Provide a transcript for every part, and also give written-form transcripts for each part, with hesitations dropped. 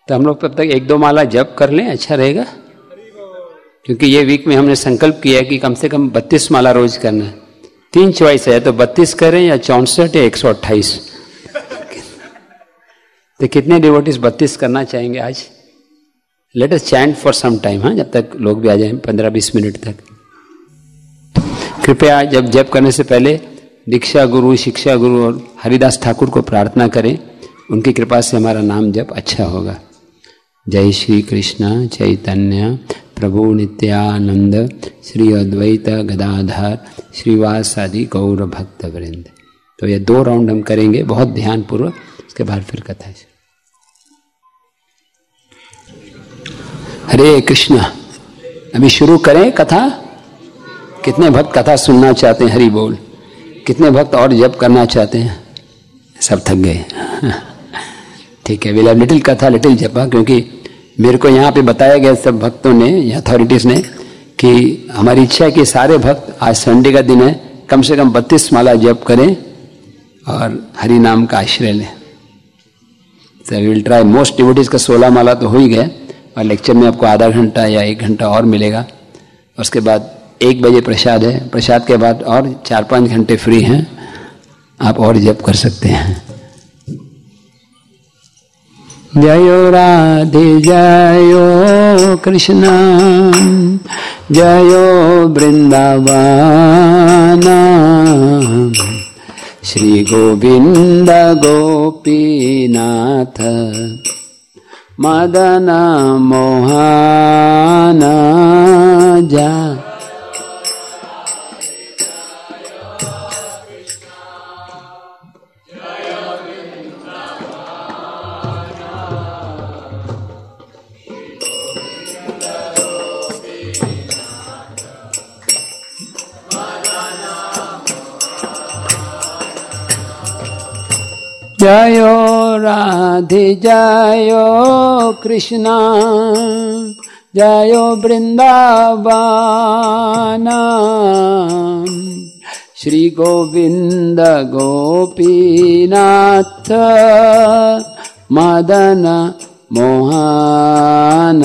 तो हम लोग तब तक 1-2 माला जप कर लें, अच्छा रहेगा। क्योंकि ये वीक में हमने संकल्प किया है कि कम से कम 32 माला रोज करना है। 3 चॉइस है, तो 32 करें या 64 या 128। तो कितने डिवोटीज 32 करना चाहेंगे आज? Let us chant for some time, हाँ, जब तक लोग भी आ जाएं, 15-20 मिनट तक। कृपया जब जप करने से पहले दीक्षा गुरु, शिक्षा गुरु और हरिदास ठाकुर को प्रार्थना करें, उनकी कृपा से हमारा नाम जप अच्छा होगा। जय श्री कृष्ण चैतन्य प्रभु नित्यानंद श्री अद्वैत गदाधर श्रीवासादि गौर भक्त वृंद। तो ये 2 राउंड हम करेंगे बहुत ध्यान पूर्वक, उसके बाद फिर कथा है। हरे कृष्ण। अभी शुरू करें कथा। कितने भक्त कथा सुनना चाहते हैं? हरि बोल। कितने भक्त और जप करना चाहते हैं? सब थक गए। ठीक है, will have little katha little japa, क्योंकि मेरे को यहाँ पे बताया गया सब भक्तों ने, अथॉरिटीज ने, कि हमारी इच्छा है कि सारे भक्त, आज संडे का दिन है, कम से कम 32 माला जप करें और हरि नाम का आश्रय लें। So we will try. Most devotees का 16 माला तो हो ही गया, और लेक्चर में आपको आधा घंटा या 1 घंटा और मिलेगा। उसके बाद 1 बजे प्रसाद है, प्रसाद के बाद और 4-5 घंटे फ्री हैं, आप और जप कर सकते हैं। जयो राधे जयो कृष्ण जयो वृंदावन श्री गोविंद गोपीनाथ मदन मोहन जा। जयो राधे जयो कृष्ण जयो वृंदावन श्री गोविंद गोपीनाथ मदन मोहन।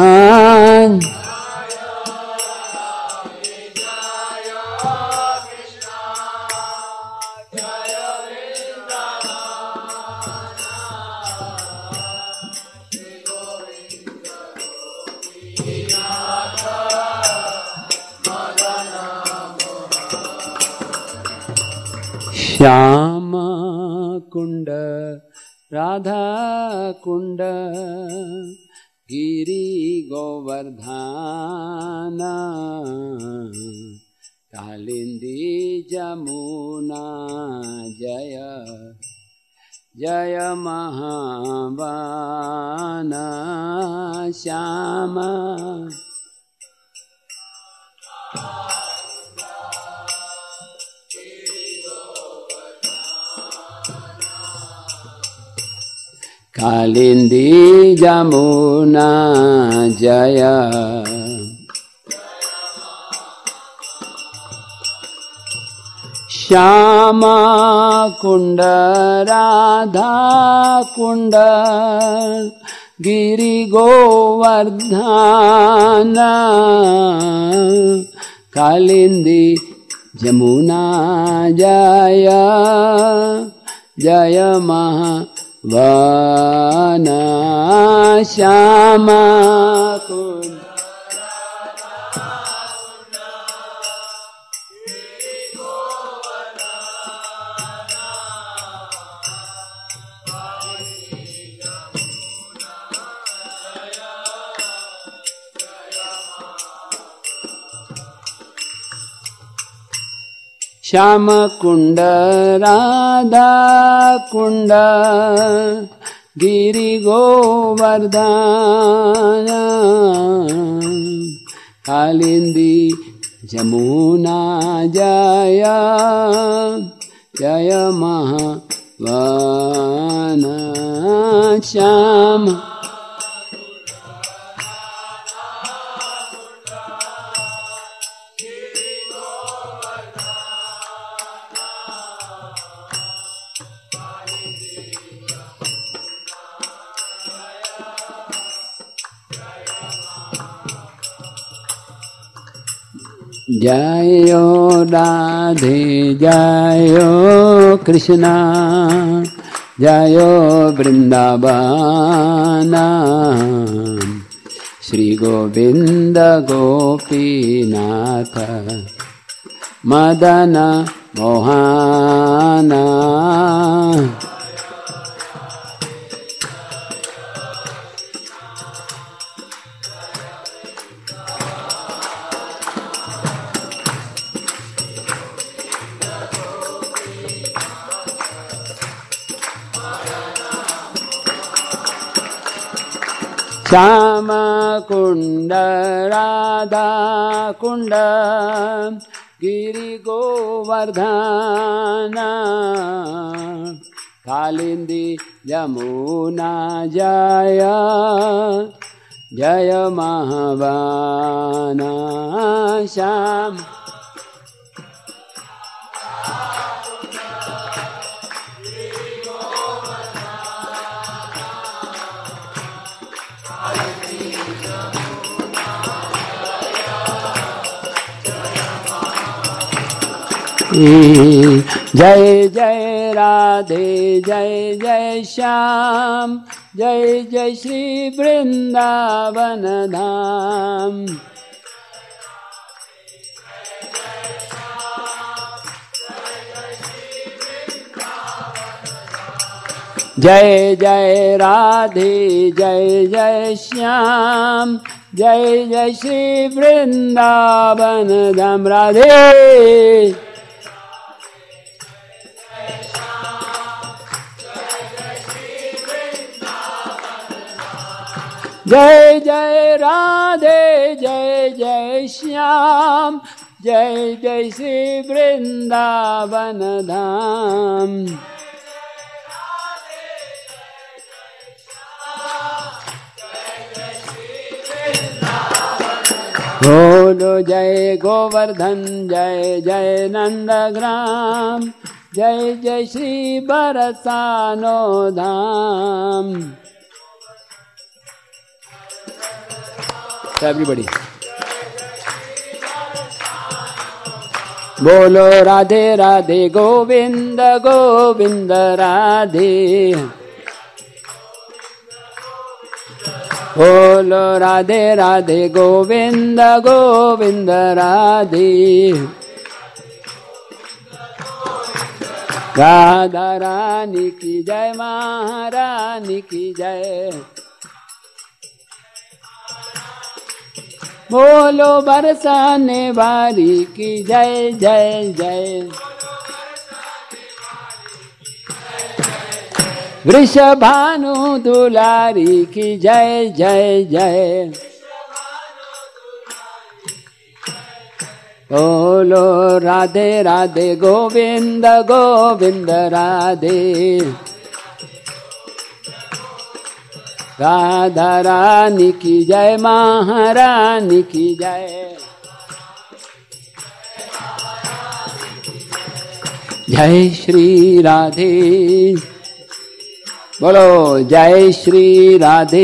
श्याम कुंड राधा कुंड गिरी गोवर्धन कालिंदी जमुना जय जय महावन श्याम। कालिंदी जमुना जय श्याम कुंड राधा कुंड गिरि गोवर्धन कालिंदी जमुना जय जय महावन श्याम कुंड। श्याम कुंड राधा कुंड गिरि गोवर्धन कालिंदी जमुना जय जय महावन श्याम। जयो राधे जयो कृष्णा जयो वृंदावन श्री गोविंद गोपीनाथ मदन मोहन श्याम कुंड राधा कुंड गिरि गोवर्धन कालिंदी यमुना जय जय महावन श्याम जय जय राधे जय जय श्याम जय जय श्री वृंदावन धाम जय जय राधे जय जय श्याम जय जय श्री वृंदावन धाम राधे जय जय राधे जय जय श्याम जय जय श्री वृंदावन धाम बोलो जय गोवर्धन जय जय नंदग्राम जय जय श्री बरसानो धाम एवरीबॉडी बोलो राधे राधे गोविंद गोविंद राधे बोलो राधे राधे गोविंद गोविंद राधे राधा रानी की जय महारानी की जय बोलो बरसाने वाली की जय जय जय वृषभानु दुलारी की जय जय जय बोलो राधे राधे गोविंद गोविंद राधे राधा रानी की जय महारानी की जय जय श्री राधे बोलो जय श्री राधे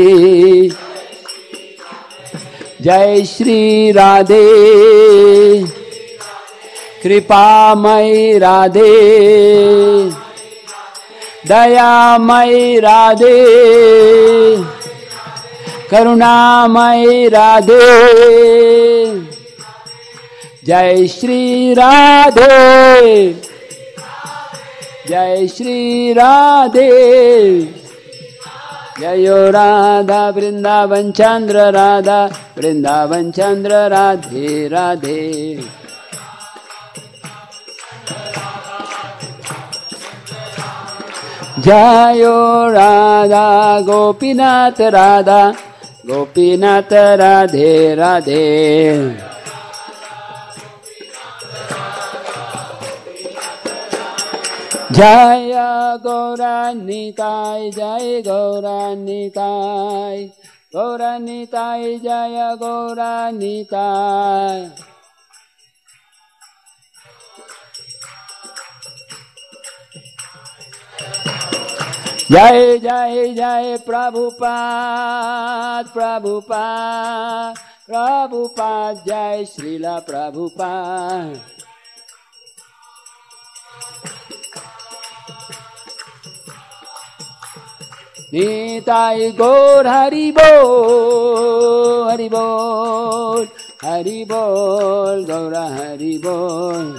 जय श्री राधे कृपामयी राधे दयामयी राधे करुणामयी राधे जय श्री राधे जय श्री राधे जयो राधा वृंदावन चंद्र राधा वृंदावन चंद्र राधे राधे जयो राधा गोपीनाथ राधा गोपीनाथ राधे राधे जय गौरानिताय जय गौरानिताय गौरानिताय जय गौरानिताय जय जय जय प्रभुपाद प्रभुपाद प्रभुपाद जय श्रीला प्रभुपाद। निताई गौर हरि बोल हरि बोल हरि बोल गौर हरि बोल।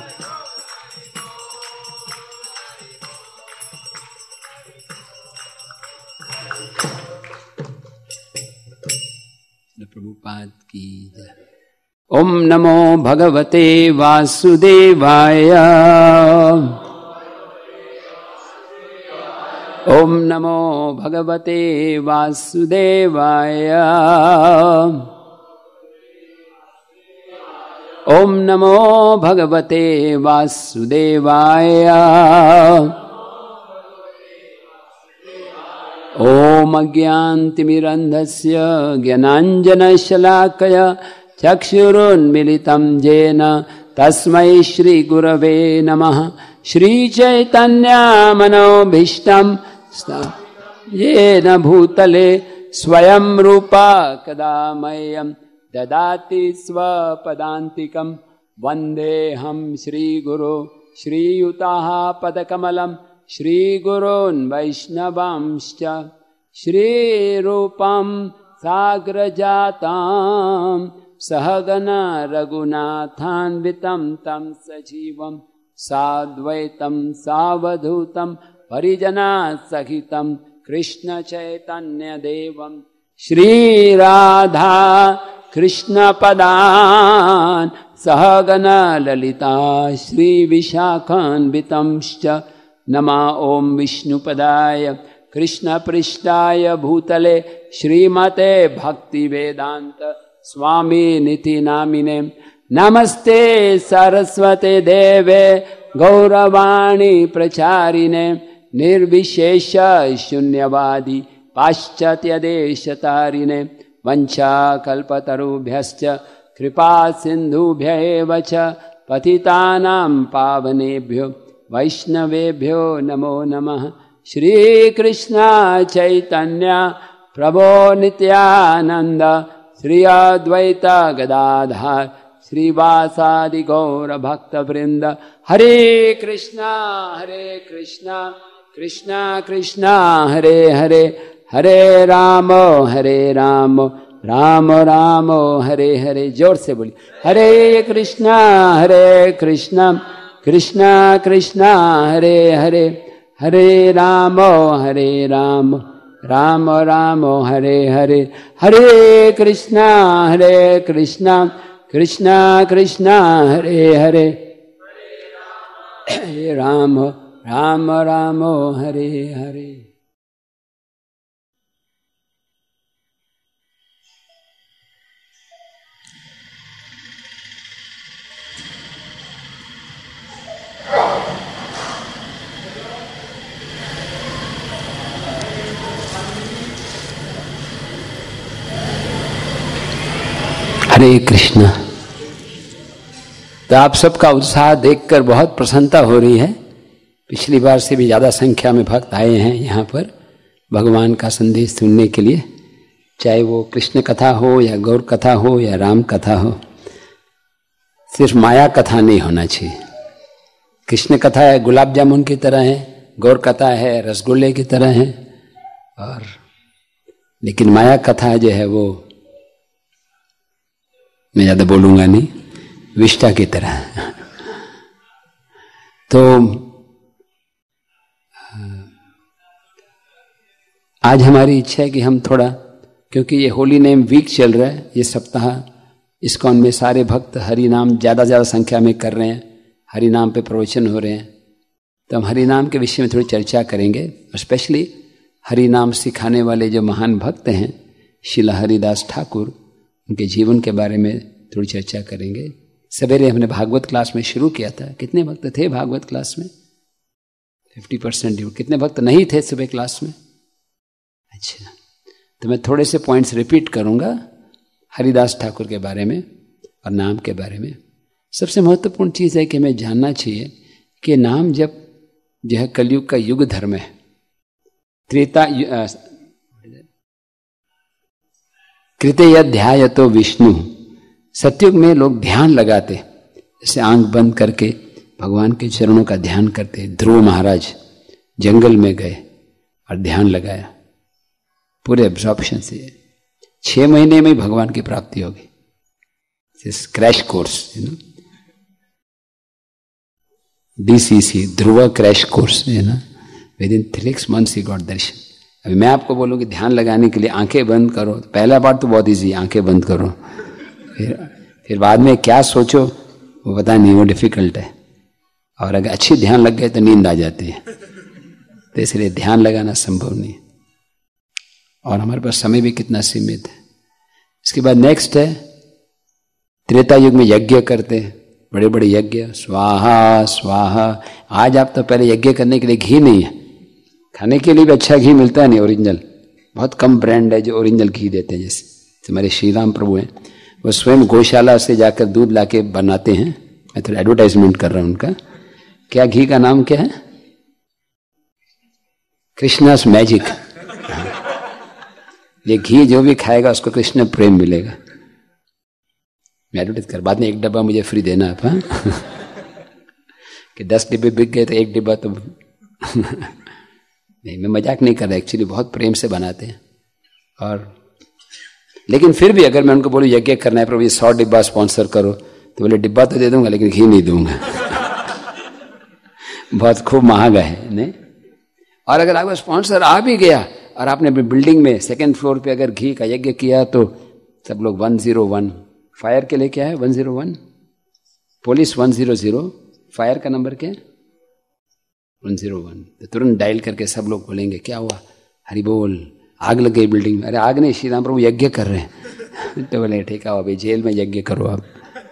प्रभुपाद की जय। ओम नमो भगवते वासुदेवाय। ओम नमो भगवते वासुदेवाय। ओम नमो भगवते वासुदेवाय। ओम अज्ञानतिमिरन्धस्य ज्ञानाञ्जनशलाकया चक्षुरुन्मीलितं येन तस्मै श्रीगुरवे नमः। श्रीचैतन्यमनोभीष्टं येन भूतले स्वयं रूपा कदा मह्यं ददाति स्वपदान्तिकं। वन्देऽहं श्रीगुरो श्रीयुताः पदकमलं श्रीगुरोन् वैष्णवांश्च। श्रीरूपं साग्रजातां सहगना रघुनाथान्वितं तं सजीवं साद्वैतं सावधूतं परिजनसहितं कृष्णचैतन्यदेवं श्रीराधा कृष्णपदान् सहगना ललिता श्रीविशाखान्वितंश्च। नमा ओम विष्णुपदाय कृष्णपृष्ठाय भूतले श्रीमते भक्तिवेदांत स्वामी निति नामिने। नमस्ते सरस्वते देवे गौरवाणी प्रचारिणे निर्विशेष शून्यवादी पाश्चात्य देशतारिणे। वंशाकल्पतरुभ्यश्च कृपा सिन्धुभ्यैव च पतितानां पावनेभ्यो वैष्णवेभ्यो नमो नमः। श्री कृष्ण चैतन्य प्रभो नित्यानंद श्री अद्वैत गदाधर श्रीवासादि गौर भक्त वृंद। हरे कृष्णा कृष्णा कृष्णा हरे हरे हरे राम राम राम हरे हरे। जोर से बोलिए हरे कृष्णा कृष्णा कृष्णा हरे हरे हरे राम राम हरे हरे। हरे कृष्णा कृष्णा कृष्णा हरे हरे हरे राम राम हरे हरे। हरे कृष्ण। तो आप सबका उत्साह देखकर बहुत प्रसन्नता हो रही है। पिछली बार से भी ज़्यादा संख्या में भक्त आए हैं यहाँ पर भगवान का संदेश सुनने के लिए, चाहे वो कृष्ण कथा हो या गौर कथा हो या राम कथा हो। सिर्फ माया कथा नहीं होना चाहिए। कृष्ण कथा है गुलाब जामुन की तरह है, गौर कथा है रसगुल्ले की तरह है, और लेकिन माया कथा जो है वो मैं ज़्यादा बोलूँगा नहीं, विष्टा की तरह। तो आज हमारी इच्छा है कि हम थोड़ा, क्योंकि ये होली नेम वीक चल रहा है, ये सप्ताह इस्कॉन में सारे भक्त हरि नाम ज़्यादा संख्या में कर रहे हैं, हरि नाम पे प्रवचन हो रहे हैं। तो हम हरि नाम के विषय में थोड़ी चर्चा करेंगे, और स्पेशली हरि नाम सिखाने वाले जो महान भक्त हैं श्रीला हरिदास ठाकुर, उनके जीवन के बारे में थोड़ी चर्चा करेंगे। सवेरे हमने भागवत क्लास में शुरू किया था। कितने भक्त थे भागवत क्लास में? 50%। कितने भक्त नहीं थे सुबह क्लास में? अच्छा, तो मैं थोड़े से पॉइंट्स रिपीट करूंगा हरिदास ठाकुर के बारे में और नाम के बारे में। सबसे महत्वपूर्ण चीज़ है कि हमें जानना चाहिए कि नाम जब जो है कलयुग का युग धर्म है। कृतयध्यायतो विष्णु सतयुग में लोग ध्यान लगाते, जैसे आंख बंद करके भगवान के चरणों का ध्यान करते। ध्रुव महाराज जंगल में गए और ध्यान लगाया, पूरे एब्जॉर्प्शन से 6 महीने में ही भगवान की प्राप्ति होगी। Crash course, DCC Dhruv crash course, within 6 months he got darshan. अभी मैं आपको बोलूं कि ध्यान लगाने के लिए आंखें बंद करो, तो पहला बार तो बहुत इजी, आंखें बंद करो, फिर बाद में क्या सोचो वो पता नहीं, वो डिफिकल्ट है। और अगर अच्छी ध्यान लग गए तो नींद आ जाती है, तो इसलिए ध्यान लगाना संभव नहीं। और हमारे पास समय भी कितना सीमित है। इसके बाद नेक्स्ट है, त्रेता युग में यज्ञ करते हैं, बड़े बड़े यज्ञ, स्वाहा स्वाहा। आज आप तो पहले यज्ञ करने के लिए घी नहीं है, खाने के लिए भी अच्छा घी मिलता नहीं ओरिजिनल, बहुत कम ब्रांड है जो ओरिजिनल घी देते हैं। जैसे हमारे श्री राम प्रभु हैं, वो स्वयं गौशाला से जाकर दूध लाके बनाते हैं। मैं थोड़ा एडवर्टाइजमेंट कर रहा हूं उनका। क्या घी का नाम क्या है? कृष्णास मैजिक। ये घी जो भी खाएगा उसको कृष्ण प्रेम मिलेगा। मैं एडवर्टाइज कर, बाद में 1 डब्बा मुझे फ्री देना आप, हाँ? कि 10 डिब्बे बिक गए तो 1 डिब्बा तो नहीं, मैं मजाक नहीं कर रहा, एक्चुअली बहुत प्रेम से बनाते हैं। और लेकिन फिर भी अगर मैं उनको बोलूं यज्ञ करना है प्रभु, ये 100 डिब्बा स्पॉन्सर करो, तो बोले डिब्बा तो दे दूंगा लेकिन घी नहीं दूंगा। बहुत खूब महंगा है, नहीं? और अगर आपका स्पॉन्सर आ भी गया और आपने बिल्डिंग में 2nd फ्लोर पे अगर घी का यज्ञ किया तो सब लोग 101, फायर के लिए क्या है 101, पुलिस 100, फायर का नंबर क्या है 101। तो तुरंत डायल करके सब लोग बोलेंगे क्या हुआ, हरि बोल, आग लग गई बिल्डिंग में। अरे आग नहीं, श्री राम प्रभु यज्ञ कर रहे हैं। तो बोले ठीक है अभी जेल में यज्ञ करो आप।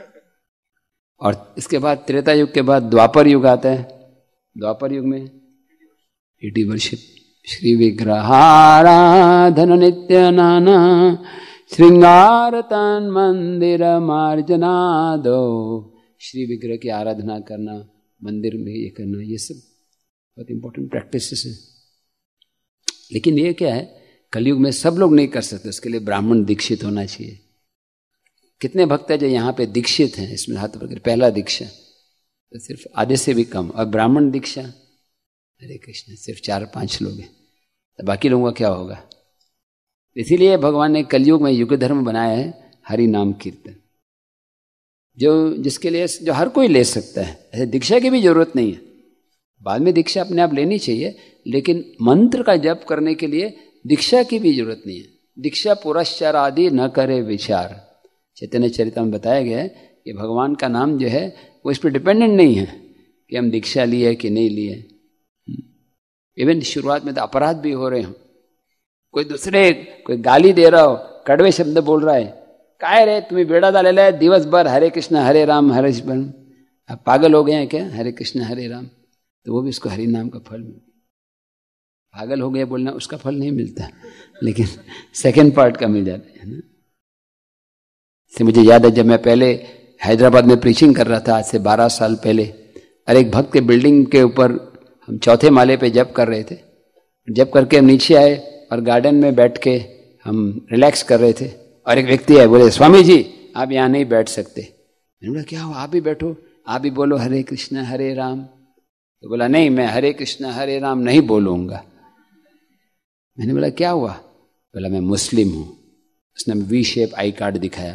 और इसके बाद त्रेता युग के बाद द्वापर युग आता है। द्वापर युग में ईटी वर्शिप, श्री विग्रहाराधन नित्य नाना श्रृंगार तन मंदिर मार्जनादो। श्री विग्रह की आराधना करना, मंदिर में ये करना, ये सब बहुत इंपॉर्टेंट प्रैक्टिसेस है। लेकिन ये क्या है, कलयुग में सब लोग नहीं कर सकते, उसके लिए ब्राह्मण दीक्षित होना चाहिए। कितने भक्त है जो यहाँ पे दीक्षित हैं? इसमें हाथ पकड़, पहला दीक्षा तो सिर्फ आधे से भी कम, और ब्राह्मण दीक्षा हरे कृष्ण सिर्फ 4-5 लोग हैं, तो बाकी लोगों का क्या होगा? इसीलिए भगवान ने कलयुग में युग धर्म बनाया है, हरि नाम कीर्तन, जो जिसके लिए जो हर कोई ले सकता है। ऐसे दीक्षा की भी जरूरत नहीं है, बाद में दीक्षा अपने आप लेनी चाहिए, लेकिन मंत्र का जप करने के लिए दीक्षा की भी जरूरत नहीं है। दीक्षा पुरस्कार आदि न करे विचार, चैतन्य चरिता में बताया गया है कि भगवान का नाम जो है वो इस पर डिपेंडेंट नहीं है कि हम दीक्षा लिए कि नहीं लिए। इवन शुरुआत में तो अपराध भी हो रहे हो, कोई गाली दे रहा हो, कड़वे शब्द बोल रहा है, काय रे तुम्हें बेड़ा डाले ले दिवस भर हरे कृष्ण हरे राम हरे शिव, आप पागल हो गए हैं क्या? हरे कृष्ण हरे राम, तो वो भी उसको हरि नाम का फल मिलता। पागल हो गया बोलना उसका फल नहीं मिलता, लेकिन सेकंड पार्ट का मिल जाता है ना। से मुझे याद है जब मैं पहले हैदराबाद में प्रीचिंग कर रहा था, आज से 12 साल पहले, और एक भक्त के बिल्डिंग के ऊपर हम 4थे माले पे जप कर रहे थे। जप करके हम नीचे आए और गार्डन में बैठ के हम रिलैक्स कर रहे थे, और एक व्यक्ति आए, बोले स्वामी जी आप यहाँ नहीं बैठ सकते। मैंने बोला क्या हुआ, आप भी बैठो, आप भी बोलो हरे कृष्ण हरे राम। तो बोला नहीं, मैं हरे कृष्ण हरे राम नहीं बोलूंगा। मैंने बोला क्या हुआ? बोला मैं मुस्लिम हूं। उसने वी शेप आई कार्ड दिखाया।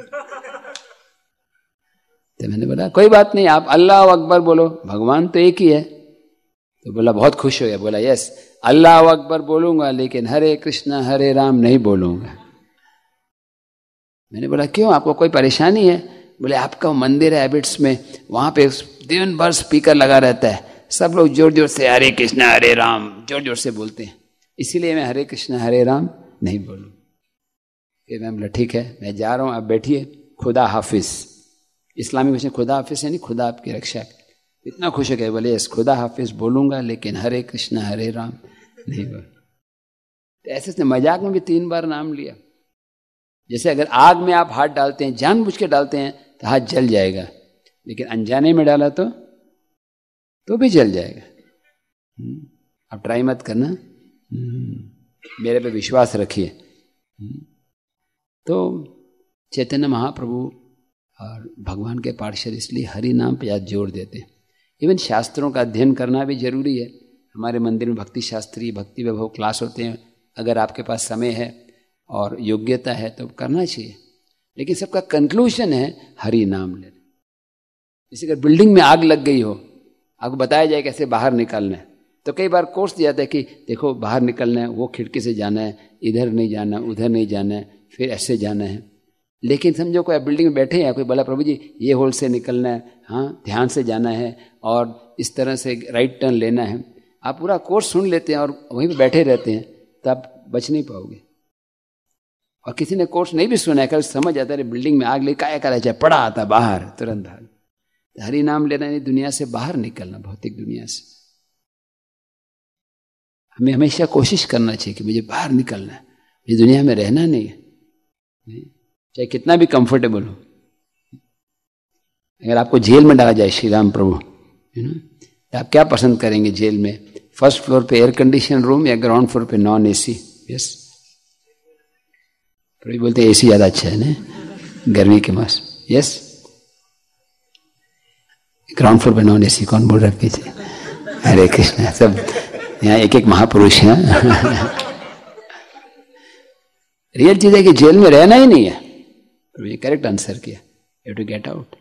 तो मैंने बोला कोई बात नहीं, आप अल्लाह अकबर बोलो, भगवान तो एक ही है। तो बोला बहुत खुश हो गया, बोला यस अल्लाह अकबर बोलूंगा लेकिन हरे कृष्ण हरे राम नहीं बोलूंगा। मैंने बोला क्यों, आपको कोई परेशानी है? बोले आपका मंदिर है हैबिट्स में, वहां पे दिन भर स्पीकर लगा रहता है, सब लोग जोर जोर से हरे कृष्ण हरे राम जोर जोर से बोलते हैं, इसीलिए मैं हरे कृष्ण हरे राम नहीं बोलूं। फिर मैं बोला ठीक है मैं जा रहा हूं, आप बैठिए, खुदा हाफिज। इस्लामी भाषा खुदा हाफिज है नहीं, खुदा आपकी रक्षा। इतना खुश हो गए, बोले यस खुदा हाफिज बोलूंगा लेकिन हरे कृष्ण हरे राम नहीं बोल। तो ऐसे मजाक में भी 3 बार नाम लिया। जैसे अगर आग में आप हाथ डालते हैं, जानबूझ के डालते हैं तो हाथ जल जाएगा, लेकिन अनजाने में डाला तो भी जल जाएगा। आप ट्राई मत करना, मेरे पे विश्वास रखिए। तो चैतन्य महाप्रभु और भगवान के पार्षद इसलिए हरि नाम पे ज़्यादा जोर देते हैं। इवन शास्त्रों का अध्ययन करना भी जरूरी है। हमारे मंदिर में भक्ति शास्त्री, भक्ति वैभव क्लास होते हैं। अगर आपके पास समय है और योग्यता है तो करना चाहिए, लेकिन सबका कंक्लूजन है हरि नाम लेना। जैसे अगर बिल्डिंग में आग लग गई हो, आपको बताया जाए कैसे बाहर निकलना है, तो कई बार कोर्स दिया जाता है कि देखो बाहर निकलना है, वो खिड़की से जाना है, इधर नहीं जाना, उधर नहीं जाना है, फिर ऐसे जाना है। लेकिन समझो कोई बिल्डिंग में बैठे हैं, कोई बोला प्रभु जी ये होल से निकलना है, हाँ ध्यान से जाना है और इस तरह से राइट टर्न लेना है। आप पूरा कोर्स सुन लेते हैं और वहीं पे बैठे रहते हैं, तो आप बच नहीं पाओगे। और किसी ने कोर्स नहीं भी सुना है, कल समझ आता है बिल्डिंग में आग लगी, क्या करा जाए, पड़ा आता बाहर, तुरंत भाग। हरि नाम लेना नहीं, दुनिया से बाहर निकलना, भौतिक दुनिया से। हमें हमेशा कोशिश करना चाहिए कि मुझे बाहर निकलना है, ये दुनिया में रहना नहीं है, चाहे कितना भी कंफर्टेबल हो। अगर आपको जेल में डाला जाए श्री राम प्रभु, तो आप क्या पसंद करेंगे जेल में? फर्स्ट फ्लोर पे एयर कंडीशन रूम या ग्राउंड फ्लोर पे नॉन एसी? यस, प्रभु बोलते हैं एसी ज्यादा अच्छा है ना गर्मी के मास। यस, ग्राउंड फ्लोर पे नॉन एसी। कौन बोल रहा है पीछे? हरे कृष्णा। सब यहाँ एक एक महापुरुष हैं। रियल चीज है कि जेल में रहना ही नहीं है। तो ये करेक्ट आंसर किया, you to get out.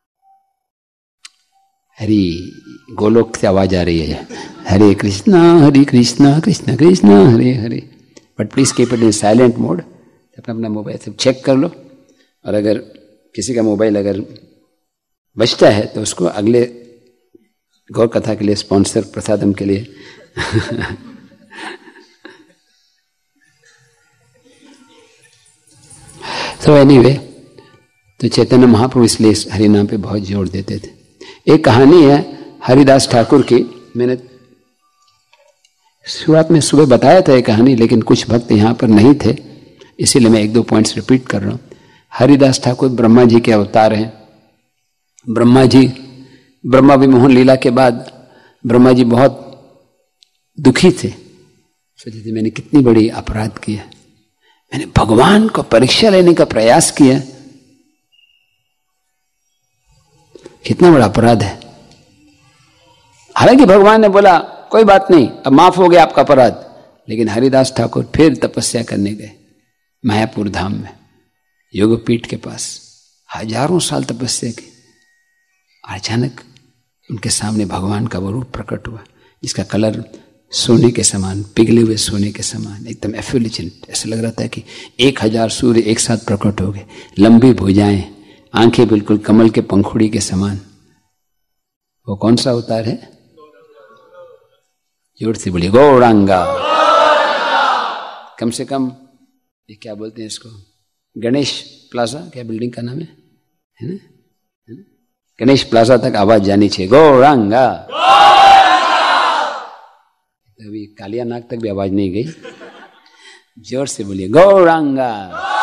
Hari Golok से आवाज आ रही है, Hare Krishna Krishna Krishna Hare Hare. But please keep it in silent mode. अपना अपना मोबाइल सब चेक कर लो, और अगर किसी का मोबाइल अगर बचता है तो उसको अगले गौर कथा के लिए स्पॉन्सर प्रसादम के लिए तो एनीवे, तो चैतन्य महाप्रभु इसलिए हरि नाम पे बहुत जोर देते थे। एक कहानी है हरिदास ठाकुर की, मैंने शुरुआत में सुबह बताया था ये कहानी, लेकिन कुछ भक्त यहाँ पर नहीं थे, इसीलिए मैं एक दो पॉइंट्स रिपीट कर रहा हूँ। हरिदास ठाकुर ब्रह्मा जी के अवतार हैं। ब्रह्मा जी, ब्रह्मा विमोहन लीला के बाद ब्रह्मा जी बहुत दुखी थे। सोचे थे मैंने कितनी बड़ी अपराध किया, मैंने भगवान को परीक्षा लेने का प्रयास किया, कितना बड़ा अपराध है। हालांकि भगवान ने बोला कोई बात नहीं, अब माफ हो गया आपका अपराध, लेकिन हरिदास ठाकुर फिर तपस्या करने गए मायापुर धाम में, योगपीठ के पास। हजारों साल तपस्या की, अचानक उनके सामने भगवान का वो रूप प्रकट हुआ, जिसका कलर सोने के समान, पिघले हुए सोने के समान, एकदम एफिलिजेंट। ऐसा लग रहा था कि 1000 सूर्य एक साथ प्रकट हो गए। लंबी भुजाएं, आंखें बिल्कुल कमल के पंखुड़ी के समान। वो कौन सा अवतार है? जोर से बोलिए, गौरांगा। कम से कम ये क्या बोलते हैं इसको, गणेश प्लाजा, क्या बिल्डिंग का नाम है ना? गणेश प्लाजा तक आवाज जानी चाहिए, गौरांगा। अभी कालियानाग तक भी आवाज नहीं गई, जोर से बोलिए, गौरांगा।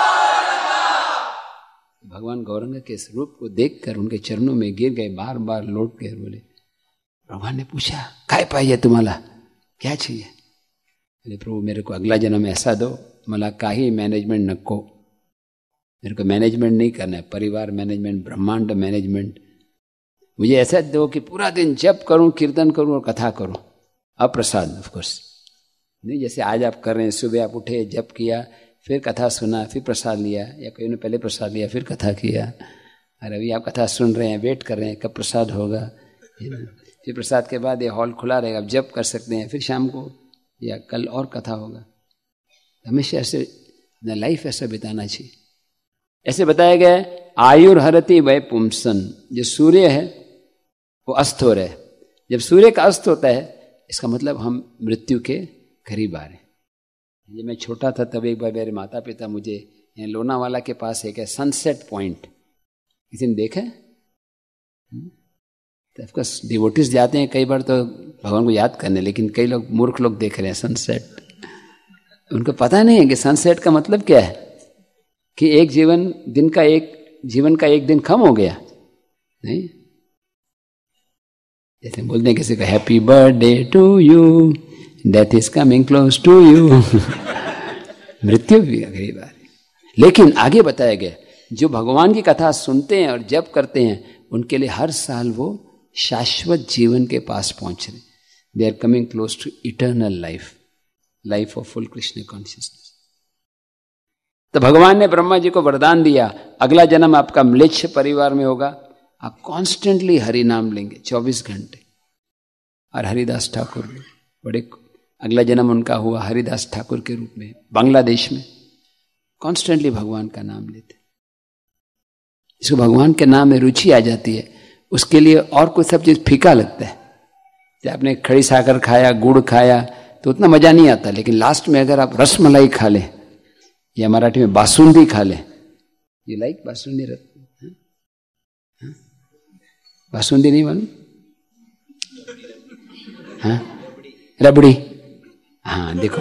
भगवान गौरांगा के स्वरूप को देखकर उनके चरणों में गिर गए, बार बार लौट कर बोले। भगवान ने पूछा, काय पाहिजे तुम्हाला, क्या चाहिए? बोले प्रभु मेरे को अगला जन्म ऐसा दो, मला काही मैनेजमेंट नको, मेरे को मैनेजमेंट नहीं करना है, परिवार मैनेजमेंट, ब्रह्मांड मैनेजमेंट। मुझे ऐसा दो कि पूरा दिन जप करूं, कीर्तन करूं और कथा करूं। अब प्रसाद ऑफ कोर्स नहीं, जैसे आज आप कर रहे हैं, सुबह आप उठे, जप किया, फिर कथा सुना, फिर प्रसाद लिया, या कोई ने पहले प्रसाद लिया फिर कथा किया, और अभी आप कथा सुन रहे हैं, वेट कर रहे हैं कब प्रसाद होगा। फिर प्रसाद के बाद ये हॉल खुला रहेगा, आप जप कर सकते हैं, फिर शाम को या कल और कथा होगा। हमेशा ऐसे लाइफ ऐसा बिताना चाहिए। ऐसे बताया गया है, आयुर्हरति वै पुंसन, जो सूर्य है वो अस्त हो रहा है। जब सूर्य का अस्त होता है, इसका मतलब हम मृत्यु के करीब आ रहे हैं। जब मैं छोटा था तब एक बार मेरे माता पिता मुझे यहाँ लोनावाला के पास एक है सनसेट पॉइंट, किसी ने देखा है? तो ऑफकोर्स डिवोटीज जाते हैं कई बार तो भगवान को याद करने, लेकिन कई लोग मूर्ख लोग देख रहे हैं सनसेट। उनको पता नहीं है कि सनसेट का मतलब क्या है, कि एक जीवन का एक दिन कम हो गया। नहीं, जैसे बोलते हैं किसी को happy birthday to you, death is coming close to you. मृत्यु भी करीब आ रही। लेकिन आगे बताया गया जो भगवान की कथा सुनते हैं और जप करते हैं उनके लिए हर साल वो शाश्वत जीवन के पास पहुंच रहे। They are coming close to eternal life, life of full Krishna consciousness. तो भगवान ने ब्रह्मा जी को वरदान दिया, अगला जन्म आपका म्लेच्छ परिवार में होगा, आप कॉन्स्टेंटली हरि नाम लेंगे 24 घंटे। और हरिदास ठाकुर बड़े, अगला जन्म उनका हुआ हरिदास ठाकुर के रूप में, बांग्लादेश में कॉन्स्टेंटली भगवान का नाम लेते। जिसको भगवान के नाम में रुचि आ जाती है उसके लिए और कोई सब चीज फीका लगता है। जब आपने खड़ी साकर खाया, गुड़ खाया तो उतना मजा नहीं आता, लेकिन लास्ट में अगर आप रस मलाई खा लें या मराठी में बासुंदी खा लें, यू लाइक बासुंदी? बासुंदी नहीं मालूम? हाँ, रबड़ी। हाँ देखो,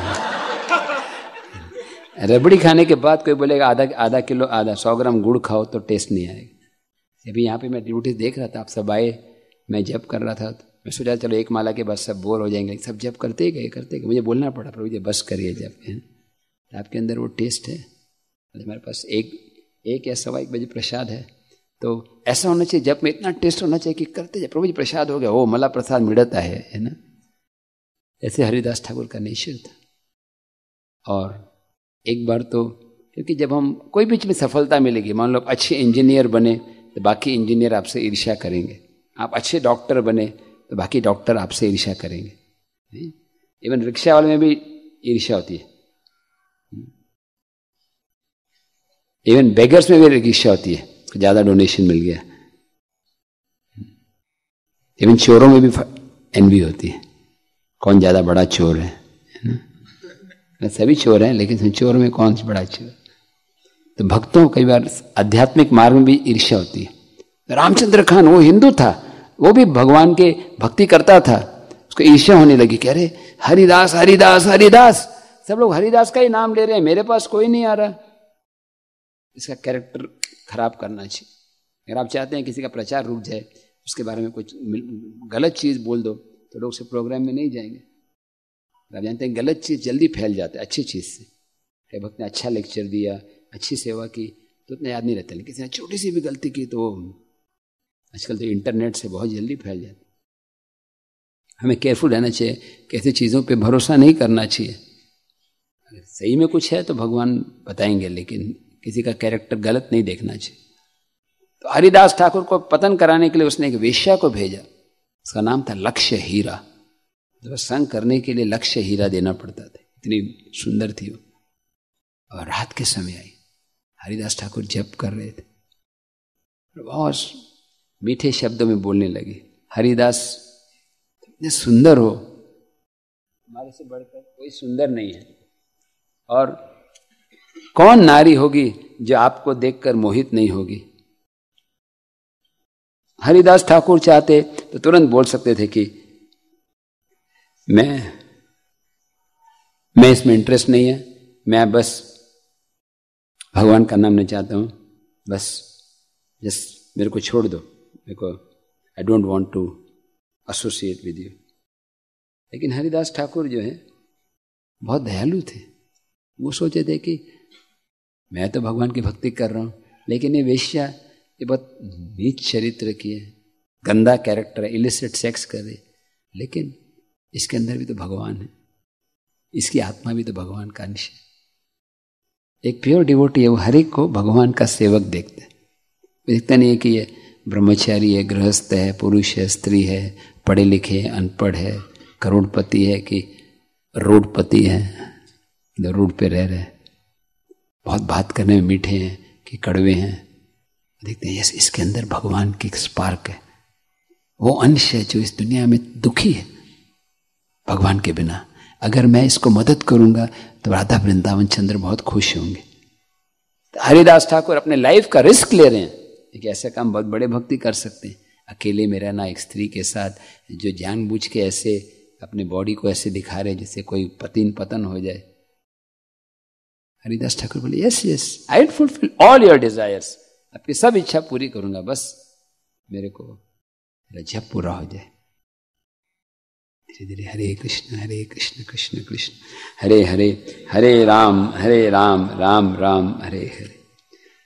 रबड़ी खाने के बाद कोई बोलेगा आधा किलो, आधा 100 ग्राम गुड़ खाओ तो टेस्ट नहीं आएगा। अभी यहाँ पे मैं ड्यूटी देख रहा था, आप सब आए, मैं जप कर रहा था, तो मैं सोचा चलो एक माला के बाद सब बोर हो जाएंगे, सब जप करते गए, मुझे बोलना पड़ा प्रभु जी बस करिए जप। तो आपके अंदर वो टेस्ट है। हमारे पास एक या 1:15 बजे प्रसाद है, तो ऐसा होना चाहिए जब में इतना टेस्ट होना चाहिए कि करते जाए, प्रभु जी प्रसाद हो गया, ओ मला प्रसाद मिलता है ना। ऐसे हरिदास ठाकुर का नेचर था। और एक बार तो, क्योंकि जब हम कोई भी चीज में सफलता मिलेगी, मान लो अच्छे इंजीनियर बने तो बाकी इंजीनियर आपसे ईर्ष्या करेंगे, आप अच्छे डॉक्टर बने तो बाकी डॉक्टर आपसे ईर्ष्या करेंगे। इवन रिक्शा वाले में भी ईर्ष्या होती है, इवन बेगर्स में भी ईर्ष्या होती है, ज्यादा डोनेशन मिल गया। इवन चोरों में भी एनवी होती है, कौन ज्यादा बड़ा चोर है ना। सभी चोर हैं लेकिन चोर में कौन बड़ा चोर। तो भक्तों कई बार आध्यात्मिक मार्ग में भी ईर्ष्या होती है। रामचंद्र खान वो हिंदू था, वो भी भगवान के भक्ति करता था, उसको ईर्ष्या होने लगी, कह रहे हरिदास हरिदास हरिदास, सब लोग हरिदास का ही नाम ले रहे हैं, मेरे पास कोई नहीं आ रहा। इसका कैरेक्टर खराब करना चाहिए। अगर आप चाहते हैं किसी का प्रचार रुक जाए, उसके बारे में कुछ गलत चीज बोल दो तो लोग से प्रोग्राम में नहीं जाएंगे। आप जानते हैं गलत चीज जल्दी फैल जाता है अच्छी चीज से। कई भक्त ने अच्छा लेक्चर दिया, अच्छी सेवा की तो उतना याद नहीं रहता, लेकिन किसी ने छोटी सी भी गलती की तो आजकल तो इंटरनेट से बहुत जल्दी फैल जाता है। हमें केयरफुल रहना चाहिए कि ऐसी चीजों पे भरोसा नहीं करना चाहिए। अगर सही में कुछ है तो भगवान बताएंगे, लेकिन किसी का कैरेक्टर गलत नहीं देखना चाहिए। तो हरिदास ठाकुर को पतन कराने के लिए उसने एक वेश्या को भेजा, उसका नाम था लक्ष्य हीरा। तो संग करने के लिए लक्ष्य हीरा देना पड़ता था, इतनी सुंदर थी वो। और रात के समय आई, हरिदास ठाकुर जप कर रहे थे, बहुत मीठे शब्दों में बोलने लगे, हरिदास इतने सुंदर हो, हमारे से बढ़कर कोई सुंदर नहीं है, और कौन नारी होगी जो आपको देखकर मोहित नहीं होगी। हरिदास ठाकुर चाहते तो तुरंत बोल सकते थे कि मैं इसमें इंटरेस्ट नहीं है, मैं बस भगवान का नाम नहीं चाहता हूं, बस जस्ट मेरे को छोड़ दो, मेरे को I don't want to associate with you. लेकिन हरिदास ठाकुर जो है बहुत दयालु थे। वो सोचे थे कि मैं तो भगवान की भक्ति कर रहा हूं, लेकिन ये वेश्या ये बहुत नीच चरित्र की है, गंदा कैरेक्टर है, इलिसिट सेक्स कर रही, लेकिन इसके अंदर भी तो भगवान है, इसकी आत्मा भी तो भगवान का अंश है। एक प्योर डिवोटी है, वो हर एक को भगवान का सेवक देखता है। देखता नहीं है कि ये ब्रह्मचारी है, गृहस्थ है, पुरुष है, स्त्री है, पढ़े लिखे है, अनपढ़ है, करोड़पति है कि रोडपति है, रोड पे रह रहे, बहुत बात करने में मीठे हैं कि कड़वे हैं। देखते हैं यस, इसके अंदर भगवान की स्पार्क है, वो अंश है जो इस दुनिया में दुखी है भगवान के बिना। अगर मैं इसको मदद करूंगा तो राधा वृंदावन चंद्र बहुत खुश होंगे। तो हरिदास ठाकुर अपने लाइफ का रिस्क ले रहे हैं, एक ऐसा काम बहुत बड़े भक्ति कर सकते हैं। अकेले में रहना एक स्त्री के साथ, जो जानबूझ के ऐसे अपने बॉडी को ऐसे दिखा रहे जैसे कोई पतन हो जाए। हरिदास ठाकुर बोले yes yes, I will fulfil all your desires, आपकी सब इच्छा पूरी करूंगा, बस मेरे को मेरा जप पूरा हो जाए। धीरे धीरे हरे कृष्ण कृष्ण कृष्ण हरे हरे, हरे राम राम राम हरे हरे।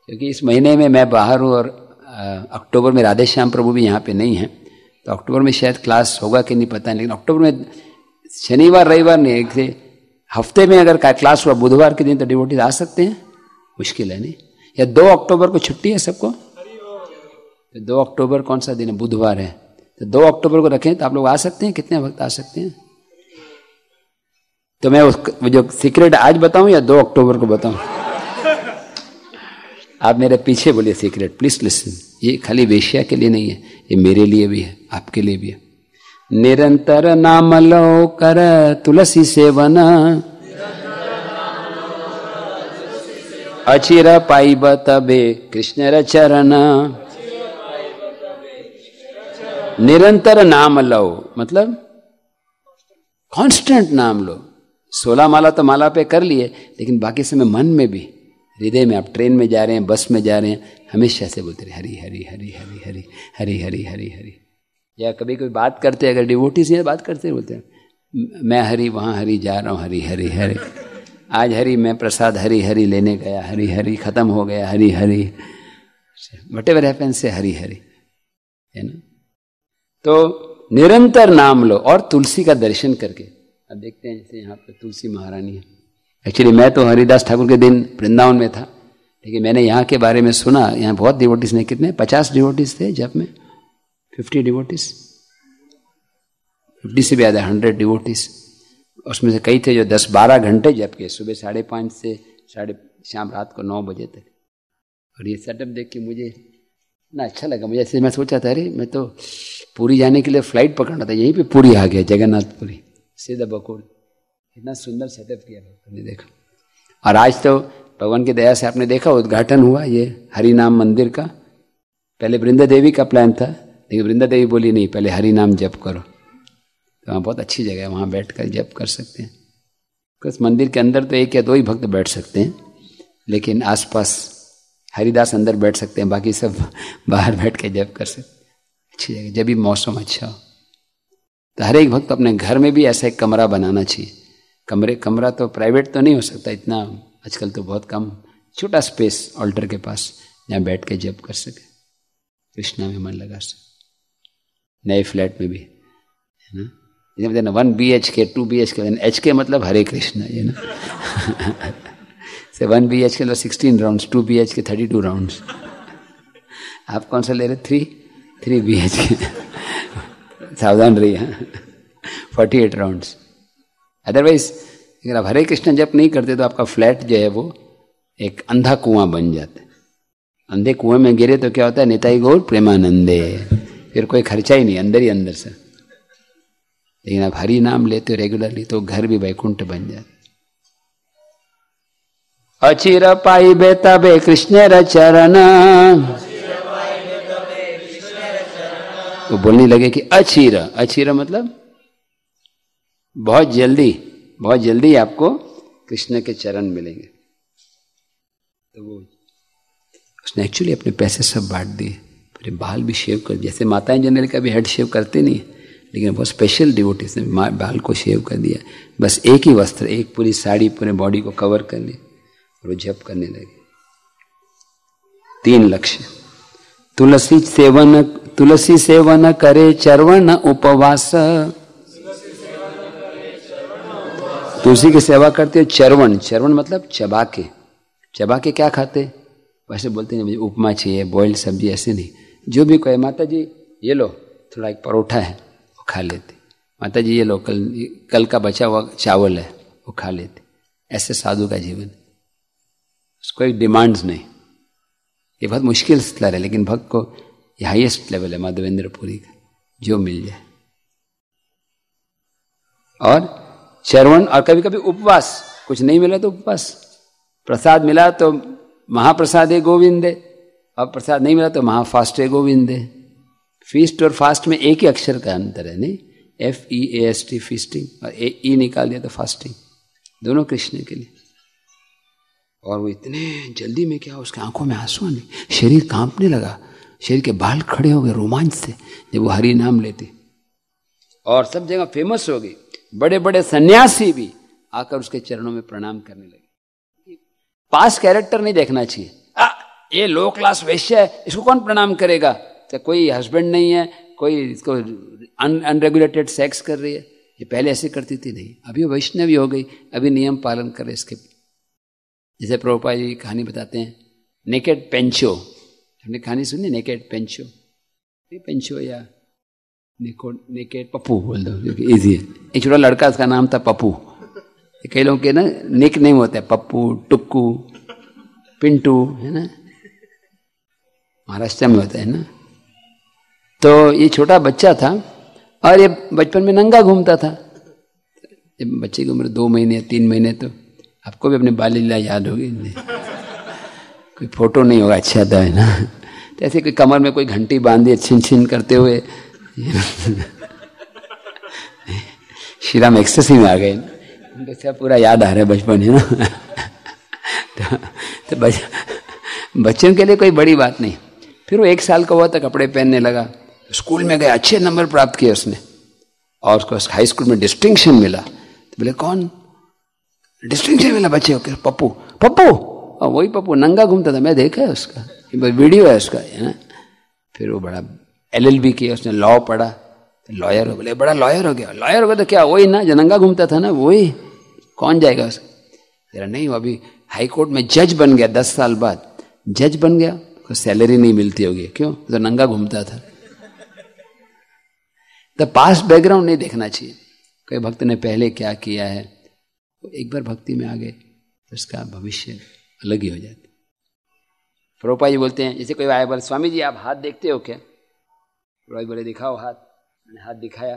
क्योंकि इस महीने में मैं बाहर हूँ और अक्टूबर में राधे श्याम प्रभु भी यहाँ पे नहीं है, तो अक्टूबर में शायद क्लास होगा कि नहीं पता नहीं, लेकिन अक्टूबर में शनिवार रविवार नहीं, एक हफ्ते में अगर क्लास हुआ बुधवार के दिन तो डिवोटीज आ सकते हैं, मुश्किल है नहीं। या 2 अक्टूबर को छुट्टी है सबको, तो 2 अक्टूबर कौन सा दिन है, बुधवार है, तो 2 अक्टूबर को रखें तो आप लोग आ सकते हैं। कितने वक्त आ सकते हैं? तो मैं वो जो सीक्रेट आज बताऊं या 2 अक्टूबर को बताऊं? आप मेरे पीछे बोलिए सीक्रेट, प्लीज लिसन। ये खाली वेश्या के लिए नहीं है, ये मेरे लिए भी है, आपके लिए भी है। निरंतर नाम लो कर तुलसी सेवन, अचिर पाइब तबे कृष्ण चरण। निरंतर नाम लो मतलब कांस्टेंट नाम लो। 16 माला तो माला पे कर लिए, लेकिन बाकी समय मन में भी, हृदय में, आप ट्रेन में जा रहे हैं, बस में जा रहे हैं, हमेशा से बोलते रहे हरि हरि हरि हरि हरि हरि हरि हरि हरि। या कभी कोई बात करते, अगर डिवोटीज ये बात करते बोलते हैं मैं हरि वहाँ हरि जा रहा हूँ, हरि हरि हरि। आज हरि मैं प्रसाद हरि हरि लेने गया, हरि हरि खत्म हो गया, हरि हरि व्हाटएवर हैपेंस से हरि हरि, है ना। तो निरंतर नाम लो और तुलसी का दर्शन करके। अब देखते हैं जैसे यहाँ पे तुलसी महारानी है। एक्चुअली मैं तो हरिदास ठाकुर के दिन वृंदावन में था, लेकिन मैंने यहाँ के बारे में सुना, यहाँ बहुत डिवोटीज ने, कितने 50 डिवोटीज थे जब में, 50 डिवोटीज, 50 से भी ज़्यादा, 100 डिवोटीज। उसमें से कई थे जो 10-12 घंटे जप के, सुबह 5:30 से शाम रात को 9 बजे तक। और ये सेटअप देख के मुझे ना अच्छा लगा। मुझे ऐसे मैं सोचा था अरे मैं तो पुरी जाने के लिए फ्लाइट पकड़ना था, यहीं पे पुरी आ गया, जगन्नाथपुरी सीधा बकुल। इतना सुंदर सेटअप किया भक्तों ने, देखा। और आज तो भगवान की दया से आपने देखा उद्घाटन हुआ ये हरि नाम मंदिर का। पहले वृंदा देवी का प्लान था, लेकिन वृंदा देवी बोली नहीं, पहले हरि नाम जप करो। तो वहाँ बहुत अच्छी जगह है, वहाँ बैठ कर जप कर सकते हैं। उस मंदिर के अंदर तो 1 या 2 ही भक्त बैठ सकते हैं, लेकिन आसपास हरिदास अंदर बैठ सकते हैं, बाकी सब बाहर बैठ के जप कर सकते हैं। अच्छी जगह, जब भी मौसम अच्छा हो। तो हर एक भक्त अपने घर में भी ऐसा एक कमरा बनाना चाहिए। कमरा तो प्राइवेट तो नहीं हो सकता इतना, आजकल तो बहुत कम, छोटा स्पेस ऑल्टर के पास जहाँ बैठ के जप कर सके, कृष्णा में मन लगा सके। नए फ्लैट में भी, है ना, 1 BHK 2 BHK, HK मतलब हरे कृष्णा, ये ना। से 1 BHK 16 राउंड्स, 2 BHK 32 राउंड्स। आप कौन सा ले रहे? 3 BHK। सावधान रहिए, 48 राउंड्स। अदरवाइज अगर आप हरे कृष्ण जप नहीं करते तो आपका फ्लैट जो है वो एक अंधा कुआं बन जाता है। अंधे कुएं में गिरे तो क्या होता है, निताई गौर प्रेमानंदे, फिर कोई खर्चा ही नहीं, अंदर ही अंदर से। लेकिन आप हरि नाम लेते हो रेगुलरली तो घर भी वैकुंठ बन जाता। अचिर पाइबे तबे कृष्ण चरण। वो बोलने लगे कि अचिर मतलब बहुत जल्दी आपको कृष्ण के चरण मिलेंगे। तो वो उसने एक्चुअली अपने पैसे सब बांट दिए, पूरे बाल भी शेव कर दिए। जैसे माताएं जनरली कभी हेड शेव करते नहीं, लेकिन बहुत स्पेशल डिवोटीज ने बाल को शेव कर दिया। बस एक ही वस्त्र, एक पूरी साड़ी पूरे बॉडी को कवर कर ली और वो जप करने लगे। 3 लक्ष्य, तुलसी सेवन करे चरवण उपवास। तुलसी की सेवा करते हो, चरवण मतलब चबा के क्या खाते, वैसे बोलते नहीं मुझे उपमा चाहिए, बॉइल्ड सब्जी, ऐसे नहीं। जो भी कोई माता जी ये लो थोड़ा एक परोठा है वो खा लेते, माता जी ये लो कल का बचा हुआ चावल है वो खा लेते। ऐसे साधु का जीवन, उसको एक डिमांड्स नहीं। ये बहुत मुश्किल स्तर है, लेकिन भक्त को ये हाईएस्ट लेवल है माधवेंद्रपुरी का, जो मिल जाए। और चरवण, और कभी कभी उपवास, कुछ नहीं मिला तो उपवास, प्रसाद मिला तो महाप्रसाद है गोविंदे, और प्रसाद नहीं मिला तो महाफास्ट है गोविंदे। फीस्ट और फास्ट में एक ही अक्षर का अंतर है, नहीं, FEAST फीस्टिंग, और E निकाल दिया तो फास्टिंग, दोनों कृष्ण के लिए। और वो इतने जल्दी में क्या, उसके आंखों में आंसू आने, शरीर कांपने लगा, शरीर के बाल खड़े हो गए रोमांच से जब वो हरि नाम लेते। और सब जगह फेमस हो गई, बड़े बड़े सन्यासी भी आकर उसके चरणों में प्रणाम करने लगे। पास कैरेक्टर नहीं देखना चाहिए, ये लो क्लास वैश्य है, इसको कौन प्रणाम करेगा? तो कोई हस्बैंड नहीं है, कोई इसको अनरेगुलेटेड सेक्स कर रही है। ये पहले ऐसे करती थी नहीं, अभी वैष्णवी हो गई, अभी नियम पालन करे इसके। जैसे प्रभुपाद जी कहानी बताते हैं, नेकेड पेंचो, हमने कहानी सुनी नेकेड पेंचो, पेंचो या नेकेड पप्पू बोल दो, इजी है। एक छोटा लड़का, उसका नाम था पप्पू। कई लोगों के ना निक नेम होते हैं, पप्पू, टुक्कू, पिंटू, है ना, महाराष्ट्र में होता है ना। तो ये छोटा बच्चा था और ये बचपन में नंगा घूमता था। जब बच्चे की उम्र 2 महीने 3 महीने, तो आपको भी अपने बाल लीला याद होगी, कोई फोटो नहीं होगा अच्छा था, है ना। तो ऐसे कोई कमर में कोई घंटी बांधी छिन छिन करते हुए श्रीराम एक्सटेसी में आ गए, उनको सब पूरा याद आ रहा है बचपन, है ना। तो बच्चों के लिए कोई बड़ी बात नहीं। फिर वो 1 साल का हुआ था, कपड़े पहनने लगा, स्कूल में गया, अच्छे नंबर प्राप्त किए उसने, और उसको हाई स्कूल में डिस्टिंक्शन मिला। तो बोले कौन डिस्टिंक्शन मिला बच्चे को? पप्पू। पप्पू? वही पप्पू, नंगा घूमता था, मैं देखा है उसका, वीडियो है उसका, है ना। फिर वो बड़ा LLB किया उसने, लॉ पढ़ा, तो लॉयर हो, बोले बड़ा लॉयर हो गया। लॉयर हो गया तो क्या वही ना जो नंगा घूमता था ना, वही, कौन जाएगा उसका? जरा नहीं, वो अभी हाई कोर्ट में जज बन गया, 10 साल बाद जज बन गया, उसको सैलरी नहीं मिलती होगी, क्यों? तो नंगा घूमता था। तो पास्ट बैकग्राउंड नहीं देखना चाहिए, कोई भक्त ने पहले क्या किया है, तो एक बार भक्ति में आ गए तो उसका भविष्य अलग ही हो जाता। प्रभुपाद जी बोलते हैं, जैसे कोई आया बोले स्वामी जी आप हाथ देखते हो क्या? प्रभुपाद बोले दिखाओ हाथ, मैंने हाथ दिखाया,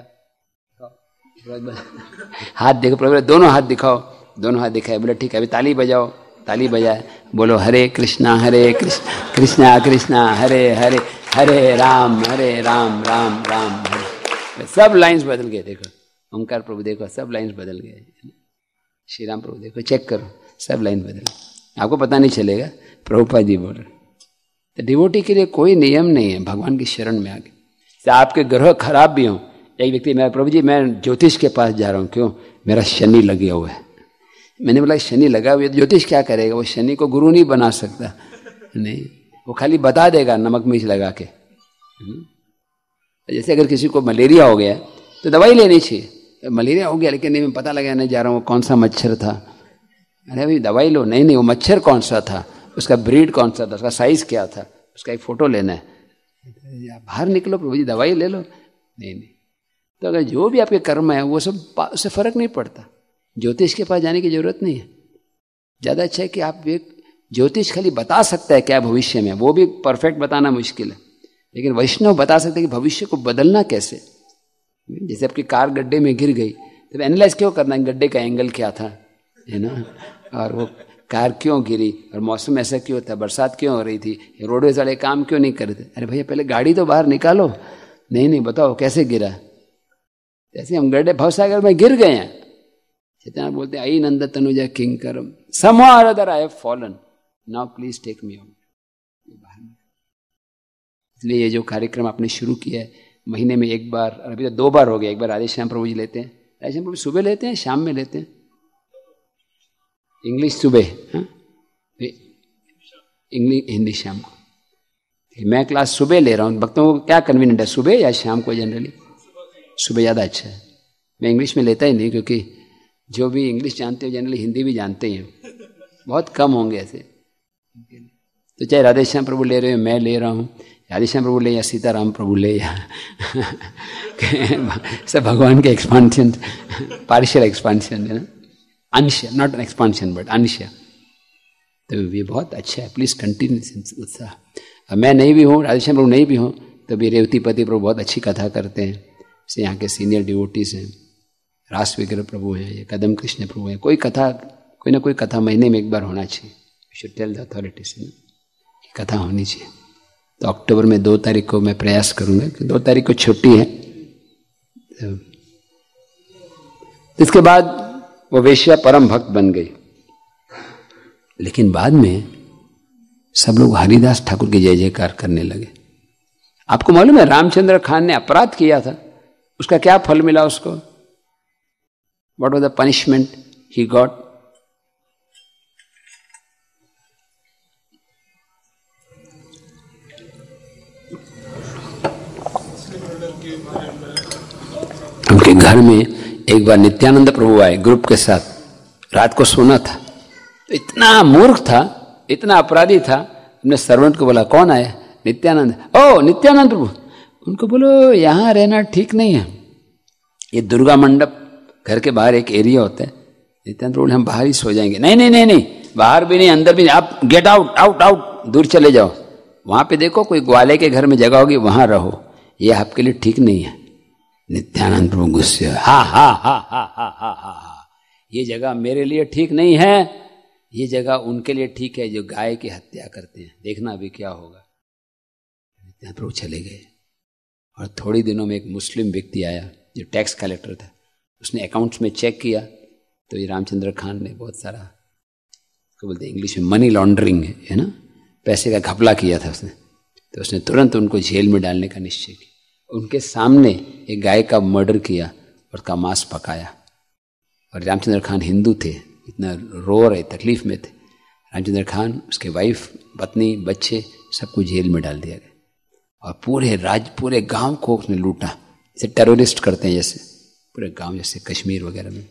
हाथ देखो। प्रभु दोनों हाथ दिखाओ, दोनों हाथ दिखाए। बोले ठीक है, अभी ताली बजाओ, ताली बजाए, बोलो हरे कृष्णा कृष्णा कृष्णा हरे हरे, हरे राम राम राम हरे। सब लाइंस बदल गए, देखो ओंकार प्रभु देखो, सब लाइंस बदल गए। श्री राम प्रभु देखो, चेक करो, सब लाइन बदल, आपको पता नहीं चलेगा। प्रभुपाद जी बोल रहे, तो डिवोटी के लिए कोई नियम नहीं है, भगवान की शरण में आगे। आपके ग्रह खराब भी हों, एक व्यक्ति, मैं प्रभु जी मैं ज्योतिष के पास जा रहा हूँ, क्यों? मेरा शनि लगे हुआ है। मैंने बोला शनि लगा हुआ है तो ज्योतिष क्या करेगा? वो शनि को गुरु नहीं बना सकता, नहीं, वो खाली बता देगा नमक मिर्च लगा के। जैसे अगर किसी को मलेरिया हो गया तो दवाई लेनी चाहिए, मलेरिया हो गया लेकिन नहीं, मैं पता लगा नहीं जा रहा हूँ कौन सा मच्छर था। अरे भाई दवाई लो, नहीं वो मच्छर कौन सा था, उसका ब्रीड कौन सा था, उसका साइज क्या था, उसका एक फोटो लेना है, बाहर निकलो प्रभु जी दवाई ले लो। नहीं, तो अगर जो भी आपके कर्म है वो सब, उससे फर्क नहीं पड़ता, ज्योतिष के पास जाने की जरूरत नहीं है। ज्यादा अच्छा है कि आप एक ज्योतिष खाली बता सकता है क्या भविष्य में, वो भी परफेक्ट बताना मुश्किल है, लेकिन वैष्णव बता सकते हैं कि भविष्य को बदलना कैसे। जैसे आपकी कार गड्ढे में गिर गई तो एनालाइज क्यों करना है, गड्ढे का एंगल क्या था, है ना, और वो कार क्यों गिरी, और मौसम ऐसा क्यों था, बरसात क्यों हो रही थी, रोडवेज वाले काम क्यों नहीं कर रहे थे। अरे भैया पहले गाड़ी तो बाहर निकालो, नहीं बताओ कैसे गिरा। जैसे हम गड्ढे भवसागर में गिर गए हैं, चैतन्य बोलते आई नंद तनुजा किंकरम somehow other I have fallen, now please take me out. इसलिए ये जो कार्यक्रम आपने शुरू किया है, महीने में 1 बार, अभी तो 2 बार हो गया, एक बार राधेश्याम प्रभु जी लेते हैं, राधेश्याम प्रभु सुबह लेते हैं, शाम में लेते हैं, इंग्लिश सुबह, इंग्लिश हिंदी शाम को। मैं क्लास सुबह ले रहा हूँ, भक्तों को क्या कन्वीनियंट है, सुबह या शाम को? जनरली सुबह ज़्यादा अच्छा है। मैं इंग्लिश में लेता ही नहीं, क्योंकि जो भी इंग्लिश जानते हो जनरली हिंदी भी जानते ही हैं, बहुत कम होंगे ऐसे। तो चाहे राधेश्याम प्रभु ले रहे हो, मैं ले रहा हूँ, राधेश्याम प्रभु ले या सीताराम प्रभु ले या सब भगवान के एक्सपांशन, पार्शियल एक्सपांशन है ना, अंश, नॉट एन एक्सपांशन बट अंश। तो ये बहुत अच्छा है, प्लीज कंटिन्यू उत्साह। मैं नहीं भी हूँ, राधेश्याम प्रभु नहीं भी हूँ, तो भी रेवतीपति प्रभु बहुत अच्छी कथा करते हैं, से यहाँ के सीनियर डिवोटीज हैं, रास विग्रह प्रभु हैं, ये कदम कृष्ण प्रभु हैं। कोई कथा, कोई ना कोई कथा महीने में 1 बार होना चाहिए, शुड टेल द अथॉरिटीज, कथा होनी चाहिए। तो अक्टूबर में 2 तारीख को मैं प्रयास करूंगा, कि 2 तारीख को छुट्टी है। तो इसके बाद वो वेश्या परम भक्त बन गई, लेकिन बाद में सब लोग हरिदास ठाकुर की जय जयकार करने लगे। आपको मालूम है रामचंद्र खान ने अपराध किया था, उसका क्या फल मिला उसको? What was the punishment he got? उनके घर में एक बार नित्यानंद प्रभु आए ग्रुप के साथ, रात को सोना था, तो इतना मूर्ख था, इतना अपराधी था, अपने सर्वेंट को बोला कौन आया? नित्यानंद। ओ नित्यानंद प्रभु। उनको बोलो यहाँ रहना ठीक नहीं है, ये दुर्गा मंडप घर के बाहर एक एरिया होता है। नित्यानंद प्रभु हम बाहर ही सो जाएंगे। नहीं नहीं नहीं नहीं, बाहर भी नहीं अंदर भी नहीं, आप गेट आउट आउट आउट, दूर चले जाओ, वहां पे देखो कोई ग्वाले के घर में जगह होगी वहां रहो, ये आपके लिए ठीक नहीं है। नित्यानंद प्रभु गुस्से, हा हा हा हा हा हा हा, ये जगह मेरे लिए ठीक नहीं है, ये जगह उनके लिए ठीक है जो गाय की हत्या करते हैं, देखना अभी क्या होगा। नित्यानंद प्रभु चले गए और थोड़ी दिनों में एक मुस्लिम व्यक्ति आया जो टैक्स कलेक्टर था, उसने अकाउंट्स में चेक किया तो ये रामचंद्र खान ने बहुत सारा, उसको बोलते इंग्लिश में मनी लॉन्ड्रिंग है ना, पैसे का घपला किया था उसने, तो उसने तुरंत उनको जेल में डालने का निश्चय किया। उनके सामने एक गाय का मर्डर किया और उसका मांस पकाया। और रामचंद्र खान हिंदू थे, इतना रो रहे, तकलीफ में थे। रामचंद्र खान, उसके वाइफ, पत्नी, बच्चे सबको जेल में डाल दिया गया और पूरे गांव को उसने लूटा, जैसे टेररिस्ट करते हैं, जैसे पूरे गांव, जैसे कश्मीर वगैरह में।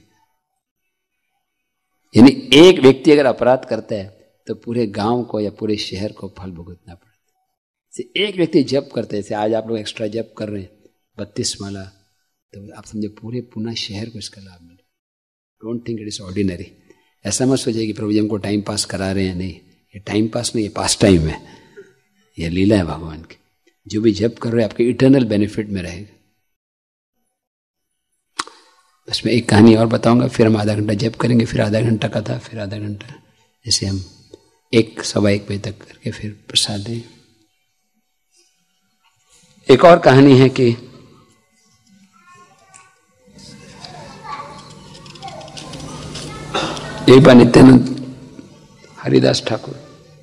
यानी एक व्यक्ति अगर अपराध करता है तो पूरे गांव को या पूरे शहर को फल भुगतना पड़ता है। एक व्यक्ति जप करता है, जैसे आज आप लोग एक्स्ट्रा जप कर रहे हैं 32 माला, तो आप समझे पूरे पुनः शहर को इसका लाभ मिले। Don't think it is ordinary. ऐसा मत सोचिए कि प्रभु जी हमको टाइम पास करा रहे हैं, नहीं, ये टाइम पास नहीं, ये पास टाइम है, ये लीला है भगवान की। जो भी जप कर रहे हैं आपके इटर्नल बेनिफिट में रहेगा। बस मैं एक कहानी और बताऊंगा, फिर हम आधा घंटा जप करेंगे, फिर आधा घंटा कथा, फिर आधा घंटा, जैसे हम 1-1:15 बजे तक करके फिर प्रसाद दें। एक और कहानी है कि एक बार नित्यानंद हरिदास ठाकुर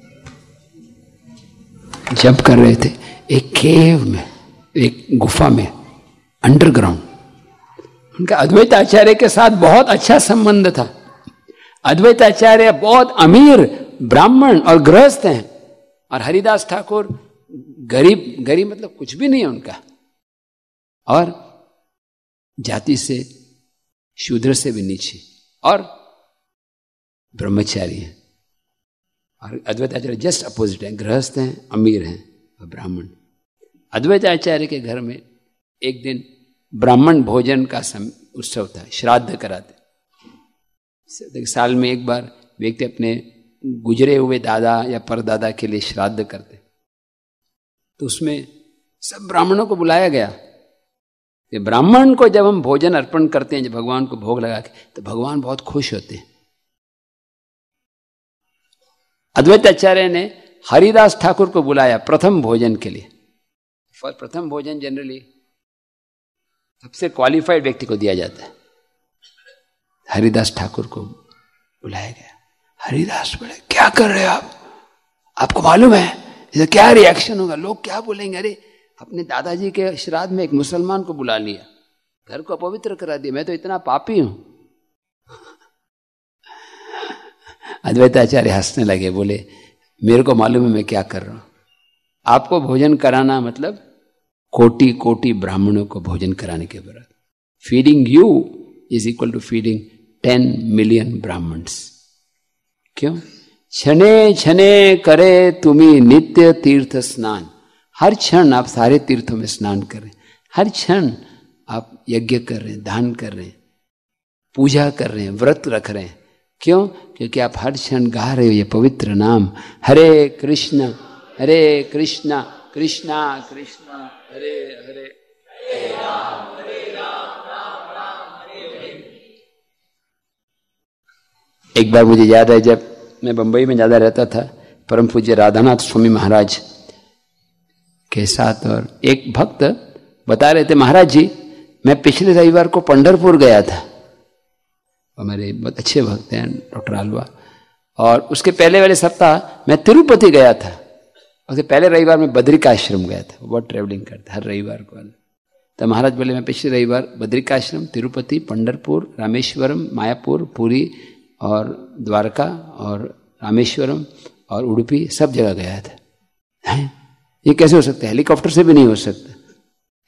जप कर रहे थे एक केव में, एक गुफा में, अंडरग्राउंड। उनका अद्वैत आचार्य के साथ बहुत अच्छा संबंध था। अद्वैत आचार्य बहुत अमीर ब्राह्मण और गृहस्थ हैं, और हरिदास ठाकुर गरीब मतलब कुछ भी नहीं है उनका, और जाति से, शूद्र से भी नीचे, और ब्रह्मचारी हैं। और अद्वैत आचार्य जस्ट अपोजिट है, गृहस्थ हैं, अमीर हैं और ब्राह्मण। अद्वैत आचार्य के घर में एक दिन ब्राह्मण भोजन का उत्सव था, श्राद्ध कराते। साल में एक बार व्यक्ति अपने गुजरे हुए दादा या परदादा के लिए श्राद्ध करते, तो उसमें सब ब्राह्मणों को बुलाया गया। ब्राह्मण को जब हम भोजन अर्पण करते हैं, जब भगवान को भोग लगा के, तो भगवान बहुत खुश होते हैं। अद्वैत आचार्य ने हरिदास ठाकुर को बुलाया प्रथम भोजन के लिए। प्रथम भोजन जनरली सबसे क्वालिफाइड व्यक्ति को दिया जाता है। हरिदास ठाकुर को बुलाया गया। हरिदास बोले क्या कर रहे हो आप, आपको मालूम है इसे क्या रिएक्शन होगा, लोग क्या बोलेंगे, अरे अपने दादाजी के श्राद्ध में एक मुसलमान को बुला लिया, घर को अपवित्र करा दिया, मैं तो इतना पापी हूं। अद्वैत आचार्य हंसने लगे, बोले मेरे को मालूम है मैं क्या कर रहा हूं। आपको भोजन कराना मतलब कोटि कोटि ब्राह्मणों को भोजन कराने के बराबर। Feeding you is equal to feeding 10 million Brahmins. क्यों? क्षणे क्षणे करे तुम्ही नित्य तीर्थ स्नान। हर क्षण आप सारे तीर्थों में स्नान कर रहे हैं, हर क्षण आप यज्ञ कर रहे हैं, दान कर रहे हैं, पूजा कर रहे हैं, व्रत रख रहे हैं। क्यों? क्योंकि आप हर क्षण गा रहे हो ये पवित्र नाम, हरे कृष्ण कृष्णा कृष्णा हरे हरे, हरे राम राम राम हरे हरे। एक बार मुझे याद है, जब मैं बंबई में ज्यादा रहता था, परम पूज्य राधानाथ स्वामी महाराज के साथ, और एक भक्त बता रहे थे, महाराज जी मैं पिछले रविवार को पंढरपुर गया था। हमारे बहुत अच्छे भक्त हैं डॉक्टर आलवा, और उसके पहले वाले सप्ताह मैं तिरुपति गया था। उसके पहले रविवार में बद्रिकाश्रम गया था, बहुत ट्रेवलिंग करता हर रविवार को। तो महाराज बोले मैं पिछले रविवार बद्रिकाश्रम, तिरुपति, पंढरपुर, रामेश्वरम, मायापुर, पुरी और द्वारका और रामेश्वरम और उडुपी सब जगह गया था। ये कैसे हो सकता है? हेलीकॉप्टर से भी नहीं हो सकता।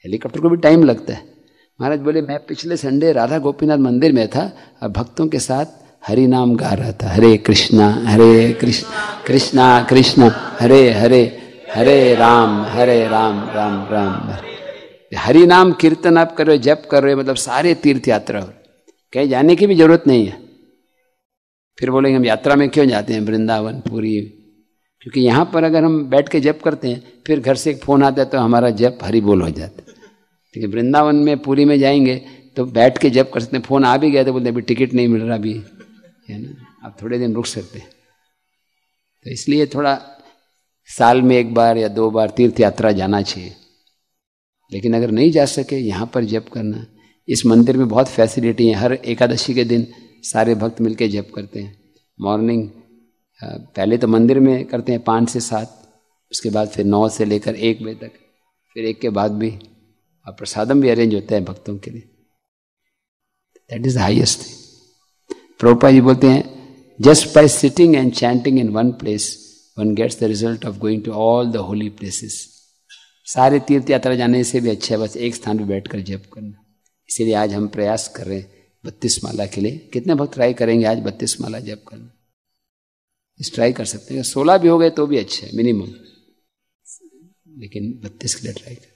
हेलीकॉप्टर को भी टाइम लगता है। महाराज बोले मैं पिछले संडे राधा गोपीनाथ मंदिर में था और भक्तों के साथ हरि नाम गा रहा था, हरे कृष्णा कृष्णा कृष्णा हरे हरे, हरे राम राम राम हरे। हरि नाम कीर्तन आप कर रहे हो, जप कर रहे हो, मतलब सारे तीर्थ यात्रा हो, कहीं जाने की भी जरूरत नहीं है। फिर बोलेंगे हम यात्रा में क्यों जाते हैं वृंदावन पुरी, क्योंकि यहाँ पर अगर हम बैठ के जप करते हैं फिर घर से एक फोन आता है तो हमारा जप हरि बोल हो जाता है। लेकिन वृंदावन में पुरी में जाएंगे तो बैठ के जप कर सकते हैं। फोन आ भी गया तो बोलते अभी टिकट नहीं मिल रहा अभी, है ना, आप थोड़े दिन रुक सकते हैं। तो इसलिए थोड़ा साल में एक बार या 2 बार तीर्थ यात्रा जाना चाहिए। लेकिन अगर नहीं जा सके यहाँ पर जप करना, इस मंदिर में बहुत फैसिलिटी है। हर एकादशी के दिन सारे भक्त मिलके जप करते हैं। मॉर्निंग पहले तो मंदिर में करते हैं 5 से 7, उसके बाद फिर 9 से लेकर 1 बजे तक, फिर 1 के बाद भी, और प्रसादम भी अरेंज होता है भक्तों के लिए। That is the highest thing. Prabhupada ji बोलते हैं just by sitting and chanting in one place one gets the result of going to all the holy places. सारे तीर्थ यात्रा जाने से भी अच्छा है बस एक स्थान पर बैठकर जप करना। इसीलिए आज हम प्रयास कर रहे हैं 32 माला के लिए। कितने भक्त ट्राई करेंगे आज 32 माला जप करना? इस ट्राई कर सकते हैं, 16 भी हो गए तो भी अच्छा है मिनिमम, लेकिन 32 के लिए ट्राई कर।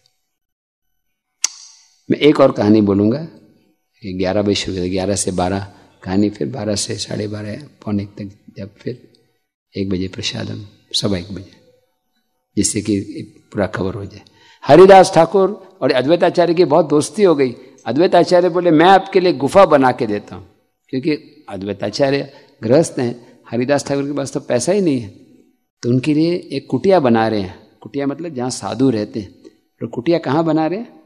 मैं एक और कहानी बोलूंगा। 11 बजे शुरू, 11 से 12 कहानी, फिर 12 से 12:30 पौने 1 तक जब, फिर 1 बजे प्रसादम, सब 1 बजे, जिससे कि पूरा कवर हो जाए। हरिदास ठाकुर और अद्वैताचार्य की बहुत दोस्ती हो गई। अद्वैताचार्य बोले मैं आपके लिए गुफा बना के देता हूँ, क्योंकि अद्वैताचार्य गृहस्थ हैं, हरिदास ठाकुर के पास तो पैसा ही नहीं है, तो उनके लिए एक कुटिया बना रहे हैं। कुटिया मतलब जहाँ साधु रहते हैं। तो कुटिया कहाँ बना रहे हैं?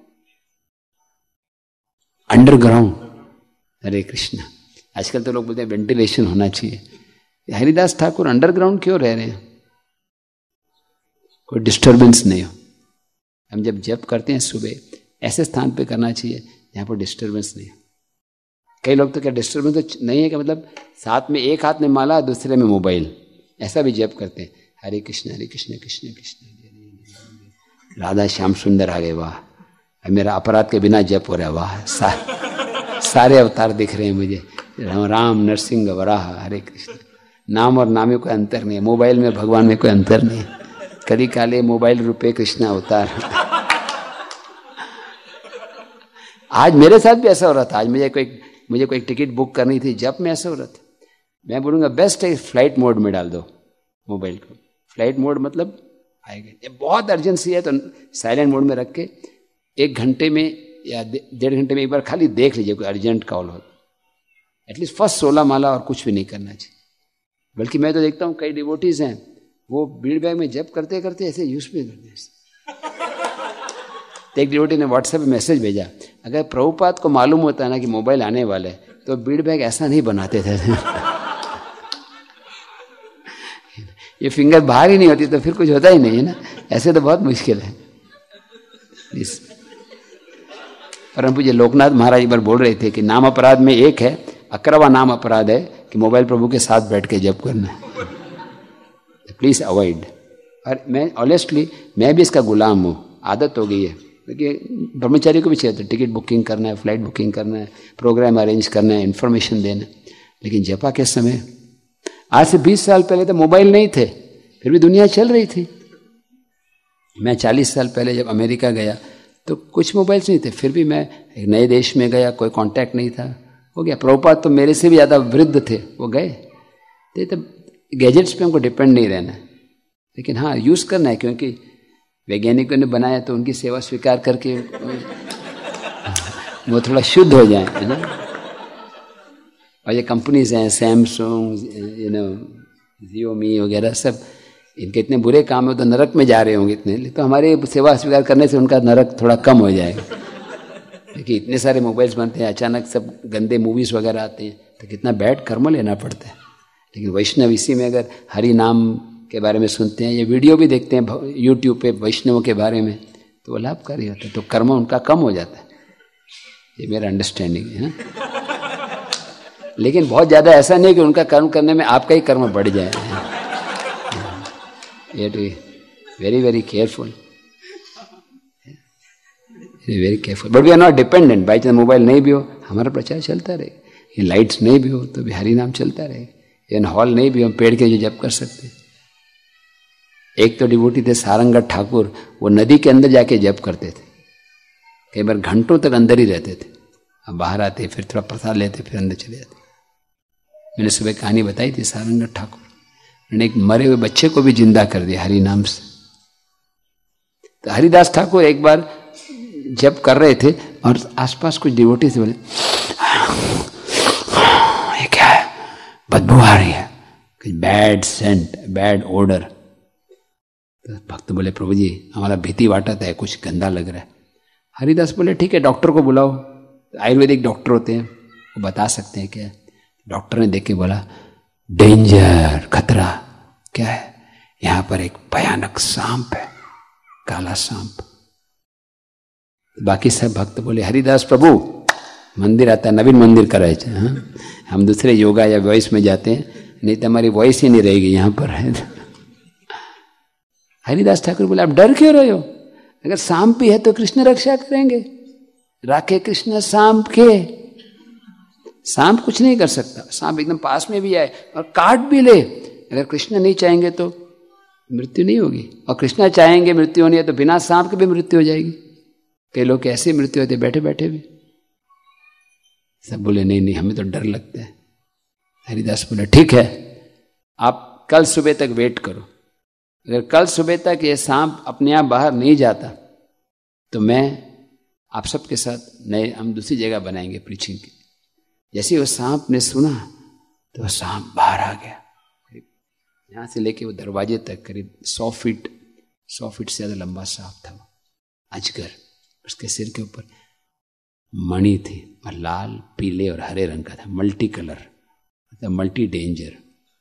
अंडरग्राउंड। हरे कृष्णा। आजकल तो लोग बोलते हैं वेंटिलेशन होना चाहिए। हरिदास ठाकुर अंडरग्राउंड क्यों रह रहे हैं? कोई डिस्टर्बेंस नहीं हो। हम जब जप करते हैं सुबह ऐसे स्थान पे करना चाहिए जहाँ पर डिस्टर्बेंस नहीं हो। कई लोग तो क्या डिस्टर्बेंस तो नहीं है कि मतलब साथ में एक हाथ में माला दूसरे में मोबाइल, ऐसा भी जप करते हैं। हरे कृष्ण कृष्ण कृष्ण राधा श्याम सुंदर आ गए, वाह मेरा अपराध के बिना जप हो रहा है, वाह सारे अवतार दिख रहे हैं मुझे, राम नरसिंह वराह, हरे कृष्ण। नाम और नाम में कोई अंतर नहीं है, मोबाइल में भगवान में कोई अंतर नहीं है। कली काले मोबाइल रूपे कृष्ण अवतार। आज मेरे साथ भी ऐसा हो रहा था। आज मुझे कोई टिकट बुक करनी थी, जब में ऐसा हो रहा था। मैं बोलूँगा बेस्ट है फ्लाइट मोड में डाल दो मोबाइल को। फ्लाइट मोड मतलब आएगा, बहुत अर्जेंसी है तो साइलेंट मोड में रख के 1 घंटे में या 1.5 घंटे में एक बार खाली देख लीजिए कोई अर्जेंट कॉल हो। एटलीस्ट फर्स्ट 16 माला और कुछ भी नहीं करना चाहिए। बल्कि मैं तो देखता हूँ कई डिवोटीज हैं वो भीड़ बैग में जप करते करते ऐसे यूज भी करते हैं। तो एक डिवोटी ने व्हाट्सएप पे मैसेज भेजा, अगर प्रभुपाद को मालूम होता है ना कि मोबाइल आने वाला है तो बीड़ बैग ऐसा नहीं बनाते थे। ये फिंगर बाहर ही नहीं होती तो फिर कुछ होता ही नहीं है ना, ऐसे तो बहुत मुश्किल है। परम पूज्य लोकनाथ महाराज एक बार बोल रहे थे कि नाम अपराध में एक है, 11वां नाम अपराध है कि मोबाइल प्रभु के साथ बैठ के जप करना है। Please avoid. और मैं ऑनेस्टली मैं भी इसका गुलाम हूँ, आदत हो गई है। देखिए ब्रह्मचारी को भी चाहिए टिकट बुकिंग करना है, फ्लाइट बुकिंग करना है, प्रोग्राम अरेंज करना है, इन्फॉर्मेशन देना, लेकिन जपा के समय आज से 20 साल पहले तो मोबाइल नहीं थे, फिर भी दुनिया चल रही थी। मैं 40 साल पहले जब अमेरिका गया तो कुछ मोबाइल्स नहीं थे, फिर भी मैं एक नए देश में गया, कोई कांटेक्ट नहीं था, हो गया। प्रभुपाद तो मेरे से भी ज़्यादा वृद्ध थे, वो गए। तो गैजेट्स पे हमको डिपेंड नहीं रहना, लेकिन हाँ यूज़ करना है, क्योंकि वैज्ञानिकों ने बनाया तो उनकी सेवा स्वीकार करके वो थोड़ा शुद्ध हो जाए, है ना। और ये कंपनीज हैं सैमसंग, Xiaomi वगैरह सब, इनके इतने बुरे काम है तो नरक में जा रहे होंगे इतने, तो हमारे सेवा स्वीकार करने से उनका नरक थोड़ा कम हो जाएगा। देखिए इतने सारे मोबाइल्स बनते हैं, अचानक सब गंदे मूवीज़ वगैरह आते हैं तो कितना बैड कर्म लेना पड़ता है। लेकिन वैष्णव इसी में अगर हरि नाम के बारे में सुनते हैं, ये वीडियो भी देखते हैं यूट्यूब पे वैष्णवों के बारे में, तो वो लाभकारी होता है, तो कर्म उनका कम हो जाता है। ये मेरा अंडरस्टैंडिंग है ना। लेकिन बहुत ज़्यादा ऐसा नहीं कि उनका कर्म करने में आपका ही कर्म बढ़ जाए। ये too very very careful. Very careful, but we are not dependent. By chance mobile नहीं भी हो, हमारा प्रचार चलता रहे, ये लाइट्स नहीं भी हो तो भी हरि नाम चलता रहे, इन हॉल नहीं भी हो, पेड़ के जो जप कर सकते। एक तो डिवोटी थे सारंगढ़ ठाकुर, वो नदी के अंदर जाके जप करते थे, कई बार घंटों तक अंदर ही रहते थे, अब बाहर आते फिर थोड़ा प्रसाद लेते फिर अंदर चले जाते। मैंने सुबह कहानी बताई थी सारंगढ़ ठाकुर, उन्होंने एक मरे हुए बच्चे को भी जिंदा कर दिया हरि नाम से। तो हरिदास ठाकुर एक बार जप कर रहे थे और आसपास कुछ डिवोटी से बोले ये क्या है, बदबू आ रही है, बैड सेंट, बैड ओडर। तो भक्त बोले प्रभु जी हमारा भीति वाटत है, कुछ गंदा लग रहा है। हरिदास बोले ठीक है डॉक्टर को बुलाओ, आयुर्वेदिक डॉक्टर होते हैं वो बता सकते हैं क्या। डॉक्टर ने देख के बोला डेंजर, खतरा। क्या है, यहां पर एक भयानक सांप है, काला सांप। बाकी सब भक्त बोले हरिदास प्रभु मंदिर आता है, नवीन मंदिर कराए, हम दूसरे योगा या वॉइस में जाते हैं, नहीं तो हमारी वॉइस ही नहीं रहेगी यहां पर है। हरिदास ठाकुर बोले आप डर क्यों रहे हो, अगर सांप भी है तो कृष्ण रक्षा करेंगे, राखे कृष्ण सांप के। सांप कुछ नहीं कर सकता, सांप एकदम पास में भी आए और काट भी ले, अगर कृष्ण नहीं चाहेंगे तो मृत्यु नहीं होगी, और कृष्ण चाहेंगे मृत्यु होनी है तो बिना सांप के भी मृत्यु हो जाएगी। कई लोग ऐसे मृत्यु होते बैठे बैठे भी। सब बोले नहीं नहीं हमें तो डर लगता है। हरिदास बोले ठीक है आप कल सुबह तक वेट करो, अगर कल सुबह तक ये सांप अपने आप बाहर नहीं जाता तो मैं आप सबके साथ नए हम दूसरी जगह बनाएंगे प्रीचिंग की। जैसे वो सांप ने सुना तो सांप बाहर आ गया, यहां से लेके वो दरवाजे तक करीब 100 फीट से ज्यादा लंबा सांप था वो अजगर। उसके सिर के ऊपर मणि थी और लाल पीले और हरे रंग का था, मल्टी कलर, मतलब मल्टी डेंजर।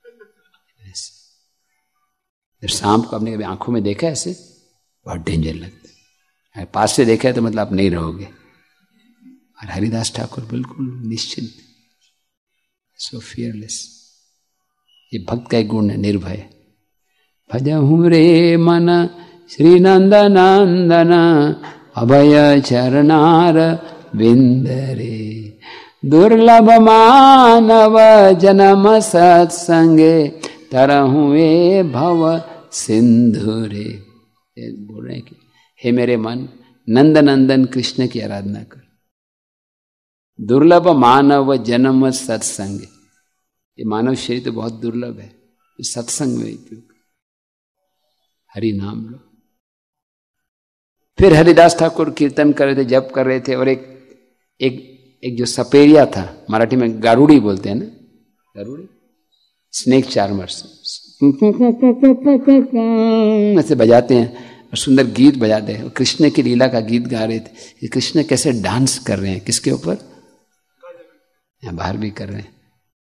जब सांप को आपने कभी आंखों में देखा ऐसे बहुत डेंजर लगता है, पास से देखा है तो मतलब आप नहीं रहोगे। और हरिदास ठाकुर बिल्कुल निश्चिंत, सो फियरलेस। ये भक्त का एक गुण है, निर्भय। भजहूं रे मन श्री नंदनंदन अभय चरणार बिंदरे, दुर्लभ मानव जन्म सत्संगे तरहुए भव सिंधुरे। बोल रहे हैं कि हे मेरे मन नंद नंदन कृष्ण की आराधना कर, दुर्लभ मानव जन्म सत्संग। ये मानव शरीर तो बहुत दुर्लभ है, सत्संग में उपयोग, हरि नाम लो। फिर हरिदास ठाकुर कीर्तन कर रहे थे, जप कर रहे थे, और एक जो सपेरिया था, मराठी में गारुड़ी बोलते हैं ना, गारुड़ी स्नेक चार्मर्स ऐसे बजाते हैं और सुंदर गीत बजाते हैं, कृष्ण की लीला का गीत गा रहे थे कि कृष्ण कैसे डांस कर रहे हैं, किसके ऊपर, या बाहर भी कर रहे हैं।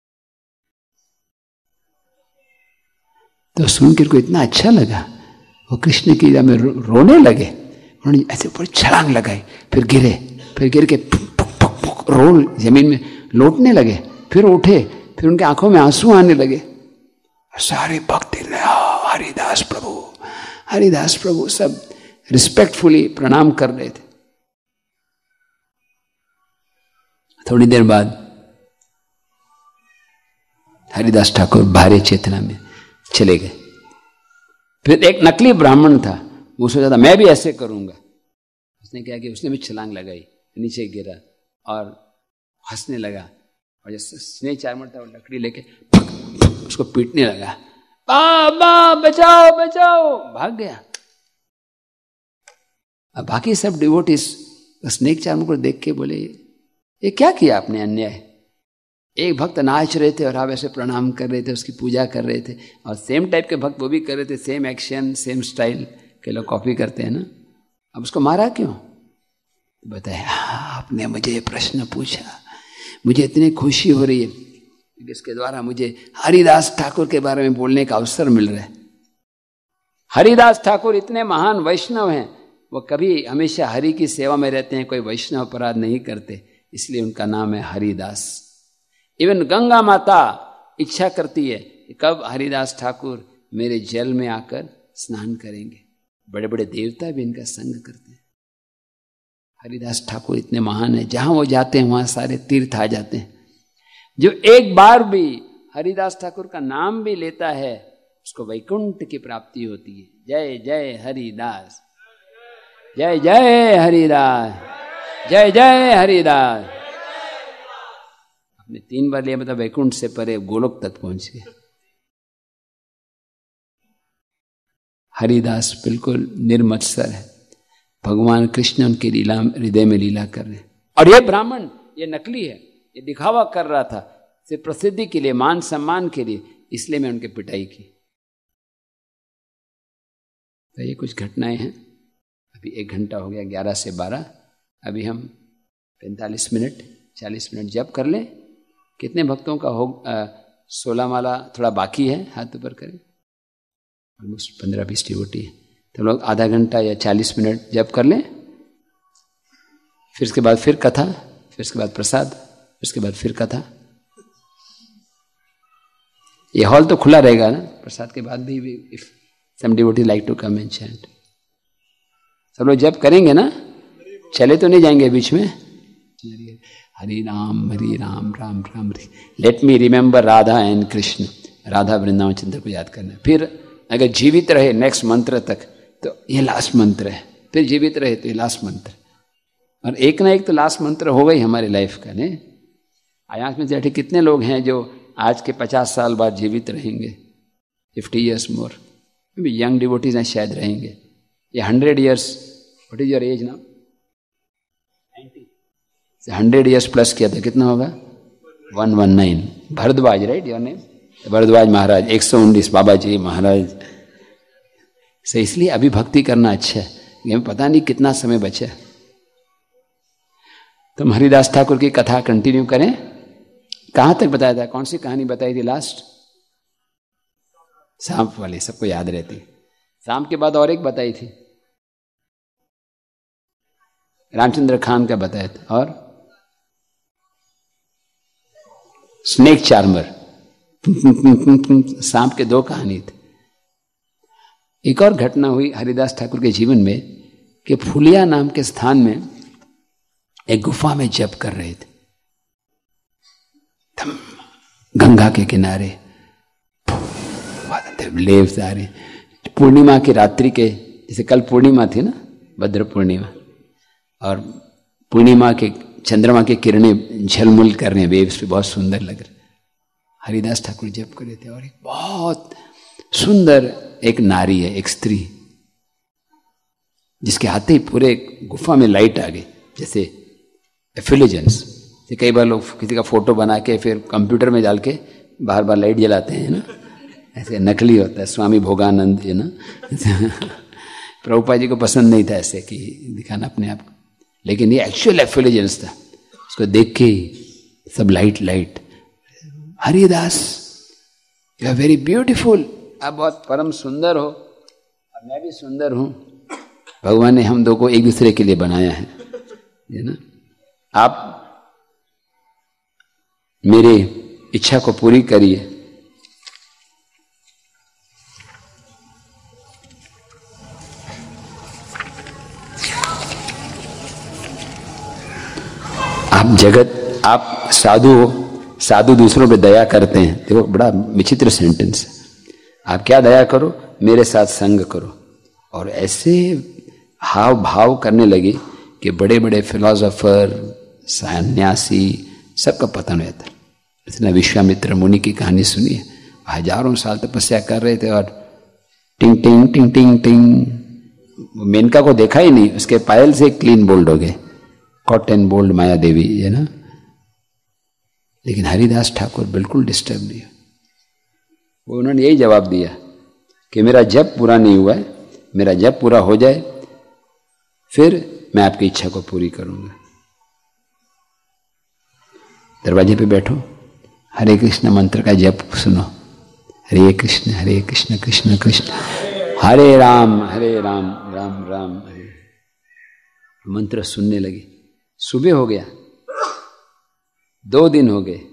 तो सुनकर को इतना अच्छा लगा, वो कृष्ण की लीला में रोने लगे। उन्होंने ऐसे ऊपर छलांग लगाई, फिर गिर के रोल जमीन में लौटने लगे, फिर उठे, फिर उनके आंखों में आंसू आने लगे। सारे भक्त हरिदास प्रभु सब रिस्पेक्टफुली प्रणाम कर रहे थे। थोड़ी देर बाद हरिदास ठाकुर भारी चेतना में चले गए। फिर एक नकली ब्राह्मण था, वो सोचा था मैं भी ऐसे करूंगा। उसने क्या किया, उसने भी छलांग लगाई, नीचे गिरा और हंसने लगा, और जैसे स्नेक चार्मर था वो लकड़ी लेके उसको पीटने लगा, बाबा बचाओ बचाओ, भाग गया। अब बाकी सब डिवोटीज स्नेक चार्मर को देख के बोले ये क्या किया आपने अन्याय। एक भक्त नाच रहे थे और आप ऐसे प्रणाम कर रहे थे, उसकी पूजा कर रहे थे, और सेम टाइप के भक्त वो भी कर रहे थे, सेम एक्शन सेम स्टाइल के लोग कॉपी करते हैं ना। अब उसको मारा क्यों? बताया आपने मुझे ये प्रश्न पूछा, मुझे इतनी खुशी हो रही है कि इसके द्वारा मुझे हरिदास ठाकुर के बारे में बोलने का अवसर मिल रहा है। हरिदास ठाकुर इतने महान वैष्णव हैं, वो कभी हमेशा हरि की सेवा में रहते हैं, कोई वैष्णव अपराध नहीं करते, इसलिए उनका नाम है हरिदास। इवन गंगा माता इच्छा करती है कि कब हरिदास ठाकुर मेरे जल में आकर स्नान करेंगे। बड़े बड़े देवता भी इनका संग करते हैं। हरिदास ठाकुर इतने महान है, जहां वो जाते हैं वहां सारे तीर्थ आ जाते हैं। जो एक बार भी हरिदास ठाकुर का नाम भी लेता है उसको वैकुंठ की प्राप्ति होती है। जय जय हरिदास, जय जय हरिदास, जय जय हरिदास। आपने 3 बार लिया मतलब वैकुंठ से परे गोलोक तक पहुंच गए। हरिदास बिल्कुल निर्मत्सर है, भगवान कृष्ण उनकी लीला हृदय में लीला कर रहे हैं। और ये ब्राह्मण ये नकली है, ये दिखावा कर रहा था सिर्फ प्रसिद्धि के लिए, मान सम्मान के लिए, इसलिए मैं उनकी पिटाई की। तो ये कुछ घटनाएं हैं। अभी 1 घंटा हो गया, 11 से 12। अभी हम 45 मिनट 40 मिनट जप कर लें। कितने भक्तों का हो 16 माला थोड़ा बाकी है, हाथ ऊपर करें। ऑलमोस्ट 15-20 डिवोटी है, तो लोग आधा घंटा या 40 मिनट जप कर लें। फिर उसके बाद फिर कथा, फिर उसके बाद प्रसाद, फिर उसके बाद फिर कथा। ये हॉल तो खुला रहेगा ना, प्रसाद के बाद भी if some devotee like to come and chant. सब लोग जप करेंगे ना, चले तो नहीं जाएंगे बीच में। Hari Ram Ram Ram Hari. Let me remember Radha and Krishna. Radha Vrindavan Chandra को याद करना। फिर अगर जीवित रहे नेक्स्ट मंत्र तक तो ये लास्ट मंत्र है, फिर जीवित रहे तो ये लास्ट मंत्र, और एक ना एक तो लास्ट मंत्र होगा ही हमारी लाइफ का। नहीं आयास में बैठे कितने लोग हैं जो आज के 50 साल बाद जीवित रहेंगे, 50 years मोर। यंग डिवोटीज हैं शायद रहेंगे, ये 100 years। What is your age now? 100 years plus किया था, कितना होगा? 119। Bharadwaj, right your name? Bharadwaj Maharaj 119, Baba ji Maharaj से। इसलिए अभी भक्ति करना अच्छा है, ये पता नहीं कितना समय बचा। तो हरिदास ठाकुर की कथा कंटिन्यू करें। कहां तक बताया था? कौन सी कहानी बताई थी लास्ट? सांप वाली, सबको याद रहती। सांप के बाद और एक बताई थी, रामचंद्र खान का बताया था, और स्नेक चार्मर। सांप के 2 कहानी थे। एक और घटना हुई हरिदास ठाकुर के जीवन में कि फुलिया नाम के स्थान में एक गुफा में जप कर रहे थे, गंगा के किनारे लेव्स आ रहे। पूर्णिमा की रात्रि के, जैसे कल पूर्णिमा थी ना, भद्र पूर्णिमा, और पूर्णिमा के चंद्रमा की किरणें झलमुल कर रहे हैं वेव्स पे, बहुत सुंदर लग रहे। हरिदास ठाकुर जप कर रहे थे, और एक बहुत सुंदर एक नारी है, एक स्त्री, जिसके हाथे ही पूरे गुफा में लाइट आ गई, जैसे एफिलिजेंस। कई बार लोग किसी का फोटो बना के फिर कंप्यूटर में डाल के बार बार लाइट जलाते हैं ना, ऐसे नकली होता है। स्वामी भोगानंद है ना प्रभुपाद जी को पसंद नहीं था ऐसे कि दिखाना अपने आप को, लेकिन ये एक्चुअल एफिलिजेंस था। उसको देख के सब light light, Haridas you are very beautiful, आप बहुत परम सुंदर हो और मैं भी सुंदर हूं। भगवान ने हम दो को एक दूसरे के लिए बनाया है ना। आप मेरे इच्छा को पूरी करिए। आप जगत, आप साधु हो, साधु दूसरों पे दया करते हैं। देखो बड़ा विचित्र सेंटेंस है। आप क्या दया करो? मेरे साथ संग करो। और ऐसे हाव भाव करने लगे कि बड़े बड़े फिलोसोफर, सन्यासी, सबका पतन रहता है। इसने विश्वामित्र मुनि की कहानी सुनी है। हजारों साल तपस्या कर रहे थे और टिंग टिंग टिंग टिंग टिंग, मेनका को देखा ही नहीं, उसके पायल से क्लीन बोल्ड हो गए, caught and bold Maya Devi है ना। लेकिन हरिदास ठाकुर बिल्कुल डिस्टर्ब नहीं। वो उन्होंने यही जवाब दिया कि मेरा जप पूरा नहीं हुआ है, मेरा जप पूरा हो जाए फिर मैं आपकी इच्छा को पूरी करूंगा। दरवाजे पे बैठो, हरे कृष्ण मंत्र का जप सुनो। हरे कृष्ण कृष्ण कृष्ण हरे राम राम राम हरे। मंत्र सुनने लगे। सुबह हो गया, 2 दिन हो गए,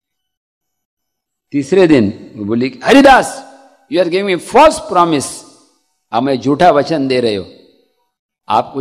तीसरे दिन वो बोली Haridas you are giving me false promise, आप मैं झूठा वचन दे रहे हो। आप कुछ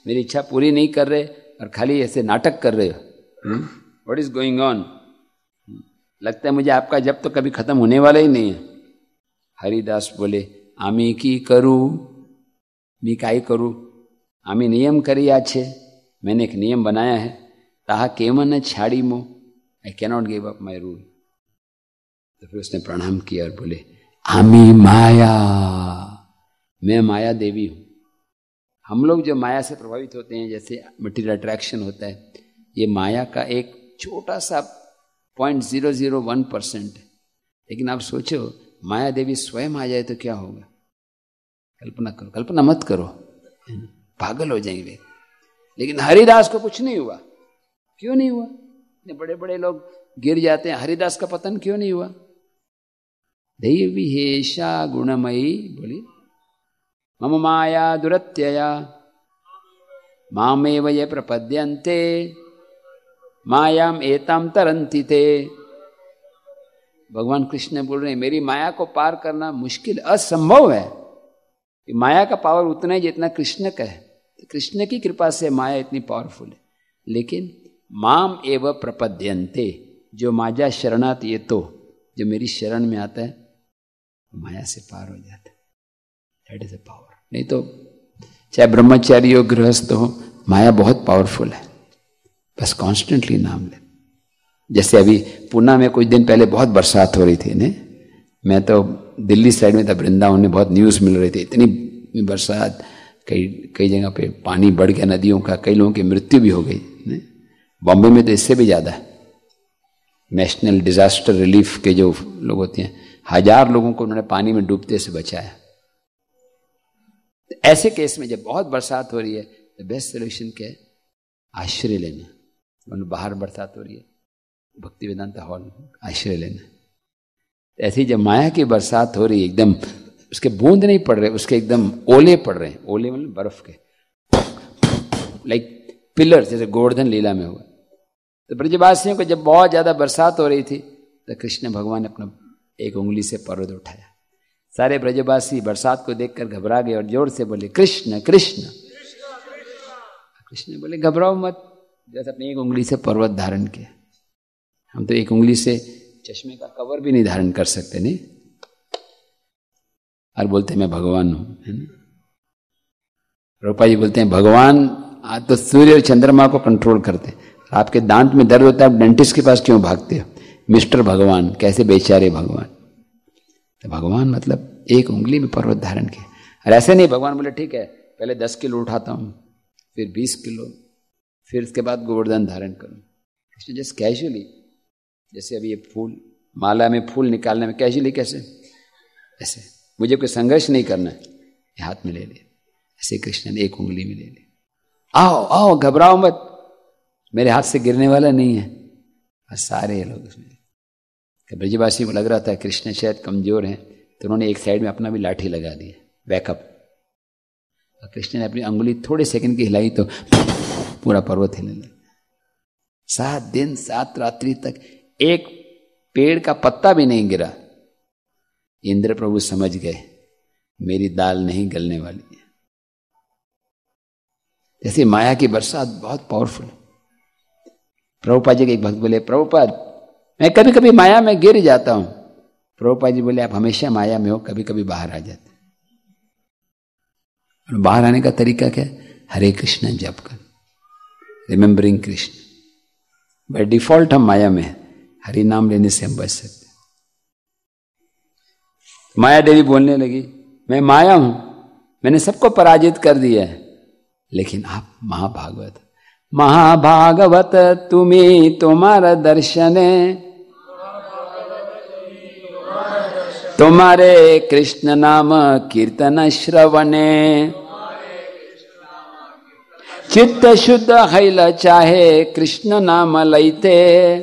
मेरी इच्छा पूरी नहीं कर रहे और खाली ऐसे नाटक कर रहे हो। What is going on? लगता है मुझे आपका जब तो कभी खत्म होने वाला ही नहीं है। हरिदास बोले आमी की करू, मी काई करू, आमी नियम करी आछे, मैंने एक नियम बनाया है, ताहा केवन छाड़ी मो, I cannot give up my rule. तो फिर उसने प्रणाम किया और बोले आमी माया, मैं माया देवी हूं। हम लोग जो माया से प्रभावित होते हैं, जैसे मटीरियल अट्रैक्शन होता है, ये माया का एक छोटा सा 0.001% है। लेकिन आप सोचो माया देवी स्वयं आ जाए तो क्या होगा? कल्पना करो, कल्पना मत करो, पागल हो जाएंगे। लेकिन हरिदास को कुछ नहीं हुआ। क्यों नहीं हुआ? इतने बड़े बड़े लोग गिर जाते हैं, हरिदास का पतन क्यों नहीं हुआ? देवी हेशा गुणमयी बोली मम माया दुरत्यया मामेव ये प्रपद्यन्ते मायाम एताम तरन्ति ते। भगवान कृष्ण बोल रहे हैं मेरी माया को पार करना मुश्किल, असंभव है। माया का पावर उतना ही जितना कृष्ण का है। कृष्ण की कृपा से माया इतनी पावरफुल है। लेकिन माम एव प्रपद्यन्ते, जो माया शरणात ये तो जो मेरी शरण में आता है माया से पार हो जाता है। That is a power. नहीं तो चाहे ब्रह्मचारी हो गृहस्थ हो, माया बहुत पावरफुल है। बस कॉन्स्टेंटली नाम ले। जैसे अभी पुणे में कुछ दिन पहले बहुत बरसात हो रही थी ने, मैं तो दिल्ली साइड में था, वृंदावन में बहुत न्यूज़ मिल रही थी, इतनी बरसात, कई जगह पे पानी बढ़ गया नदियों का, कई लोगों की मृत्यु भी हो गई। बॉम्बे में तो इससे भी ज़्यादा है। नेशनल डिजास्टर रिलीफ के जो लोग होते हैं, 1000 लोगों को उन्होंने पानी में डूबते से बचाया। तो ऐसे केस में जब बहुत बरसात हो रही है तो बेस्ट सोल्यूशन क्या है? आश्रय लेना। मतलब बाहर बरसात हो रही है, भक्ति वेदांत हॉल आश्रय लेना। ऐसे ही जब माया की बरसात हो रही है, एकदम उसके बूंद नहीं पड़ रहे, उसके एकदम ओले पड़ रहे हैं। ओले मतलब बर्फ के, लाइक पिलर, जैसे गोवर्धन लीला में हुआ। तो ब्रजवासियों को जब बहुत ज्यादा बरसात हो रही थी तो कृष्ण भगवान ने अपना एक उंगली से पर्वत उठाया। सारे ब्रजवासी बरसात को देखकर घबरा गए और जोर से बोले कृष्ण कृष्ण। कृष्ण बोले घबराओ मत, जैसे अपनी एक उंगली से पर्वत धारण किया। हम तो एक उंगली से चश्मे का कवर भी नहीं धारण कर सकते, नहीं, और बोलते मैं भगवान हूं, है ना। रूपा जी बोलते हैं भगवान आज तो सूर्य और चंद्रमा को कंट्रोल करते हैं। आपके दांत में दर्द होता है, आप डेंटिस्ट के पास क्यों भागते हो? मिस्टर भगवान, कैसे बेचारे भगवान। तो भगवान मतलब एक उंगली में पर्वत धारण किया। और ऐसे नहीं भगवान बोले ठीक है पहले 10 किलो उठाता हूं, फिर 20 किलो, फिर उसके बाद गोवर्धन धारण करूं। कृष्ण जस्ट कैजुअली, जैसे अभी ये फूल माला में फूल निकालने में कैजुअली कैसे, ऐसे मुझे कोई संघर्ष नहीं करना है, ये हाथ में ले लिया। ऐसे कृष्ण ने एक उंगली में ले लिया। आओ आओ घबराओ मत, मेरे हाथ से गिरने वाला नहीं है। और सारे लोग उसमें, ब्रजवासी को लग रहा था कृष्ण शायद कमजोर हैं, तो उन्होंने एक साइड में अपना भी लाठी लगा दिया बैकअप। और कृष्ण ने अपनी अंगुली थोड़े सेकंड की हिलाई तो पूरा पर्वत हिलने लगा। 7 दिन 7 रात्रि तक एक पेड़ का पत्ता भी नहीं गिरा। इंद्र प्रभु समझ गए मेरी दाल नहीं गलने वाली है। जैसे माया की बरसात बहुत पावरफुल है। प्रभुपाद जी के एक भक्त बोले प्रभुपाद मैं कभी कभी माया में गिर जाता हूं। प्रभुपाद जी बोले आप हमेशा माया में हो, कभी कभी बाहर आ जाते। और बाहर आने का तरीका क्या है? हरे कृष्ण जप कर, रिमेंबरिंग कृष्ण। बाय डिफॉल्ट हम माया में है, हरि नाम लेने से हम बच सकते। माया देवी बोलने लगी मैं माया हूं, मैंने सबको पराजित कर दिया है, लेकिन आप महाभागवत, महाभागवत तुम्हें तुम्हारा दर्शने, तुम्हारे कृष्ण नाम कीर्तन श्रवणे, चित्त शुद्ध हैल चाहे कृष्ण नाम लैते,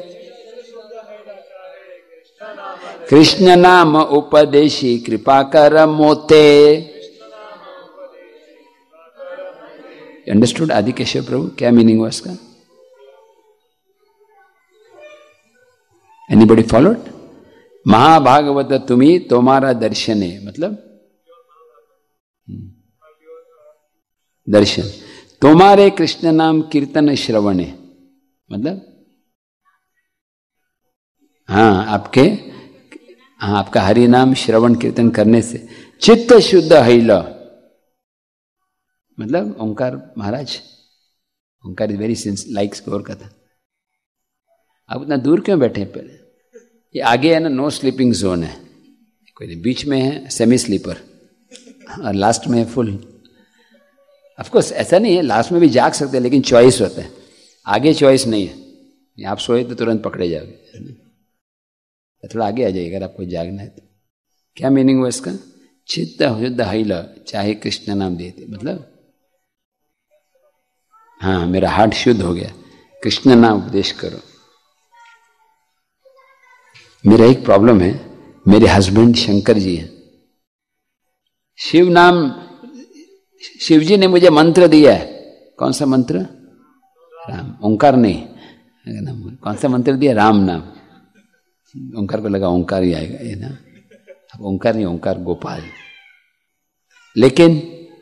कृष्ण नाम उपदेशी कृपा कर मोते। अंडरस्टूड आदि केशव प्रभु? क्या मीनिंग हुआ इसका? Anybody followed? महाभागवत तुम्ही तुम्हारा दर्शन है, मतलब दर्शन, तुम्हारे कृष्ण नाम कीर्तन श्रवणे, मतलब हाँ आपका हरि नाम श्रवण कीर्तन करने से चित्त शुद्ध हैल, मतलब Omkar Maharaj, Omkar is very since likes Gaur कथा। आप उतना दूर क्यों बैठे? पहले ये आगे है ना, नो स्लीपिंग जोन है, कोई बीच में है सेमी स्लीपर और लास्ट में है फुल। ऑफकोर्स ऐसा नहीं है, लास्ट में भी जाग सकते हैं, लेकिन चॉइस होता है, आगे चॉइस नहीं है। आप सोए तो तुरंत पकड़े जाओगे, थोड़ा आगे आ जाइए अगर आपको जागना है तो। क्या मीनिंग हुआ इसका? चित्त शुद्ध हैल, चाहे कृष्ण नाम देते, मतलब हाँ मेरा हार्ट शुद्ध हो गया, कृष्ण नाम उपदेश करो। मेरा एक प्रॉब्लम है, मेरे हस्बैंड शंकर जी हैं, शिव नाम, शिव जी ने मुझे मंत्र दिया है। कौन सा मंत्र? राम, ओंकार नहीं, कौन सा मंत्र दिया? राम नाम। ओंकार को लगा ओंकार ही आएगा ये ना, अब ओंकार नहीं, ओंकार गोपाल। लेकिन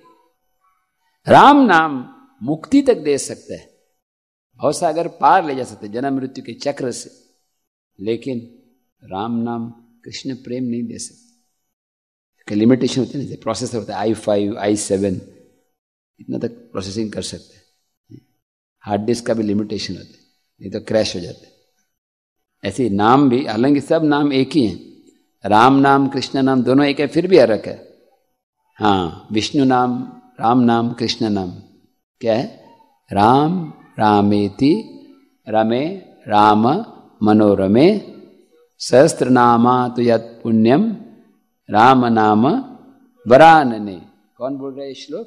राम नाम मुक्ति तक दे सकता है, भवसागर पार ले जा सकते हैं जन्म मृत्यु के चक्र से, लेकिन राम नाम कृष्ण प्रेम नहीं दे सकते। लिमिटेशन होते हैं, प्रोसेसर होता है i5 i7, इतना तक प्रोसेसिंग कर सकते हैं। हार्ड डिस्क का भी लिमिटेशन होता है, नहीं तो क्रैश हो जाता है। ऐसे नाम भी, हालांकि सब नाम एक ही हैं, राम नाम कृष्ण नाम दोनों एक है, फिर भी अलग है। हाँ, विष्णु नाम, राम नाम, कृष्ण नाम क्या है? राम रामेति रमे राम मनोरमे सहस्त्र नामा तो यत् पुण्यम राम नाम वरानने। कौन बोल रहा है श्लोक?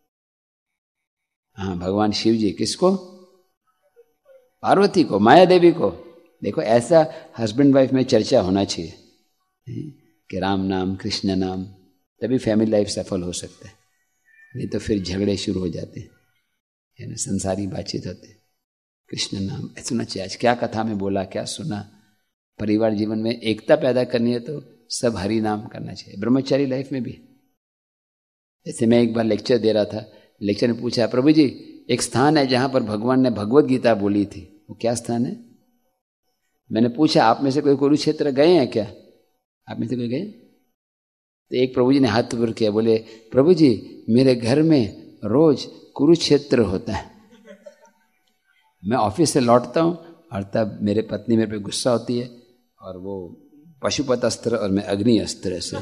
हाँ, भगवान शिव जी। किसको? पार्वती को, माया देवी को। देखो, ऐसा हस्बैंड वाइफ में चर्चा होना चाहिए कि राम नाम कृष्ण नाम, तभी फैमिली लाइफ सफल हो सकता है, नहीं तो फिर झगड़े शुरू हो जाते हैं, है ना, संसारी बातचीत होते। कृष्ण नाम ऐसा होना चाहिए। आज क्या कथा में बोला, क्या सुना। परिवार जीवन में एकता पैदा करनी है तो सब हरि नाम करना चाहिए। ब्रह्मचारी लाइफ में भी, जैसे मैं एक बार लेक्चर दे रहा था, लेक्चर में पूछा, प्रभु जी एक स्थान है जहां पर भगवान ने भगवत गीता बोली थी, वो क्या स्थान है? मैंने पूछा, आप में से कोई कुरुक्षेत्र गए हैं क्या? आप में से कोई गए? तो एक प्रभु जी ने हाथ ऊपर किया, बोले प्रभु जी मेरे घर में रोज कुरुक्षेत्र होता है। मैं ऑफिस से लौटता हूँ और तब मेरे पत्नी मेरे पे गुस्सा होती है, और वो पशुपत अस्त्र और मैं अग्नि अस्त्र से।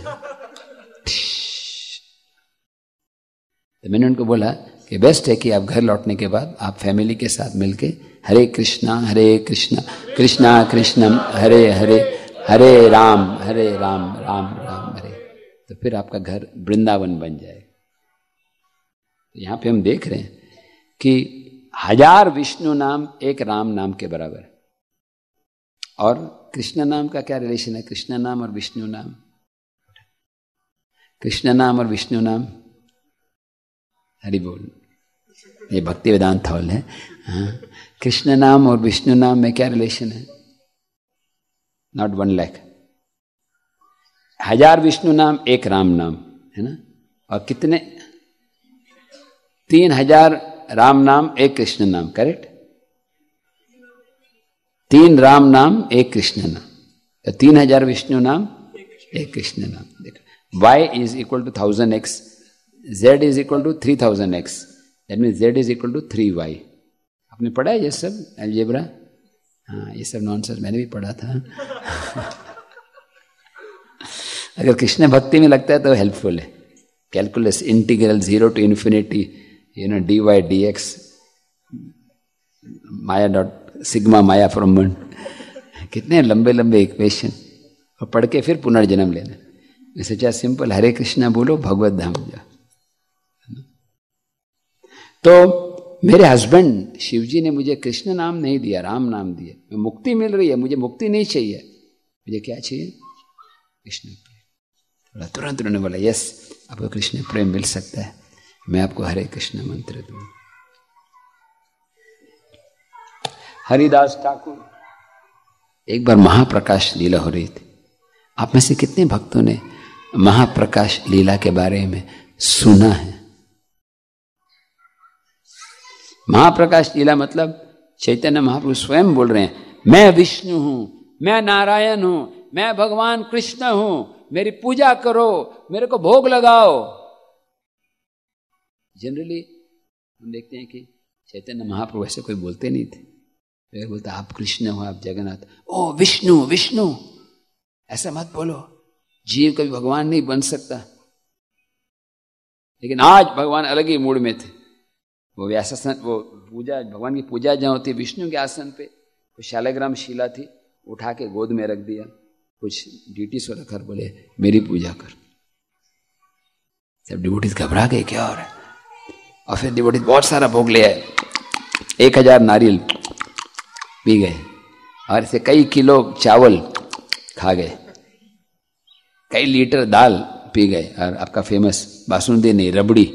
तो मैंने उनको बोला कि बेस्ट है कि आप घर लौटने के बाद आप फैमिली के साथ मिलके हरे कृष्णा कृष्णा कृष्णम हरे हरे, हरे राम राम राम हरे, तो फिर आपका घर वृंदावन बन जाए। यहां पे हम देख रहे हैं कि 1000 विष्णु नाम एक राम नाम के बराबर है। और कृष्ण नाम का क्या रिलेशन है? कृष्ण नाम और विष्णु नाम, कृष्ण नाम और विष्णु नाम, हरि बोल, ये भक्ति वेदांत हॉल है। हाँ, कृष्ण नाम और विष्णु नाम में क्या रिलेशन है? नॉट 1 लाख, 1000 विष्णु नाम एक राम नाम है ना। और कितने? 3000 राम नाम एक कृष्ण नाम, करेक्ट? 3 राम नाम एक कृष्ण नाम, तो 3000 विष्णु नाम एक कृष्ण नाम। देखो, y is equal to 1000x, z is equal to 3000x, that means z is equal to 3y। आपने पढ़ा है ये सब अलजेब्रा? हाँ, ये सब नॉनसेंस मैंने भी पढ़ा था। अगर कृष्ण भक्ति में लगता है तो हेल्पफुल है। Calculus, integral 0 to infinity, dy dx, माया डॉट सिग्मा माया फ्रॉम 1, कितने लंबे लंबे इक्वेशन, और पढ़ के फिर पुनर्जन्म लेना। इससे चाहे सिंपल हरे कृष्णा बोलो, भगवत धाम जाओ। तो मेरे हस्बैंड शिव जी ने मुझे कृष्ण नाम नहीं दिया, राम नाम दिया। मैं मुक्ति मिल रही है, मुझे मुक्ति नहीं चाहिए, मुझे क्या चाहिए? कृष्ण प्रेम। तुरंत उन्होंने बोला यस, आपको कृष्ण प्रेम मिल सकता है, मैं आपको हरे कृष्ण मंत्र दूं। हरिदास ठाकुर, एक बार महाप्रकाश लीला हो रही थी। आप में से कितने भक्तों ने महाप्रकाश लीला के बारे में सुना है? महाप्रकाश लीला मतलब चैतन्य महाप्रभु स्वयं बोल रहे हैं, मैं विष्णु हूं, मैं नारायण हूं, मैं भगवान कृष्ण हूं, मेरी पूजा करो, मेरे को भोग लगाओ। जनरली हम देखते हैं कि चैतन्य महाप्रभु ऐसे कोई बोलते नहीं थे। वे बोलते आप कृष्ण हो, आप जगन्नाथ, ओ विष्णु विष्णु, ऐसा मत बोलो, जीव कभी भगवान नहीं बन सकता। लेकिन आज भगवान अलग ही मूड में थे। वो व्यासासन, वो पूजा, भगवान की पूजा जहाँ होती है विष्णु के आसन पे, तो शालिग्राम शिला थी, उठा के गोद में रख दिया, कुछ ड्यूटी से रखकर बोले मेरी पूजा कर। सब डिवोटीज घबरा गए, क्या हो रहा है। और फिर डिवोटीज बहुत सारा भोग ले आए, 1000 नारियल पी गए, और ऐसे कई किलो चावल खा गए, कई लीटर दाल पी गए, और आपका फेमस बासुंदी नहीं, रबड़ी।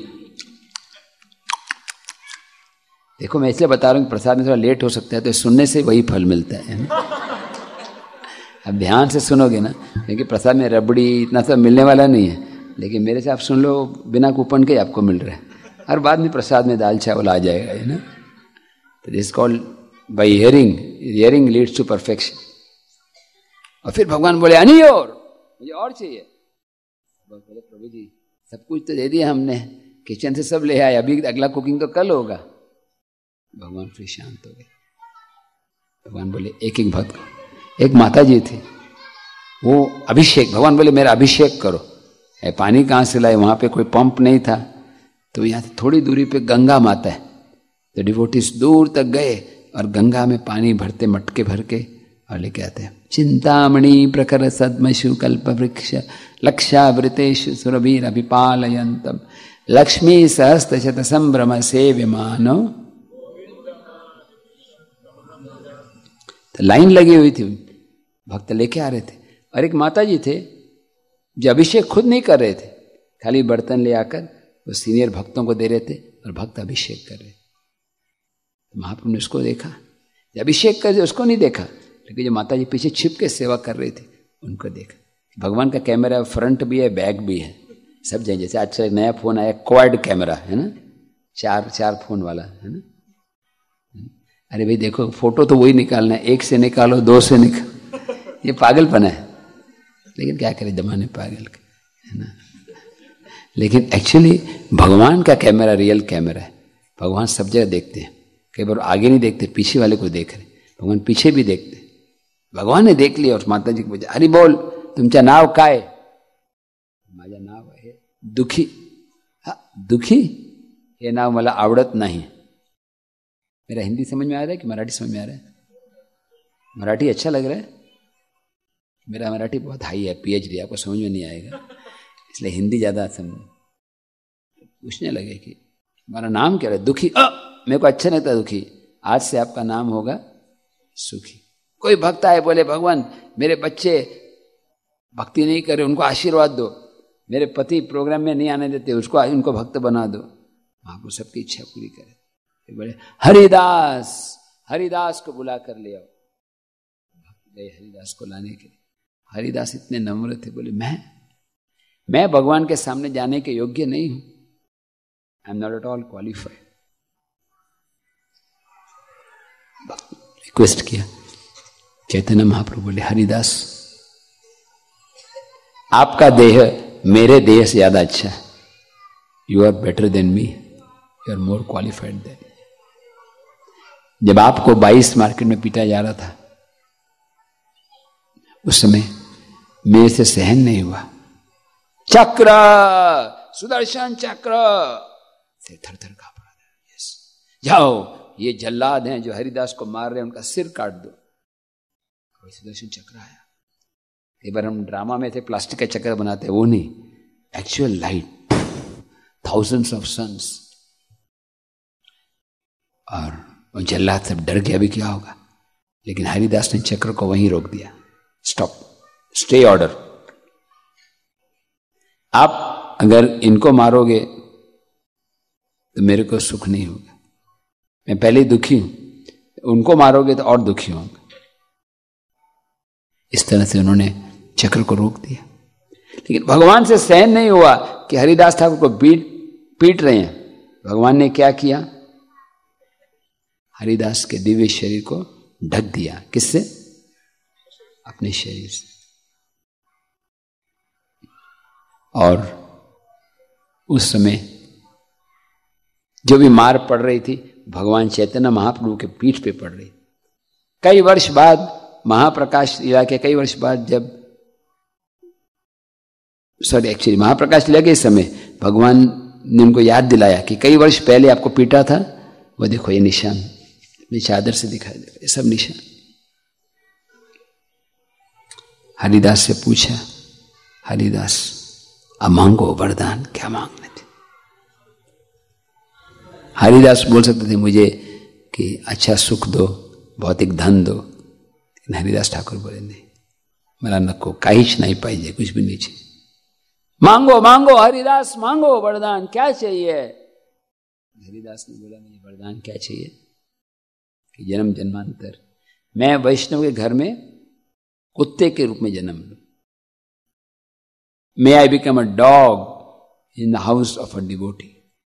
देखो मैं इसलिए बता रहा हूँ कि प्रसाद में थोड़ा लेट हो सकता है, तो सुनने से वही फल मिलता है ना? अब ध्यान से सुनोगे ना, क्योंकि प्रसाद में रबड़ी इतना सब मिलने वाला नहीं है, लेकिन मेरे से आप सुन लो, बिना कूपन के आपको मिल रहा है, और बाद में प्रसाद में दाल चावल आ जाएगा, है ना। तो this called by hearing, hearing leads to perfection. और फिर भगवान बोले नहीं, और मुझे और चाहिए। बोले प्रभु जी सब कुछ तो दे दिया हमने, किचन से सब ले आए, अभी अगला कुकिंग तो कल होगा। भगवान फिर शांत हो गए। भगवान बोले एक एक भक्त, एक माता जी थी, वो अभिषेक, भगवान बोले मेरा अभिषेक करो। पानी कहाँ से लाए, वहां पे कोई पंप नहीं था, तो यहाँ से थोड़ी दूरी पे गंगा माता है, तो डिवोटीज दूर तक गए और गंगा में पानी भरते, मटके भर के, और लेके आते हैं। चिंतामणि प्रखर सद्मशु कल्प वृक्ष लक्षावृतेषु सुरभीर अभिपालयन्तम लक्ष्मी सहस्त्र शत संभ्रम सेव्यमानो। तो लाइन लगी हुई थी, भक्त लेके आ रहे थे, और एक माता जी थे जो अभिषेक खुद नहीं कर रहे थे, खाली बर्तन ले आकर वो सीनियर भक्तों को दे रहे थे, और भक्त अभिषेक कर रहे थे। महाप्रभु ने उसको देखा, अभिषेक कर उसको नहीं देखा, लेकिन जो माता जी पीछे छिप के सेवा कर रही थी उनको देखा। भगवान का कैमरा फ्रंट भी है, बैक भी है, सब जगह। जैसे आजकल एक नया फोन आया क्वाड कैमरा, है ना, चार फोन वाला, है ना। अरे भाई देखो, फोटो तो वही निकालना है, एक से निकालो, 2 से निकालो, ये पागलपन है। लेकिन क्या करे, जमाने पागल के, है ना। लेकिन एक्चुअली भगवान का कैमरा रियल कैमरा है। भगवान सब जगह देखते हैं, कई बार आगे नहीं देखते, पीछे वाले को देख रहे, भगवान पीछे भी देखते। भगवान ने देख लिया और माता जी को पूछा, हरि बोल तुमचं नाव काय? माझं नाव आहे दुखी। दुखी हे नाव मला आवडत नाही। मेरा हिंदी समझ में आ रहा है कि मराठी समझ में आ रहा है? मराठी अच्छा लग रहा है? मेरा मराठी बहुत हाई है, PhD, आपको समझ में नहीं आएगा, इसलिए हिंदी ज्यादा समझ। पूछने लगे कि हमारा नाम क्या है? दुखी। मेरे को अच्छा नहीं था दुखी, आज से आपका नाम होगा सुखी। कोई भक्त आए, बोले भगवान मेरे बच्चे भक्ति नहीं करे, उनको आशीर्वाद दो। मेरे पति प्रोग्राम में नहीं आने देते, उसको उनको भक्त बना दो। महाप्रभु सबकी इच्छा पूरी करे। बोले हरिदास, हरिदास को बुला कर ले आओ। भक्त गए हरिदास को लाने के लिए। हरिदास इतने नम्र थे, बोले मैं भगवान के सामने जाने के योग्य नहीं हूं, I am not at all qualified. Request किया। चैतन्य महाप्रभु बोले हरिदास आपका देह मेरे देह से ज्यादा अच्छा है, you are better than me, you are more qualified than. जब आपको 22 मार्केट में पीटा जा रहा था, उस समय मेरे से सहन नहीं हुआ। चक्र, सुदर्शन चक्र से थर-थर कांप रहा था। यस, जाओ, ये जल्लाद हैं जो हरिदास को मार रहे हैं, उनका सिर काट दो। सुदर्शन चक्र आया। कई बार हम ड्रामा में थे प्लास्टिक का चक्र बनाते हैं, वो नहीं, actual light, thousands of sons. और जल्लाद सब डर गया, अभी क्या होगा। लेकिन हरिदास ने चक्र को वहीं रोक दिया। Stop, stay order. आप अगर इनको मारोगे तो मेरे को सुख नहीं होगा, मैं पहले ही दुखी हूं, उनको मारोगे तो और दुखी होंगे। इस तरह से उन्होंने चक्र को रोक दिया। लेकिन भगवान से सहन नहीं हुआ कि हरिदास ठाकुर को पीट रहे हैं। भगवान ने क्या किया, हरिदास के दिव्य शरीर को ढक दिया। किससे? अपने शरीर से। और उस समय जो भी मार पड़ रही थी भगवान चैतन्य महाप्रभु के पीठ पे पड़ रही। कई वर्ष बाद महाप्रकाश लीला के कई वर्ष बाद जब महाप्रकाश लीला के समय भगवान ने उनको याद दिलाया कि कई वर्ष पहले आपको पीटा था, वो देखो ये निशान मेरी चादर से दिखाई दे रहा, ये सब निशान। हरिदास से पूछा, हरिदास अब मांगो वरदान, क्या मांगने थे? हरिदास बोल सकते थे मुझे कि अच्छा सुख दो, भौतिक धन दो, लेकिन हरिदास ठाकुर बोले नहीं, मेरा नको काहीच नहीं पाइजे, कुछ भी नहीं चाहिए। मांगो मांगो हरिदास मांगो वरदान, क्या चाहिए? हरिदास ने बोला नहीं, वरदान क्या चाहिए कि जन्म जन्मांतर मैं वैष्णव के घर में कुत्ते के रूप में जन्म लूं। May I become a dog in the house of a devotee.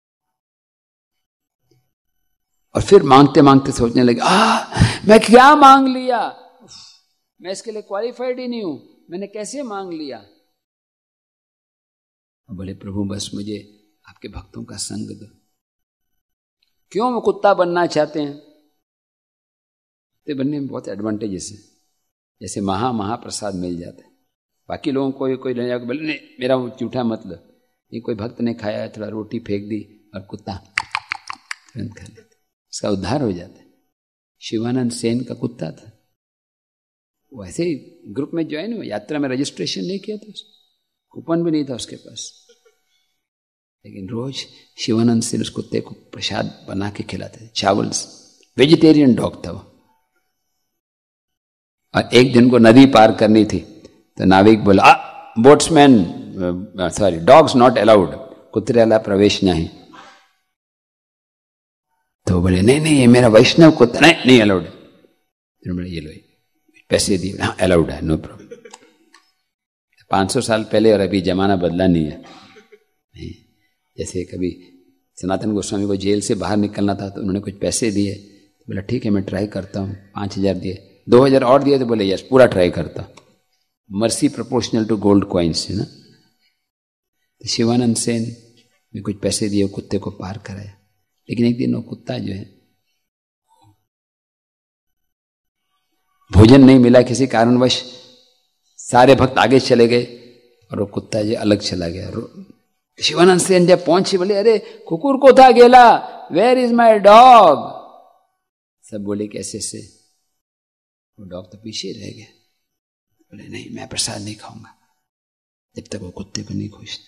और फिर मांगते मांगते सोचने लगे, मैं क्या मांग लिया, मैं इसके लिए क्वालिफाइड ही नहीं हूं, मैंने कैसे मांग लिया? बोले प्रभु बस मुझे आपके भक्तों का संग दो। क्यों वो कुत्ता बनना चाहते हैं? कुत्ते बनने में बहुत एडवांटेजेस है, जैसे महाप्रसाद मिल जाता है। बाकी लोगों को कोई ले जाकर बोले नहीं मेरा वो जूठा मत लो, ये कोई भक्त ने खाया थोड़ा रोटी फेंक दी और कुत्ता तुरंत खा लेता, उसका उद्धार हो जाता है। शिवानंद सेन का कुत्ता था, वो ऐसे ही ग्रुप में ज्वाइन हुआ, यात्रा में रजिस्ट्रेशन नहीं किया था, कूपन भी नहीं था उसके पास, लेकिन रोज शिवानंद सेन उस कुत्ते को प्रसाद बना के खिलाते थे, चावल से। वेजिटेरियन डॉग था वो। और एक दिन को नदी पार करनी थी तो नाविक बोला boatsman sorry dogs not allowed, कुत्ते वाला प्रवेश नहीं। तो बोले नहीं ये मेरा वैष्णव कुत्ता, नहीं अलाउड। बोले ये लो पैसे दिए, हाँ अलाउड है, नो प्रॉब्लम। 500 साल पहले और अभी जमाना बदला नहीं है। नहीं, जैसे कभी सनातन गोस्वामी को जेल से बाहर निकलना था तो उन्होंने कुछ पैसे दिए, तो बोला ठीक है मैं ट्राई करता हूँ। 5000 दिए, 2000 और दिए तो बोले यस पूरा ट्राई करता। Mercy proportional to gold coins है ना। तो शिवानंद सेन ने कुछ पैसे दिए, कुत्ते को पार कराया। लेकिन एक दिन वो कुत्ता जो है भोजन नहीं मिला किसी कारणवश, सारे भक्त आगे चले गए और वो कुत्ता जो अलग चला गया। शिवानंद सेन जब पहुंचे बोले अरे कुकुर को था गेला, वेयर इज माई डॉग? सब बोले कैसे से? वो डॉग तो पीछे रह गया। बोले नहीं मैं प्रसाद नहीं खाऊंगा जब तक वो कुत्ते को नहीं खोजता।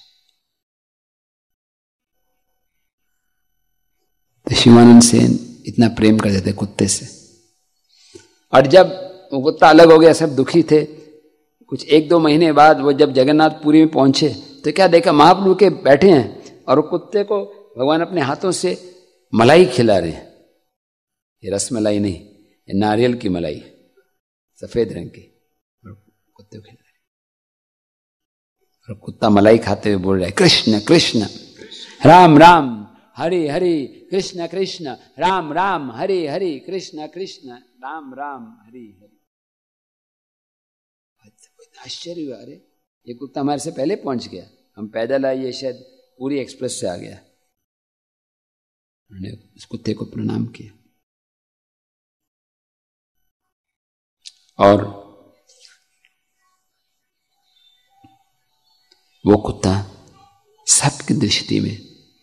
तो शिवानंद सेन इतना प्रेम करते थे कुत्ते से। और जब वो कुत्ता अलग हो गया सब दुखी थे। कुछ 1-2 महीने बाद वो जब जगन्नाथपुरी में पहुंचे तो क्या देखा, महाप्रभु के बैठे हैं और वो कुत्ते को भगवान अपने हाथों से मलाई खिला रहे हैं। ये रस मलाई नहीं, ये नारियल की मलाई, सफेद रंग की, और कुत्ते को खिला रहे। और कुत्ता मलाई खाते हुए बोल रहा है कृष्ण कृष्ण राम राम हरि हरि कृष्ण कृष्ण राम राम हरि हरि कृष्ण कृष्ण राम राम हरि हरि। आश्चर्य हुआ, अरे ये कुत्ता हमारे से पहले पहुंच गया, हम पैदल आए, ये शायद पूरी एक्सप्रेस से आ गया। उन्होंने उस कुत्ते को प्रणाम किया और वो कुत्ता सबकी दृष्टि में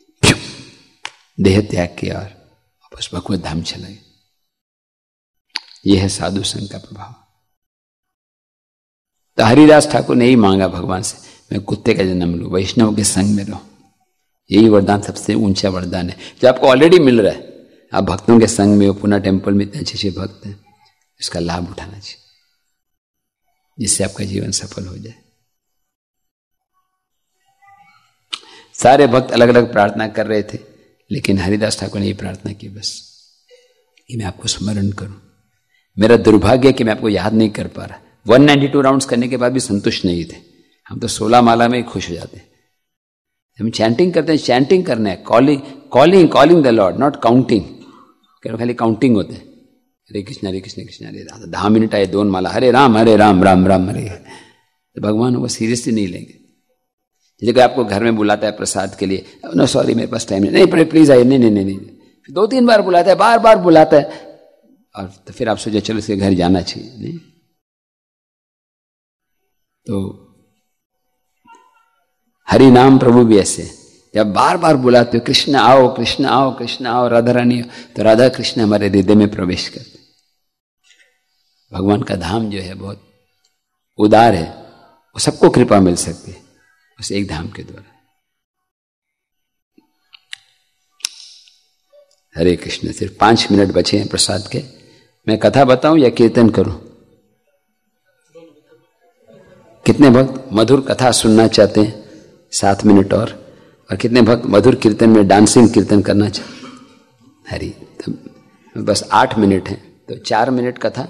देह त्याग किया और वापस भगवत धाम चला गया। यह है साधु संघ का प्रभाव। तो हरिदास ठाकुर ने ही मांगा भगवान से, मैं कुत्ते का जन्म लूं, वैष्णव के संग में रहूं। यही वरदान सबसे ऊंचा वरदान है जो आपको ऑलरेडी मिल रहा है। आप भक्तों के संग में हो, पुनः टेम्पल में इतने अच्छे भक्त हैं, इसका लाभ उठाना चाहिए जिससे आपका जीवन सफल हो जाए। सारे भक्त अलग अलग प्रार्थना कर रहे थे, लेकिन हरिदास ठाकुर ने ये प्रार्थना की बस कि मैं आपको स्मरण करूं। मेरा दुर्भाग्य है कि मैं आपको याद नहीं कर पा रहा। 192 राउंड्स करने के बाद भी संतुष्ट नहीं थे हम, तो 16 माला में ही खुश हो जाते हैं। हम चैंटिंग करते हैं, चैंटिंग करना है, calling the lord, not counting. खाली काउंटिंग होते, हरे कृष्ण कृष्ण हरे राम, 10 मिनट आए 2 माला, हरे राम राम राम हरे। तो भगवान वो सीरियसली नहीं लेंगे। जैसे आपको घर में बुलाता है प्रसाद के लिए, नो सॉरी मेरे पास टाइम नहीं, प्लीज आइए, नहीं, 2-3 बार बुलाता है, बार बुलाता है, और तो फिर आप सोचे चलो इसके घर जाना चाहिए, नहीं। तो हरि नाम प्रभु भी ऐसे, जब बार बुलाते हो कृष्ण आओ कृष्ण आओ कृष्ण आओ, राधा रानी, तो राधा कृष्ण हमारे हृदय में प्रवेश करते। भगवान का धाम जो है बहुत उदार है, वो सबको कृपा मिल सकती है उस एक धाम के द्वारा। हरे कृष्ण। सिर्फ 5 मिनट बचे हैं प्रसाद के। मैं कथा बताऊं या कीर्तन करूं? कितने भक्त मधुर कथा सुनना चाहते हैं? 7 मिनट और कितने भक्त मधुर कीर्तन में डांसिंग कीर्तन करना चाहते? हरि, तो बस 8 मिनट है, तो 4 मिनट कथा।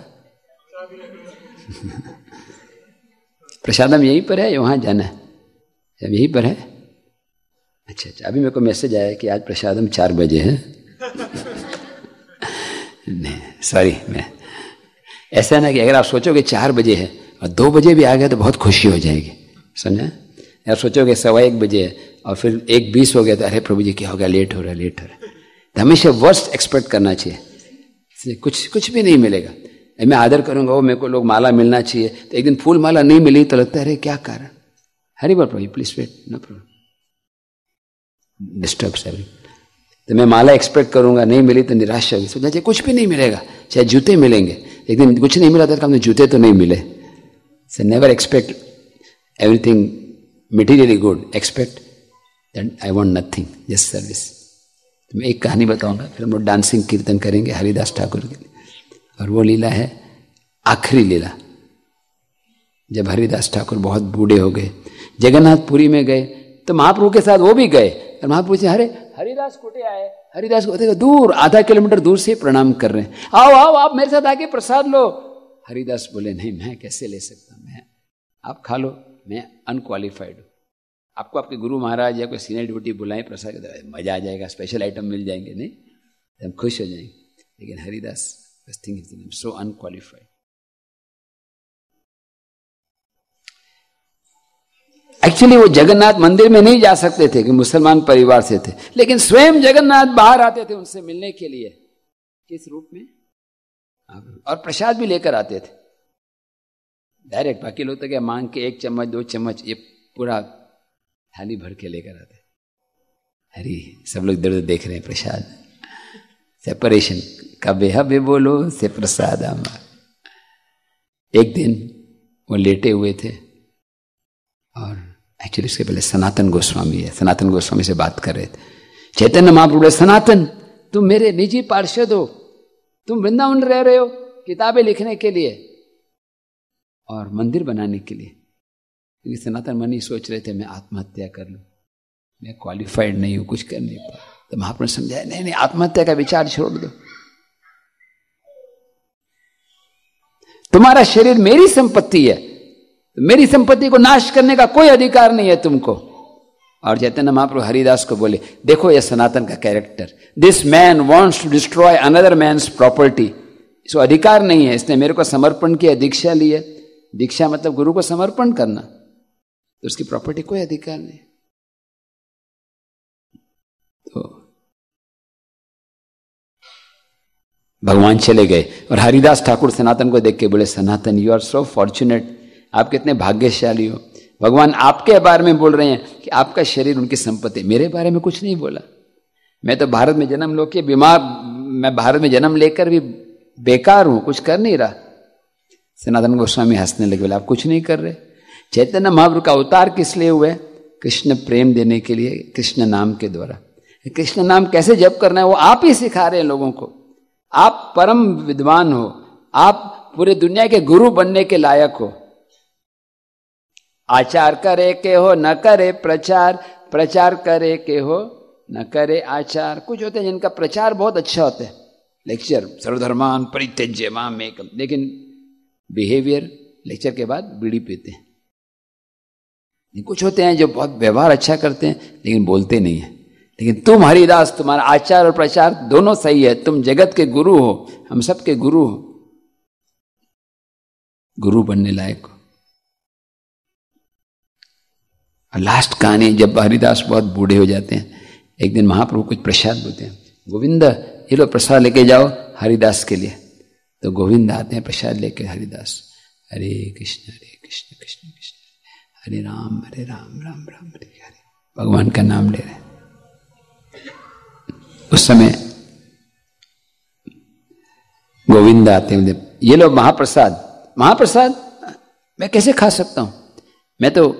प्रसादम यहीं पर है या वहां जाना है? अब यहीं पर है। अच्छा, अभी मेरे को मैसेज आया कि आज प्रसादम 4 बजे है। नहीं सॉरी, मैं ऐसा ना कि अगर आप सोचोगे 4 बजे है और 2 बजे भी आ गया तो बहुत खुशी हो जाएगी, समझे? यार सोचोगे 1:15 बजे है और फिर 1:20 हो गया तो अरे प्रभु जी क्या हो गया, लेट हो रहा है। तो हमेशा वर्स्ट एक्सपेक्ट करना चाहिए, कुछ भी नहीं मिलेगा। मैं आदर करूंगा, वो मेरे को लोग माला मिलना चाहिए, तो एक दिन फूल माला नहीं मिली तो लगता है अरे क्या कारण। हरी बोल प्रभु please wait, no problem, disturbs every. तो मैं माला एक्सपेक्ट करूंगा, नहीं मिली तो निराशा होगी, सोचा चाहिए कुछ भी नहीं मिलेगा, चाहे जूते मिलेंगे। एक दिन कुछ नहीं मिला तो जूते तो नहीं मिले। So never expect everything materially good, expect that I want nothing, just service. तो मैं एक कहानी बताऊंगा, फिर हम लोग डांसिंग कीर्तन करेंगे हरिदास ठाकुर के लिए। और वो लीला है आखिरी लीला, जब हरिदास ठाकुर बहुत बूढ़े हो गए, जगन्नाथपुरी में गए, तो महाप्रभु के साथ वो भी गए। और महाप्रभु से अरे हरिदास कुटे आए, हरिदास को दूर आधा किलोमीटर दूर से प्रणाम कर रहे हैं, आओ आओ आप मेरे साथ आके प्रसाद लो। हरिदास बोले नहीं, मैं कैसे ले सकता, मैं आप खा लो, मैं अनक्वालिफाइड हूं। आपको आपके गुरु महाराज या कोई सीनियर ड्यूटी बुलाएं प्रसाद, मजा आ जाएगा, स्पेशल आइटम मिल जाएंगे, नहीं हम खुश हो जाएंगे। लेकिन Haridas thinking so unqualified. Actually वो जगन्नाथ मंदिर में नहीं जा सकते थे कि मुसलमान परिवार से थे, लेकिन स्वयं जगन्नाथ बाहर आते थे उनसे मिलने के लिए। किस रूप में? और प्रसाद भी लेकर आते थे डायरेक्ट। बाकी लोग तो क्या मांग के 1 चम्मच 2 चम्मच, ये पूरा थाली भर के लेकर आते। हरी, सब लोग इधर देख रहे हैं प्रसाद, सेपरेशन कबे हबे बोलो से प्रसाद। एक दिन वो लेटे हुए थे और एक्चुअली इसके पहले सनातन गोस्वामी है, सनातन गोस्वामी से बात कर रहे थे। चैतन्य महाप्रभु, सनातन तुम मेरे निजी पार्षद हो, तुम वृंदावन रह रहे हो किताबें लिखने के लिए और मंदिर बनाने के लिए। क्योंकि सनातन मन ही सोच रहे थे मैं आत्महत्या कर लूं, मैं क्वालिफाइड नहीं हूं, कुछ कर नहीं पा। तो महाप्रभु ने समझाया नहीं, आत्महत्या का विचार छोड़ दो, तुम्हारा शरीर मेरी संपत्ति है, मेरी संपत्ति को नाश करने का कोई अधिकार नहीं है तुमको। और चैतन्य महाप्रभु हरिदास को बोले देखो ये सनातन का character, this man wants to destroy another man's property. इसको अधिकार नहीं है, इसने मेरे को समर्पण किया, दीक्षा ली है, दीक्षा मतलब गुरु को समर्पण करना, तो उसकी प्रॉपर्टी कोई अधिकार नहीं। तो भगवान चले गए और हरिदास ठाकुर सनातन को देख के बोले Sanatan you are so fortunate, आप कितने भाग्यशाली हो। भगवान आपके बारे में बोल रहे हैं कि आपका शरीर उनकी संपत्ति, मेरे बारे में कुछ नहीं बोला। मैं तो भारत में जन्म लो के बीमार, मैं भारत में जन्म लेकर भी बेकार हूं, कुछ कर नहीं रहा। सनातन गोस्वामी हंसने लगे, बोले आप कुछ नहीं कर रहे। चैतन्य महाप्रभु का अवतार किस लिए हुआ है? कृष्ण प्रेम देने के लिए, कृष्ण नाम के द्वारा। कृष्ण नाम कैसे जप करना है वो आप ही सिखा रहे हैं लोगों को। आप परम विद्वान हो, आप पूरे दुनिया के गुरु बनने के लायक हो। आचार करे के हो न करे प्रचार, प्रचार करे के हो न करे आचार। कुछ होते हैं जिनका प्रचार बहुत अच्छा होता है, लेक्चर सर्वधर्मान परित्यज्य माम एकम, लेकिन बिहेवियर लेक्चर के बाद बीड़ी पीते हैं। कुछ होते हैं जो बहुत व्यवहार अच्छा करते हैं लेकिन बोलते नहीं है। लेकिन तुम हरिदास, तुम्हारा आचार और प्रचार दोनों सही है, तुम जगत के गुरु हो, हम सबके गुरु हो, गुरु बनने लायक हो। और लास्ट कहानी, जब हरिदास बहुत बूढ़े हो जाते हैं, एक दिन महाप्रभु कुछ प्रसाद बोलते हैं, गोविंद ये लो प्रसाद लेके जाओ हरिदास के लिए। तो गोविंद आते हैं प्रसाद लेके, हरिदास हरे कृष्ण कृष्ण कृष्ण हरे राम राम राम हरे हरे, भगवान का नाम ले रहे हैं। उस समय गोविंद आते हैं, ये लो महाप्रसाद। महाप्रसाद मैं कैसे खा सकता हूं, मैं तो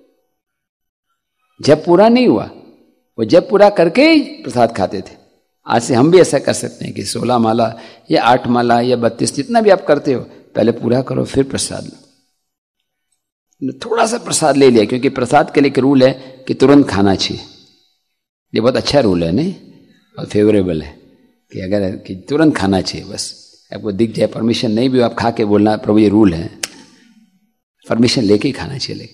जब पूरा नहीं हुआ, वो जब पूरा करके ही प्रसाद खाते थे। आज से हम भी ऐसा कर सकते हैं कि 16 माला या 8 माला या 32, जितना भी आप करते हो, पहले पूरा करो फिर प्रसाद लो। थोड़ा सा प्रसाद ले लिया, क्योंकि प्रसाद के लिए एक रूल है कि तुरंत खाना चाहिए। ये बहुत अच्छा रूल है, नहीं और फेवरेबल है कि अगर कि तुरंत खाना चाहिए। बस आपको दिख जाए, परमिशन नहीं भी हो, आप खा के बोलना प्रभु ये रूल है, परमिशन लेके ही खाना चाहिए।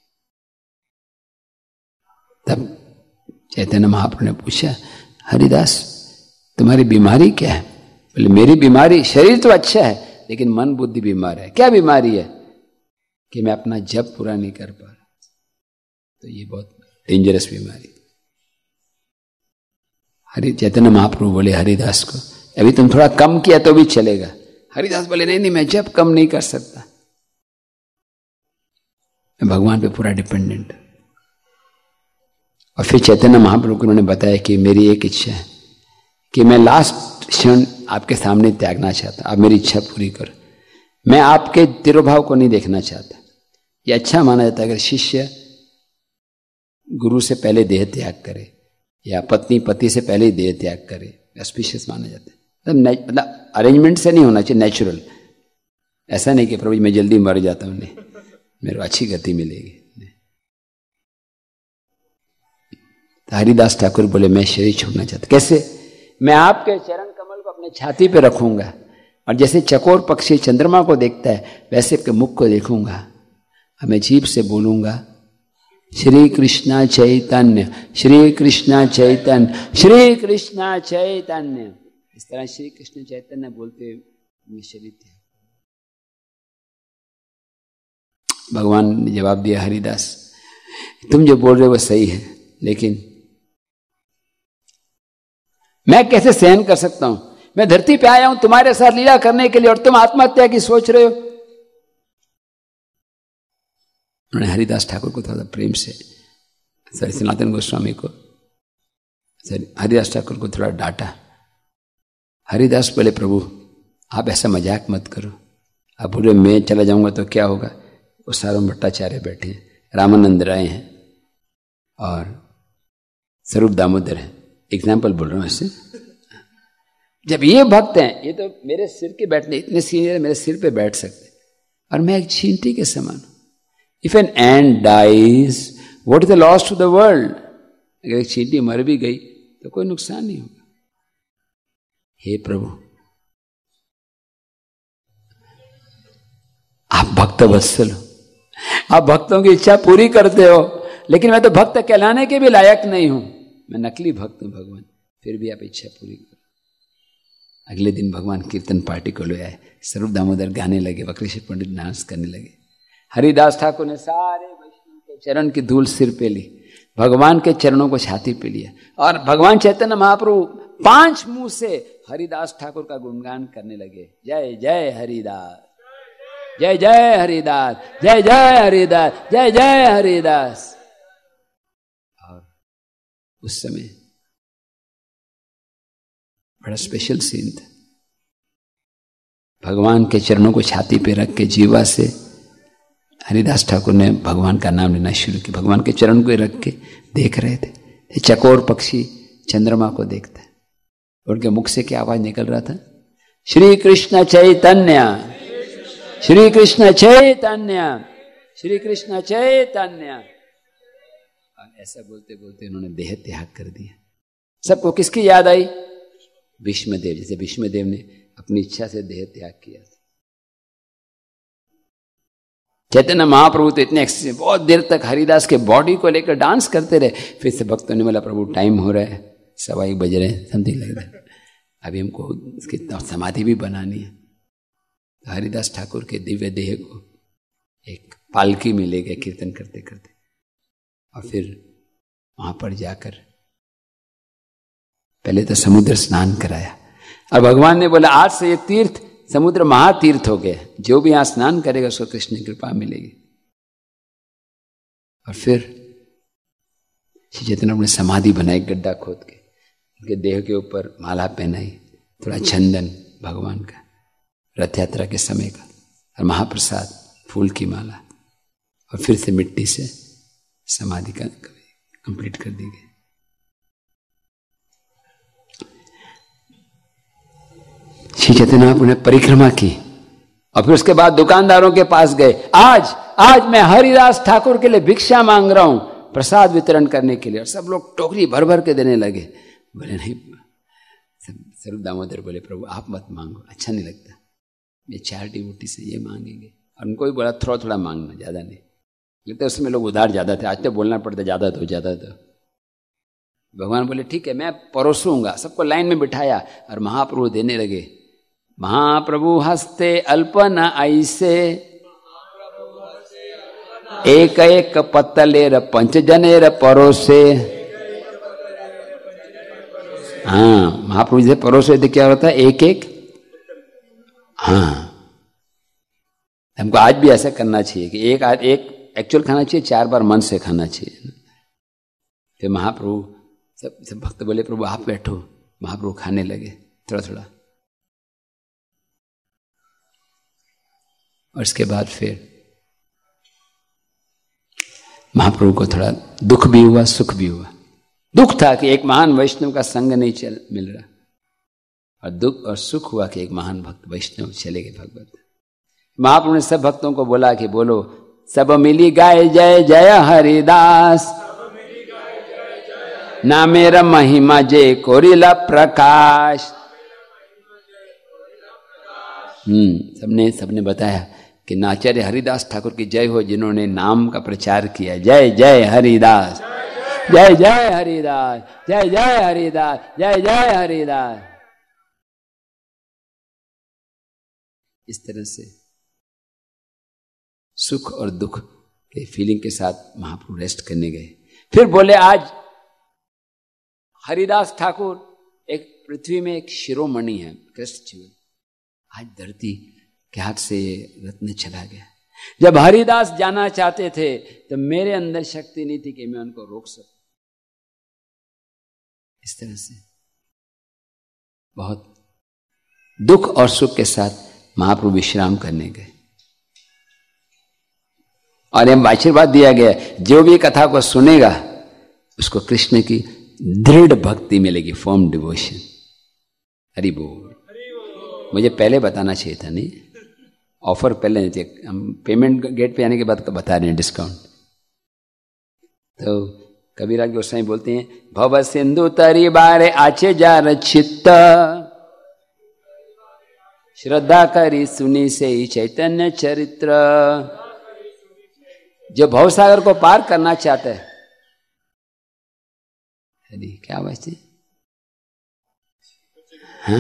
तब चैतन्य महाप्रभु ने पूछा, हरिदास तुम्हारी बीमारी क्या है? बोले मेरी बीमारी, शरीर तो अच्छा है लेकिन मन बुद्धि बीमार है। क्या बीमारी है? कि मैं अपना जप पूरा नहीं कर पा रहा। तो ये बहुत डेंजरस बीमारी। हरि चैतन्य महाप्रभु बोले हरिदास को, अभी तुम थोड़ा कम किया तो भी चलेगा। हरिदास बोले नहीं मैं जप कम नहीं कर सकता, मैं भगवान पे पूरा डिपेंडेंट। और फिर चैतन्य महाप्रभु को उन्होंने बताया कि मेरी एक इच्छा है कि मैं लास्ट क्षण आपके सामने त्यागना चाहता, आप मेरी इच्छा पूरी करो। मैं आपके तिरोभाव को नहीं देखना चाहता। ये अच्छा माना जाता है अगर शिष्य गुरु से पहले देह त्याग करे या पत्नी पति से पहले ही देह त्याग करे, ऑस्पिशियस माना जाता है। मतलब अरेंजमेंट से नहीं होना चाहिए, नेचुरल। ऐसा नहीं कि प्रभु मैं जल्दी मर जाता हूं, नहीं, मेरे को अच्छी गति मिलेगी। तो हरिदास ठाकुर बोले मैं शरीर छोड़ना चाहता। कैसे? मैं आपके चरण कमल को अपने छाती पे रखूंगा और जैसे चकोर पक्षी चंद्रमा को देखता है वैसे आपके मुख को देखूंगा और मैं जीभ से बोलूंगा श्री कृष्णा चैतन्य श्री कृष्णा चैतन्य श्री कृष्णा चैतन्य। इस तरह श्री कृष्ण चैतन्य बोलते हुए शरीर थे। भगवान ने जवाब दिया, हरिदास तुम जो बोल रहे हो वो सही है, लेकिन मैं कैसे सहन कर सकता हूं? मैं धरती पे आया हूं तुम्हारे साथ लीला करने के लिए और तुम आत्महत्या की सोच रहे हो। उन्होंने हरिदास ठाकुर को थोड़ा प्रेम से, सर सनातन गोस्वामी को, सर हरिदास ठाकुर को थोड़ा डांटा। हरिदास बोले प्रभु आप ऐसा मजाक मत करो, अब बोले मैं चला जाऊंगा तो क्या होगा? वो सारों भट्टाचार्य बैठे हैं, रामानंद राय हैं और स्वरूप दामोदर हैं। एग्जाम्पल बोल रहा हूं ऐसे। जब ये भक्त हैं, ये तो मेरे सिर के बैठने, इतने सीनियर मेरे सिर पे बैठ सकते और मैं एक चींटी के समान। If an ant dies what is the loss to the world? अगर एक चींटी मर भी गई तो कोई नुकसान नहीं होगा। हे प्रभु आप भक्त वत्सल हो, आप भक्तों की इच्छा पूरी करते हो, लेकिन मैं तो भक्त कहलाने के भी लायक नहीं हूं, मैं नकली भक्त हूं भगवान, फिर भी आप इच्छा पूरी करो। अगले दिन भगवान कीर्तन पार्टी को ले आए, स्वरूप दामोदर गाने लगे, वक्रेश्वर पंडित डांस करने लगे। हरिदास ठाकुर ने सारे वैष्णव के चरण की धूल सिर पे ली, भगवान के चरणों को छाती पे लिया और भगवान चैतन्य महाप्रभु 5 मुंह से हरिदास ठाकुर का गुणगान करने लगे। जय जय हरिदास, जय जय हरिदास, जय जय हरिदास, जय जय हरिदास। और उस समय बड़ा स्पेशल सीन था। भगवान के चरणों को छाती पे रख के जीवा से हरिदास ठाकुर ने भगवान का नाम लेना शुरू किया। भगवान के चरण को रख के देख रहे थे। चकोर पक्षी चंद्रमा को देखता है, उनके मुख से क्या आवाज निकल रहा था? श्री कृष्ण चैतन्य, श्री कृष्ण चैतन्य, श्री कृष्ण चैतन्य। और ऐसा बोलते बोलते उन्होंने देह त्याग कर दिया। सबको किसकी याद आई? भीष्मदेव। जैसे भीष्मदेव ने अपनी इच्छा से देह त्याग किया था। चैतन्य महाप्रभु तो इतने बहुत देर तक हरिदास के बॉडी को लेकर डांस करते रहे। फिर से भक्तों ने बोला प्रभु टाइम हो रहा है, 1:15 बज रहे हैं, समथिंग लग रहा है, अभी हमको इसकी समाधि भी बनानी है। तो हरिदास ठाकुर के दिव्य देह को एक पालकी में ले गए कीर्तन करते करते, और फिर वहां पर जाकर पहले तो समुद्र स्नान कराया। और भगवान ने बोला आज से ये तीर्थ समुद्र महातीर्थ हो गए, जो भी यहां स्नान करेगा उसको कृष्ण की कृपा मिलेगी। और फिर श्री चैतन्य अपने समाधि बनाई, गड्ढा खोद के उनके देह के ऊपर माला पहनाई, थोड़ा चंदन भगवान का रथ यात्रा के समय का, और महाप्रसाद फूल की माला, और फिर से मिट्टी से समाधि का कंप्लीट कर दी गई। श्री चैतन्य उन्हें परिक्रमा की और फिर उसके बाद दुकानदारों के पास गए। आज मैं हरिदास ठाकुर के लिए भिक्षा मांग रहा हूं प्रसाद वितरण करने के लिए, और सब लोग टोकरी भर भर के देने लगे। बोले नहीं, स्वरूप दामोदर बोले प्रभु आप मत मांगो, अच्छा नहीं लगता, ये चैरिटी वोटी से ये मांगेंगे। और उनको भी बोला थोड़ा थोड़ा मांगना, ज्यादा नहीं। लेकिन तो उसमें लोग उधार ज्यादा थे, आज तो बोलना पड़ता ज्यादा तो। भगवान बोले ठीक है मैं परोसूंगा, सबको लाइन में बिठाया और महाप्रभु देने लगे। महाप्रभु हस्ते अल्पन ऐसे, एक एक पत्तलेर पंचजनेर परोसे। हाँ, महाप्रभु जी परोसे तो क्या होता है, एक एक। हाँ, हमको आज भी ऐसा करना चाहिए कि एक एक्चुअल खाना चाहिए, 4 बार मन से खाना चाहिए। फिर महाप्रभु सब भक्त बोले प्रभु आप बैठो, महाप्रभु खाने लगे थोड़ा थोड़ा। और इसके बाद फिर महाप्रभु को थोड़ा दुख भी हुआ, सुख भी हुआ। दुख था कि एक महान वैष्णव का संग नहीं मिल रहा, और दुख और सुख हुआ कि एक महान भक्त वैष्णव चले गए भगवत। महाप्रभु ने सब भक्तों को बोला कि बोलो सब मिली गाय जय जय हरिदास, ना मेरा महिमा जय कोरिला प्रकाश। सबने बताया कि नाचार्य हरिदास ठाकुर की जय हो, जिन्होंने नाम का प्रचार किया। जय जय हरिदास, जय जय हरिदास, जय जय हरिदास, जय जय हरिदास। इस तरह से सुख और दुख के फीलिंग के साथ महाप्रभु रेस्ट करने गए। फिर बोले आज हरिदास ठाकुर एक पृथ्वी में एक शिरोमणि है, कृष्ण जीवन। आज धरती के हाथ से रत्न चला गया। जब हरिदास जाना चाहते थे तो मेरे अंदर शक्ति नहीं थी कि मैं उनको रोक सकूं। इस तरह से बहुत दुख और सुख के साथ महाप्रभु विश्राम करने गए, और यह आशीर्वाद दिया गया जो भी कथा को सुनेगा उसको कृष्ण की दृढ़ भक्ति मिलेगी, फर्म डिवोशन। हरि बोल। मुझे पहले बताना चाहिए था, नहीं ऑफर पहले नहीं थे, हम पेमेंट गेट पे आने के बाद बता रहे हैं डिस्काउंट। तो कबीरा गोस्वामी बोलते हैं भव सिंधु तरी बारे आचे जा रचित, श्रद्धा करी सुनी से ही चैतन्य चरित्र। जो भवसागर को पार करना चाहता है, क्या बात है, हाँ?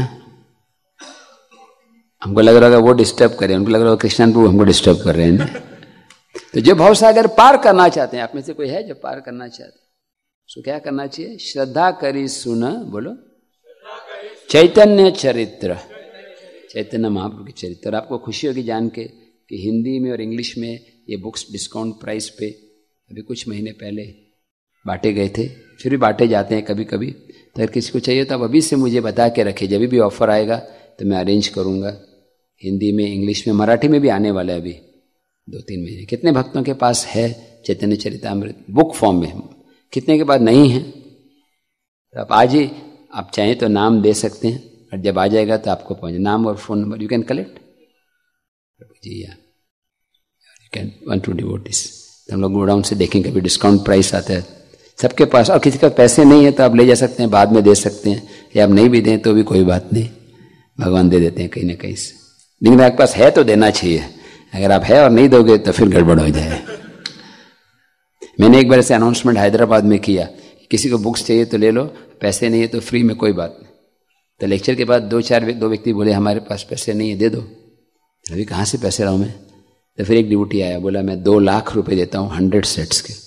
हमको लग रहा है वो डिस्टर्ब करे, उनको लग रहा है कृष्ण प्रभु हमको डिस्टर्ब कर रहे हैं। तो जो भवसागर पार करना चाहते हैं, आप में से कोई है जो पार करना चाहते हैं, उसको क्या करना चाहिए? श्रद्धा करी सुन, बोलो चैतन्य चरित्र, चैतन्य महाप्रभु के चरित्र। और आपको खुशी होगी जान के कि हिंदी में और इंग्लिश में ये बुक्स डिस्काउंट प्राइस पे अभी कुछ महीने पहले बांटे गए थे, फिर भी बांटे जाते हैं कभी कभी। तो अगर किसी को चाहिए तो आप अभी से मुझे बता के रखिए, जब भी ऑफर आएगा तो मैं अरेंज करूंगा। हिंदी में, इंग्लिश में, मराठी में भी आने वाला है अभी 2-3 महीने। कितने भक्तों के पास है चैतन्य चरितामृत बुक फॉर्म में? कितने के बाद नहीं है? तो आप आज ही आप चाहें तो नाम दे सकते हैं, और जब आ जाएगा तो आपको पहुंचे नाम और phone number, you can collect जी, या you can want to devotees. तो हम लोग गोडाउन से देखेंगे, अभी डिस्काउंट प्राइस आता है सबके पास। और किसी का पैसे नहीं है तो आप ले जा सकते हैं, बाद में दे सकते हैं, या आप नहीं भी दें तो भी कोई बात नहीं, भगवान दे देते हैं कहीं ना कहीं से। लेकिन आपके पास है तो देना चाहिए। अगर आप है और नहीं दोगे तो फिर गड़बड़ हो जाए। मैंने एक बार ऐसे अनाउंसमेंट हैदराबाद में किया, किसी को बुक्स चाहिए तो ले लो, पैसे नहीं है तो फ्री में, कोई बात नहीं। तो लेक्चर के बाद दो व्यक्ति बोले हमारे पास पैसे नहीं है, दे दो। अभी कहाँ से पैसे लाऊं मैं? तो फिर एक डिवोटी आया, बोला मैं 2 लाख रुपए देता हूँ 100 सेट्स के।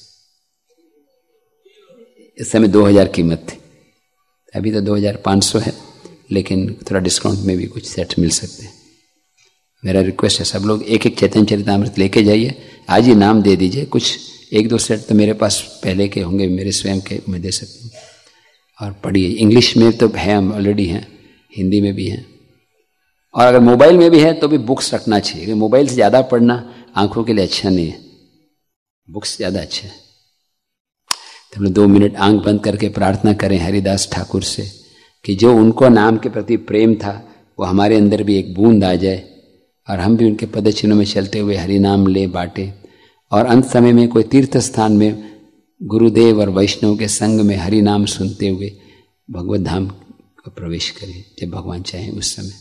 इस समय 2000 कीमत थी, अभी तो 2500 है, लेकिन थोड़ा डिस्काउंट में भी कुछ सेट मिल सकते हैं। मेरा रिक्वेस्ट है सब लोग एक एक चैतन्य चरितामृत लेके जाइए, आज ही नाम दे दीजिए। कुछ 1-2 सेट तो मेरे पास पहले के होंगे, मेरे स्वयं के, मैं दे सकता हूँ। और पढ़िए, इंग्लिश में तो है, हम ऑलरेडी हैं, हिंदी में भी हैं, और अगर मोबाइल में भी है तो भी बुक्स रखना चाहिए, क्योंकि मोबाइल से ज़्यादा पढ़ना आंखों के लिए अच्छा नहीं है, बुक्स ज़्यादा अच्छा है। तो हम लोग 2 मिनट आंख बंद करके प्रार्थना करें हरिदास ठाकुर से कि जो उनको नाम के प्रति प्रेम था वो हमारे अंदर भी एक बूंद आ जाए, और हम भी उनके पदचिन्हों में चलते हुए हरि नाम ले बाटे, और अंत समय में कोई तीर्थ स्थान में गुरुदेव और वैष्णव के संग में हरि नाम सुनते हुए भगवत धाम का प्रवेश करें, जब भगवान चाहें उस समय।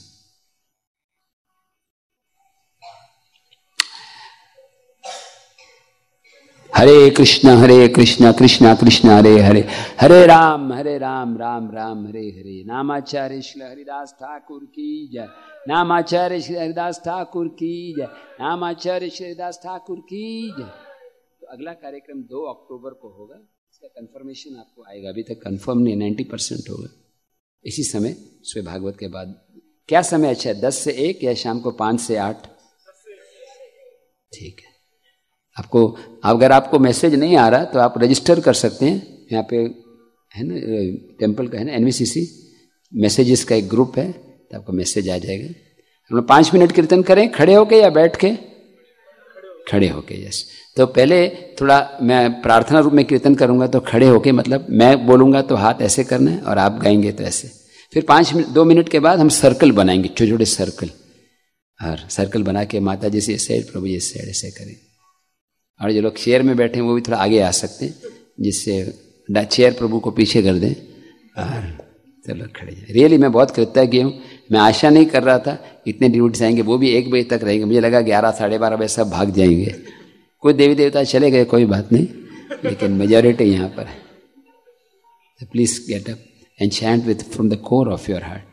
हरे कृष्णा कृष्णा कृष्णा हरे हरे, हरे राम राम राम हरे हरे। नामाचार्य श्री हरिदास ठाकुर की जय, नामाचार्य श्री हरिदास ठाकुर की जय, नामाचार्य श्री हरिदास ठाकुर की जय। तो अगला कार्यक्रम 2 अक्टूबर को होगा, इसका कंफर्मेशन आपको आएगा, अभी तक कंफर्म नहीं, 90% होगा। इसी समय सुबह भागवत के बाद। क्या समय अच्छा है, 10 से 1 या शाम को 5 से 8? ठीक है। आपको, अगर आपको मैसेज नहीं आ रहा तो आप रजिस्टर कर सकते हैं, यहाँ पे है ना, टेम्पल का है ना, NVCC मैसेजेस का एक ग्रुप है, तो आपको मैसेज आ जाएगा। हम लोग 5 मिनट कीर्तन करें, खड़े होके या बैठ के? खड़े होके, यस। तो पहले थोड़ा मैं प्रार्थना रूप में कीर्तन करूंगा, तो खड़े होके, मतलब मैं बोलूंगा तो हाथ ऐसे करना है, और आप गाएंगे तो ऐसे। फिर 2 मिनट के बाद हम सर्कल बनाएंगे, छोटे छोटे सर्कल, और सर्कल बना के माता जी से इस साइड, प्रभु जी इस साइड, ऐसे करें। और जो लोग चेयर में बैठे हैं वो भी थोड़ा आगे आ सकते हैं, जिससे चेयर प्रभु को पीछे कर दें, और चलो खड़े जाए। रियली मैं बहुत कृतज्ञ हूँ, मैं आशा नहीं कर रहा था इतने डिवोटीज आएंगे, वो भी 1 बजे तक रहेंगे। मुझे लगा 11, 12:30 बजे सब भाग जाएंगे, कोई देवी देवता चले गए, कोई बात नहीं, लेकिन मेजॉरिटी यहाँ पर है। तो please get up and chant with from the core of your heart.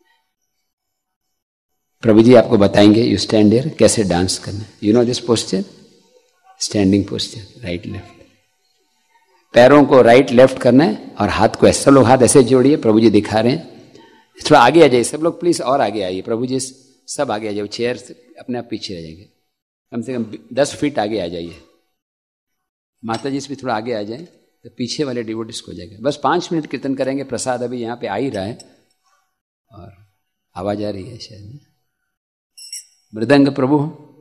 Prabhu ji आपको बताएंगे, यू स्टैंड हियर, कैसे डांस करना। You know this posture, standing posture, right left, पैरों को राइट लेफ्ट करना है, और हाथ को ऐसे, सब लोग हाथ ऐसे जोड़िए, प्रभु जी दिखा रहे हैं। थोड़ा आगे आ जाइए सब लोग प्लीज, और आगे आइए, प्रभु जी सब आगे आ जाइए, चेयर अपने आप पीछे रह जाएंगे, कम से कम 10 फीट आगे आ जाइए। माता जी से भी थोड़ा आगे आ जाए तो पीछे वाले डिवोटिस को हो जाएगा। बस 5 मिनट कीर्तन करेंगे, प्रसाद अभी यहाँ पे आ ही रहा है, और आवाज आ रही है शायद, मृदंग प्रभु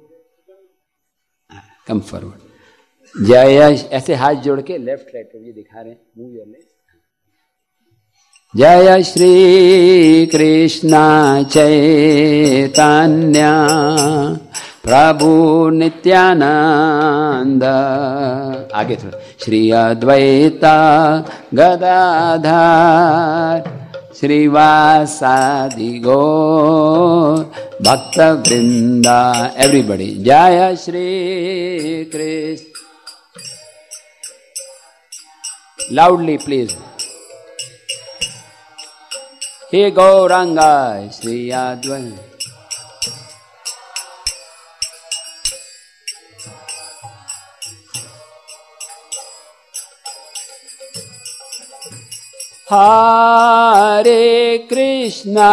कम फॉरवर्ड। जय, ऐसे हाथ जोड़ के लेफ्ट राइट प्रभु जी दिखा रहे हैं, मूव योर लेग्स। जय श्री कृष्ण चैतन्य प्रभु नित्यानंद, आगे थोड़ा, श्री अद्वैता गदाधर श्रीवासादि गौर भक्त वृंदा, एवरीबॉडी। जय श्री कृष्ण, लाउडली प्लीज। हे Gauranga Shri Advaita, Hare Krishna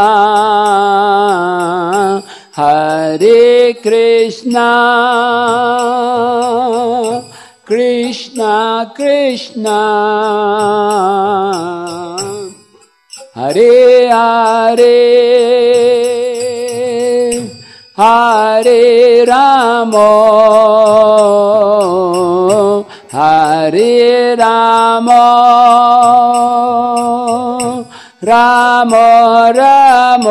Hare Krishna Krishna Krishna Hare Hare, Hare Ram Hare Ram Ram Ram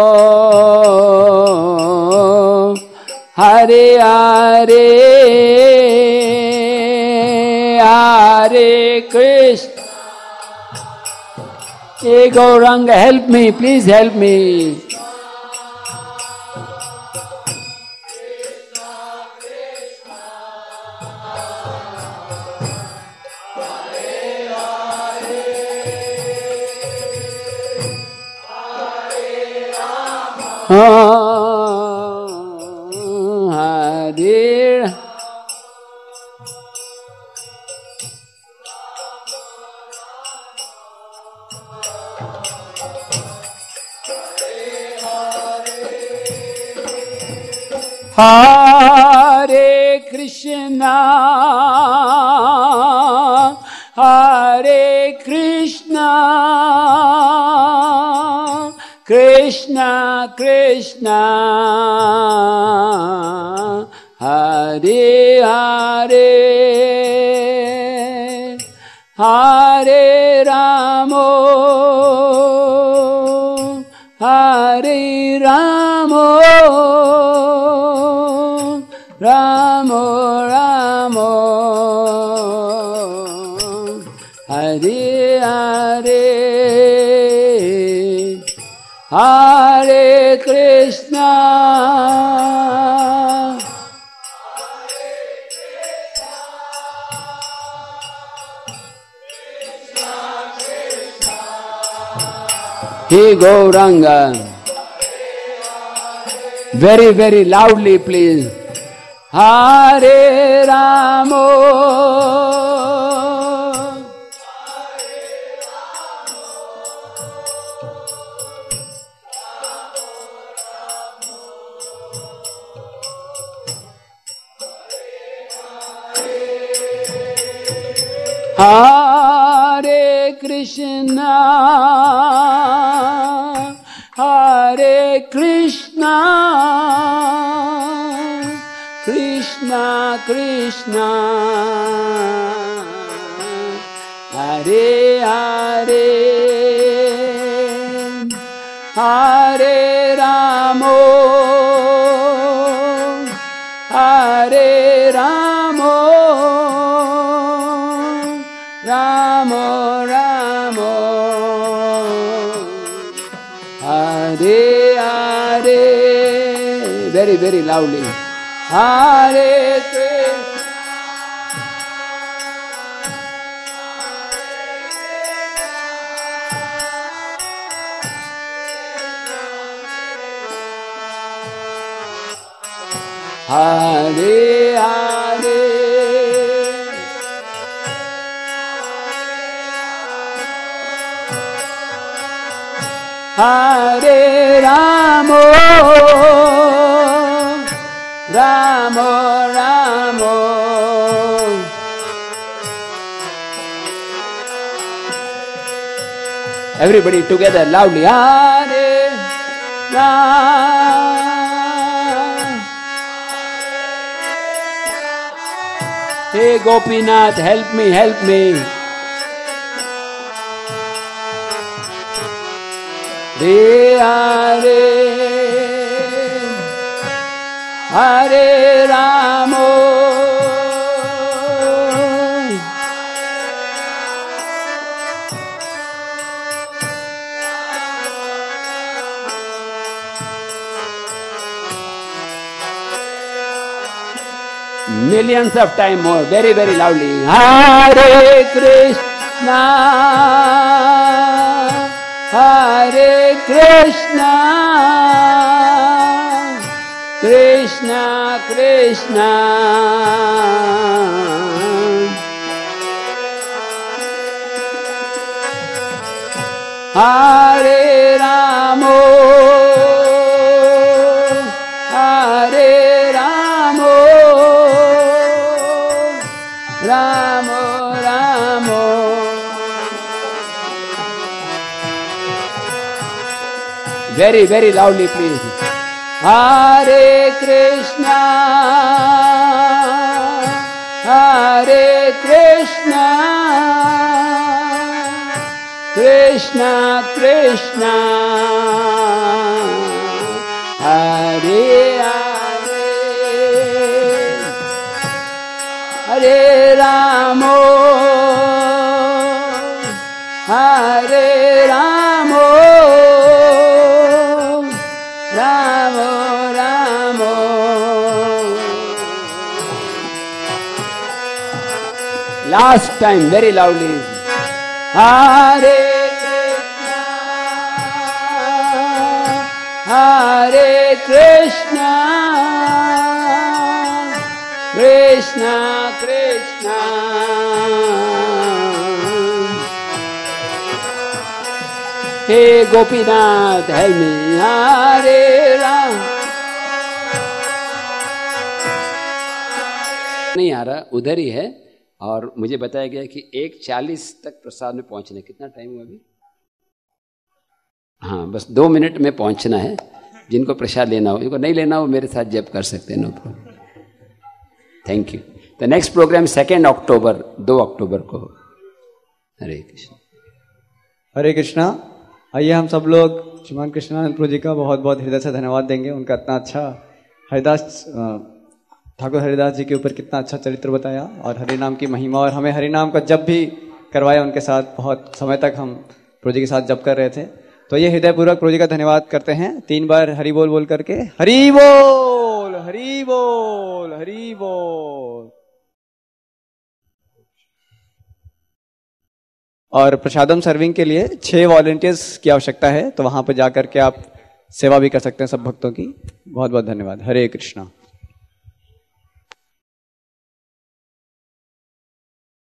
Hare Hare, Hare Krishna. Hey Gauranga, help me, please help me. Hare Hare Krishna, Hare Krishna, Krishna Krishna, Hare Hare, Hare Ramo, Hare Ramo, Ramo Ramo, Hare Hare, Hare Krishna, Hey Gauranga, very very loudly please. Hare Ramo, Hare Krishna, Hare Krishna, Krishna Krishna, Hare Hare, Hare Ramo, Hare Ramo, Ramo Ramo, Hare Hare, very very loudly. Hare Krishna, Hare Hare, Hare Ramo, Ramo Ramo, everybody together loudly. Hare Ram, hey Gopinath, help me, help me. Hare Hare Ramo, millions of times more, very very loudly. Hare Krishna, Hare Krishna, Krishna Krishna, Hare Ramo, Hare Ramo, Ramo Ramo, very very loudly please. Hare Krishna, Hare Krishna, Krishna Krishna, Hare Hare, Hare Ramo, Hare Ramo, Ramo Ramo, last time very loudly. Hare Krishna, Hare Krishna, Krishna Krishna, Hey Gopinath, help me, Hare Ram. नहीं आ रहा, उधर ही है। और मुझे बताया गया कि 1:40 तक प्रसाद में पहुंचने। कितना टाइम हुआ अभी? हाँ, बस 2 मिनट में पहुंचना है। जिनको प्रसाद लेना हो, जिनको नहीं लेना हो मेरे साथ जप कर सकते हैं, no problem. Thank you. The next program 2 October, 2 October को। हरे कृष्ण। हरे कृष्णा। आइए हम सब लोग श्रीमान कृष्णानंद प्रभु जी का बहुत बहुत हृदय से धन्यवाद देंगे। उनका इतना अच्छा हरिदास, ठाकुर हरिदास जी के ऊपर कितना अच्छा चरित्र बताया और हरि नाम की महिमा, और हमें हरि नाम का जप भी करवाया उनके साथ। बहुत समय तक हम प्रभु जी के साथ जप कर रहे थे। तो ये हृदयपूर्वक प्रभु जी का धन्यवाद करते हैं। 3 बार हरि बोल बोल करके, हरि बोल हरि बोल हरि बोल। और प्रसादम सर्विंग के लिए 6 वॉलंटियर्स की आवश्यकता है, तो वहां पर जाकर के आप सेवा भी कर सकते हैं सब भक्तों की। बहुत बहुत धन्यवाद। हरे कृष्णा।